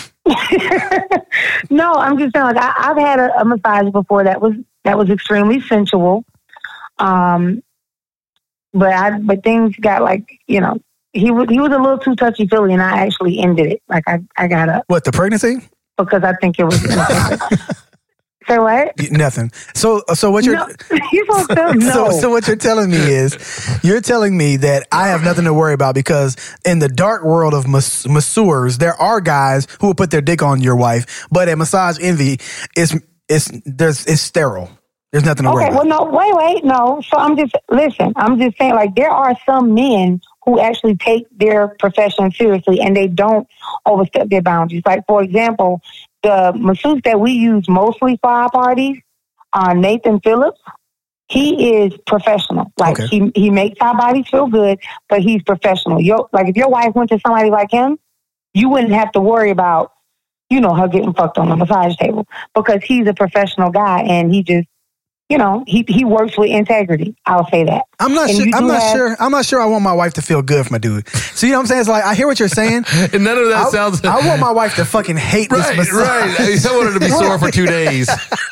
S13: No, I'm just saying. Like I've had a massage before that was extremely sensual, but things got like he was a little too touchy feely, and I actually ended it. Like I got up.
S4: What, the pregnancy?
S13: Because I think it was. Say what?
S4: Nothing. So what you're so what you're telling me is you're telling me that I have nothing to worry about, because in the dark world of masseurs, there are guys who will put their dick on your wife, but at Massage Envy, it's sterile. There's nothing to worry about.
S13: Okay, well, no, wait, no. So I'm just saying, like, there are some men who actually take their profession seriously and they don't overstep their boundaries. Like, for example, the masseuse that we use mostly for our parties, Nathan Phillips, he is professional. Like, he makes our bodies feel good, but he's professional. If your wife went to somebody like him, you wouldn't have to worry about, her getting fucked on the massage table, because he's a professional guy and he just, he works with integrity. I'll say that.
S4: I'm not sure I want my wife to feel good for my dude. So you know what I'm saying? It's like, I hear what you're saying.
S2: And none of that sounds.
S4: I want my wife to fucking hate this massage.
S2: Right. I want her to be sore for 2 days.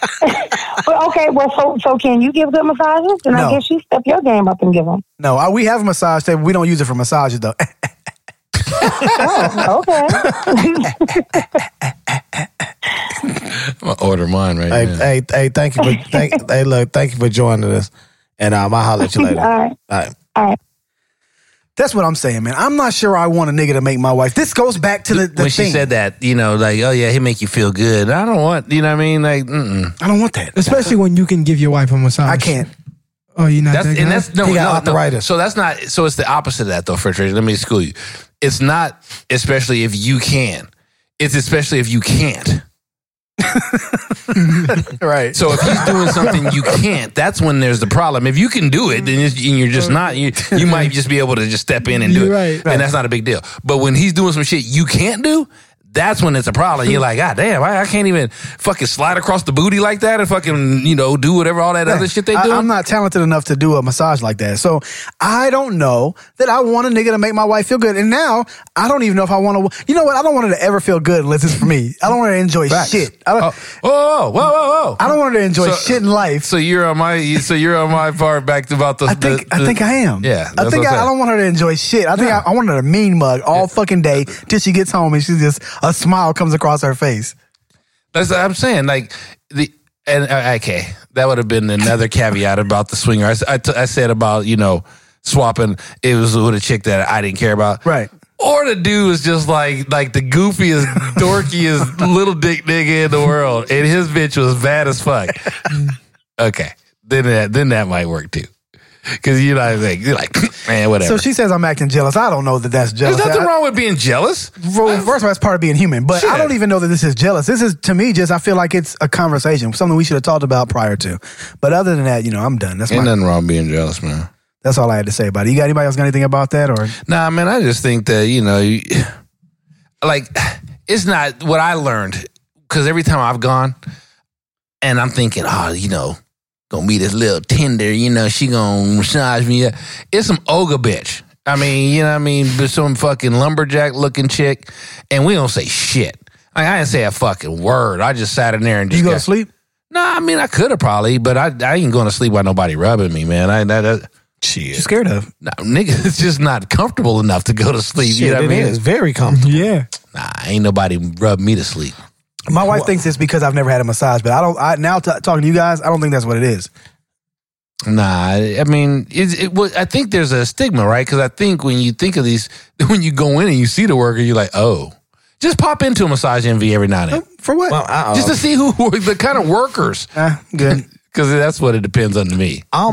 S13: So can you give good massages? And I guess you step your game up and give them.
S4: No, we have a massage table. We don't use it for massages though.
S13: Oh, okay.
S2: I'm gonna order mine right now.
S3: Hey, thank you for joining us, and I'll holler at you later.
S13: All right.
S4: That's what I'm saying, man. I'm not sure I want a nigga to make my wife. This goes back to the
S2: when
S4: thing.
S2: She said that, like, oh yeah, he make you feel good. I don't want, you know what I mean? Like,
S4: I don't want that.
S6: Especially when you can give your wife a massage.
S4: I can't.
S6: Oh, you're not that guy?
S4: He got arthritis.
S2: So that's not. So it's the opposite of that, though, Frederick. Let me school you. It's not especially if you can. It's especially if you can't.
S4: Right.
S2: So if he's doing something you can't, that's when there's the problem. If you can do it, then you're just not. You might just be able to just step in and do it,
S6: right.
S2: And that's not a big deal. But when he's doing some shit you can't do, that's when it's a problem. You're like, God damn, I can't even fucking slide across the booty like that and fucking, do whatever, all that other shit they do.
S4: I'm not talented enough to do a massage like that. So I don't know that I want a nigga to make my wife feel good. And now I don't even know if I want to, I don't want her to ever feel good unless it's for me. I don't want her to enjoy shit.
S2: Whoa.
S4: I don't want her to enjoy shit in life.
S2: So you're on my part back about the.
S4: I think I am.
S2: Yeah.
S4: I don't want her to enjoy shit. I want her to mean mug all fucking day till she gets home and she's just, a smile comes across her face.
S2: That's what I'm saying. Like okay, that would have been another caveat about the swinger. I said about swapping. It was with a chick that I didn't care about.
S4: Right.
S2: Or the dude was just like the goofiest, dorkiest little dick nigga in the world, and his bitch was bad as fuck. Okay, then that might work too. Because you're like, man, whatever.
S4: So she says I'm acting jealous. I don't know that that's jealous.
S2: There's nothing wrong with being jealous.
S4: First of all, that's part of being human. But I don't even know that this is jealous. This is, to me, just I feel like it's a conversation, something we should have talked about prior to. But other than that, I'm done.
S2: Ain't nothing wrong with being jealous, man.
S4: That's all I had to say about it. You got anybody else got anything about that? Or
S2: Nah, man, I just think that, it's not what I learned. Because every time I've gone and I'm thinking, gonna be this little tender, she gonna massage me up. It's some ogre bitch. I mean, some fucking lumberjack looking chick, and we don't say shit. I didn't say a fucking word. I just sat in there and just.
S4: You go to sleep?
S2: Nah, I mean, I could have probably, but I ain't going to sleep while nobody rubbing me, man. Shit.
S4: You're scared of?
S2: Nah, nigga, it's just not comfortable enough to go to sleep.
S3: Shit,
S2: you know what I mean?
S3: It's very comfortable.
S6: Yeah.
S2: Nah, ain't nobody rub me to sleep.
S4: My wife thinks it's because I've never had a massage, but talking to you guys, I don't think that's what it is.
S2: Nah, I mean, I think there's a stigma, right? Because I think when you think of these, when you go in and you see the worker, you're like, oh, just pop into a massage envy every now and then.
S4: For what?
S2: Well, just to see who the kind of workers.
S4: Good.
S2: Because that's what it depends on to me.
S3: All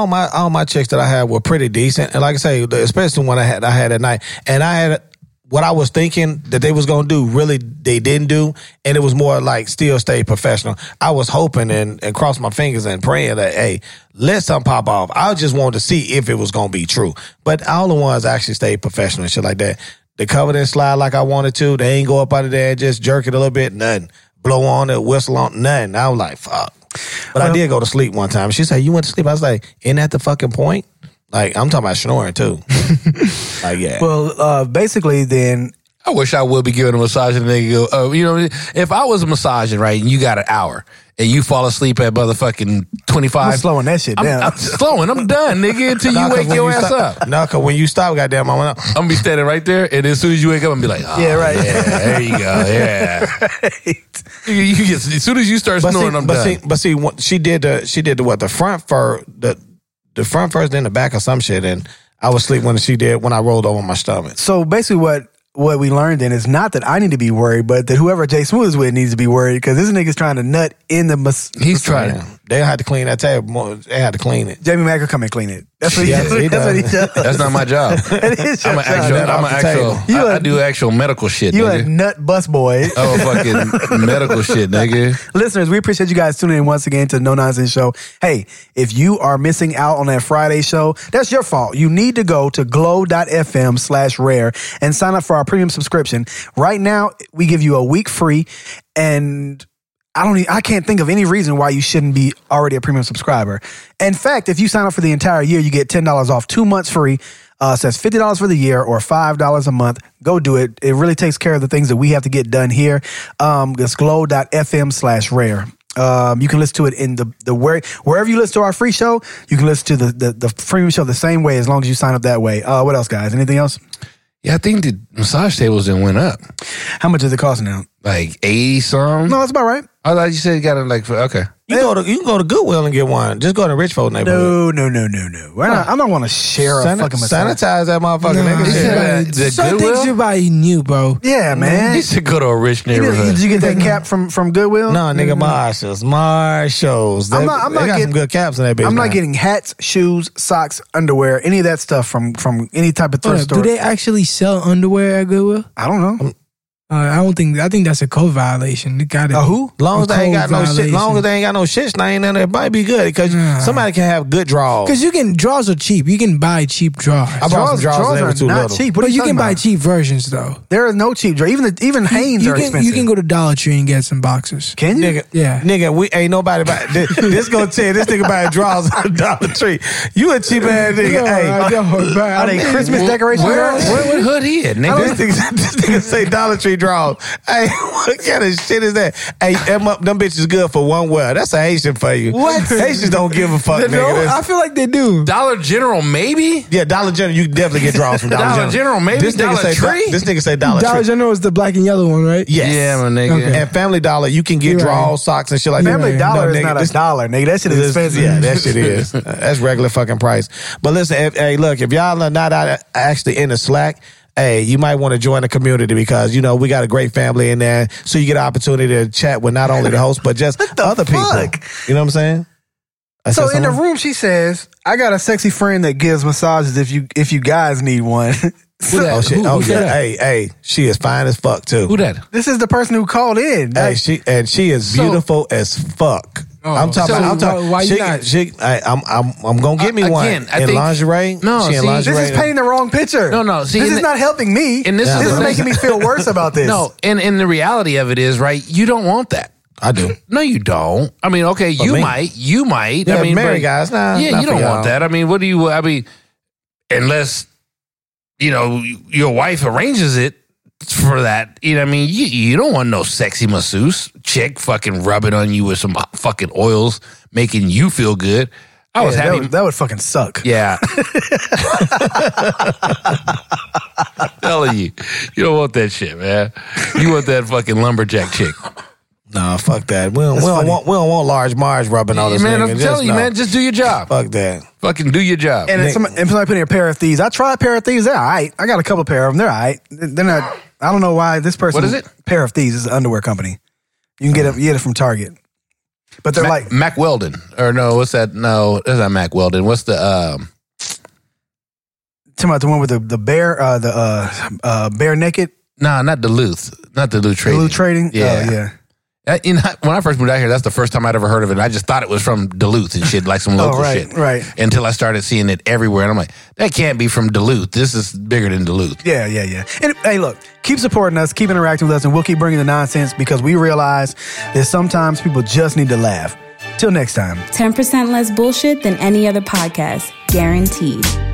S3: my chicks that I had were pretty decent, and like I say, especially when I had at night, and I had. What I was thinking that they was going to do, really, they didn't do. And it was more like still stay professional. I was hoping and crossed my fingers and praying that, hey, let something pop off. I just wanted to see if it was going to be true. But all the ones actually stayed professional and shit like that. They covered and slide like I wanted to. They ain't go up out of there and just jerk it a little bit, nothing. Blow on it, whistle on, nothing. I was like, fuck. But I did go to sleep one time. She said, you went to sleep? I was like, isn't that the fucking point? Like, I'm talking about snoring, too. Like, yeah.
S4: Well, basically, then...
S2: I wish I would be giving a massage and they go, if I was massaging, right, and you got an hour and you fall asleep at motherfucking 25.
S4: I'm slowing that shit down.
S2: I'm slowing. I'm done, nigga, until you wake your ass up.
S3: No, because when you stop, goddamn, I'm
S2: going to be standing right there, and as soon as you wake up, I'm going to be like, oh, yeah, right. Yeah, there you go, yeah. Right. You get, as soon as you start snoring, I'm done.
S3: She did the front fur, the front first, then the back or some shit, and I was asleep when I rolled over my stomach.
S4: So basically what we learned then is not that I need to be worried, but that whoever Jay Smooth is with needs to be worried because this nigga's trying to nut in the...
S2: He's trying.
S3: They had to clean that table. They had to clean it.
S4: Jamie Mack will come and clean it. That's what he does. That's what he does.
S2: That's not my job.
S4: It is your job.
S2: I do actual medical shit,
S4: you
S2: nigga.
S4: a nut bus boy.
S2: Oh, fucking medical shit, nigga.
S4: Listeners, we appreciate you guys tuning in once again to the No Nonsense Show. Hey, if you are missing out on that Friday show, that's your fault. You need to go to glow.fm/rare and sign up for our premium subscription. Right now, we give you a week free, and I can't think of any reason why you shouldn't be already a premium subscriber. In fact, if you sign up for the entire year, you get $10 off, 2 months free. Says $50 for the year or $5 a month. Go do it. It really takes care of the things that we have to get done here. It's glow.fm/rare. You can listen to it in wherever you listen to our free show. You can listen to the premium show the same way as long as you sign up that way. What else, guys? Anything else?
S2: Yeah, I think the massage tables then went up.
S4: How much does it cost now?
S2: Like 80 some?
S4: No, that's about right.
S2: I thought you said you got it like, okay.
S3: You can go to Goodwill and get one. Just go to Richfield neighborhood.
S4: No. I don't want to share a fucking massage.
S3: Sanitize that motherfucker, nigga.
S6: Some things you buy new, bro.
S4: Yeah, man.
S2: You should go to a rich neighborhood.
S4: Did you get that cap from Goodwill?
S3: No, nigga, Marshalls. They got some good caps in that bitch.
S4: I'm not getting hats, shoes, socks, underwear, any of that stuff from any type of thrift store.
S6: Do they actually sell underwear at Goodwill?
S4: I don't know.
S6: I think that's a code violation. It got
S4: who?
S3: Long as they ain't got no shit. Long as they ain't got no shit stain in it might be good because somebody can have good draws.
S6: Because drawers are cheap. You can buy cheap drawers.
S3: I bought some drawers that were too
S4: not
S3: little.
S4: cheap.
S6: But you can buy cheap versions though.
S4: There are no cheap drawers. Even Hanes are expensive.
S6: You can go to Dollar Tree and get some boxers.
S4: Can you?
S3: Nigga,
S6: yeah.
S3: Nigga, we ain't nobody buy this. Gonna tell you this nigga buying drawers at Dollar Tree. You a cheap ass nigga.
S4: Are they Christmas decorations?
S2: What hood he at, nigga?
S3: This nigga say Dollar Tree drawers. Hey, what kind of shit is that? Hey, them bitches good for one wear. That's a Haitian for you.
S6: What?
S3: Haitians don't give a fuck, nigga.
S6: I feel like they do.
S2: Dollar General, maybe?
S3: Yeah, Dollar General. You definitely get draws from
S2: Dollar General. Maybe
S3: this
S2: Dollar Tree?
S3: This nigga say Dollar Tree.
S6: Dollar General is the black and yellow one, right?
S3: Yes.
S2: Yeah, my nigga.
S3: Okay. And Family Dollar, you can get draws, socks, and shit like that.
S4: Family Dollar is not a dollar, nigga. That shit is expensive.
S3: Yeah, that shit is. That's regular fucking price. But listen, if y'all are not actually in the Slack, hey, you might want to join the community because, we got a great family in there. So you get an opportunity to chat with not only the host, but just other people. You know what I'm saying?
S4: So in the room, she says, "I got a sexy friend that gives massages if you guys need one."
S3: Who that? Who that? Hey, she is fine as fuck too.
S2: Who that?
S4: This is the person who called in.
S3: Hey, she is beautiful as fuck. I'm talking about. Why you not? I'm gonna get me one in lingerie.
S2: No,
S3: she in lingerie.
S4: This is painting the wrong picture.
S2: No. See,
S4: this is not helping me.
S2: And this
S4: is making me feel worse about this.
S2: No, and the reality of it is, right? You don't want that.
S3: I do.
S2: No, you don't. I mean, okay, you might.
S3: Yeah,
S2: I mean,
S3: married guys, nah.
S2: Yeah, you don't want that. I mean, what do you? I mean, unless your wife arranges it for that. You know what I mean? You don't want no sexy masseuse chick fucking rubbing on you with some fucking oils, making you feel good. I was happy.
S4: That would fucking suck.
S2: Yeah. I'm telling you, you don't want that shit, man. You want that fucking lumberjack chick.
S3: Nah, fuck that. We don't want large Marge rubbing all this.
S2: Man, I'm telling you, man, just do your job.
S3: Fuck that.
S2: Fucking do your job.
S4: And somebody put in a pair of thieves. I tried a pair of thieves. They're all right. I got a couple pair of them. They're all right. They're not. I don't know why this person.
S2: What is it?
S4: Pair of Thieves is an underwear company. You can get it from Target. But they're like
S2: Mack Weldon. Or no, what's that? No, that's not Mack Weldon. What's the
S4: talking about the one with the bear bare naked?
S2: Nah, not Duluth. Not Duluth Trading.
S4: Duluth Trading?
S2: Yeah.
S4: Oh, yeah.
S2: When I first moved out here, that's the first time I'd ever heard of it. I just thought it was from Duluth and shit, like some local shit.
S4: Right.
S2: Until I started seeing it everywhere. And I'm like, that can't be from Duluth. This is bigger than Duluth.
S4: Yeah. And hey, look, keep supporting us, keep interacting with us, and we'll keep bringing the nonsense because we realize that sometimes people just need to laugh. Till next time.
S5: 10% less bullshit than any other podcast. Guaranteed.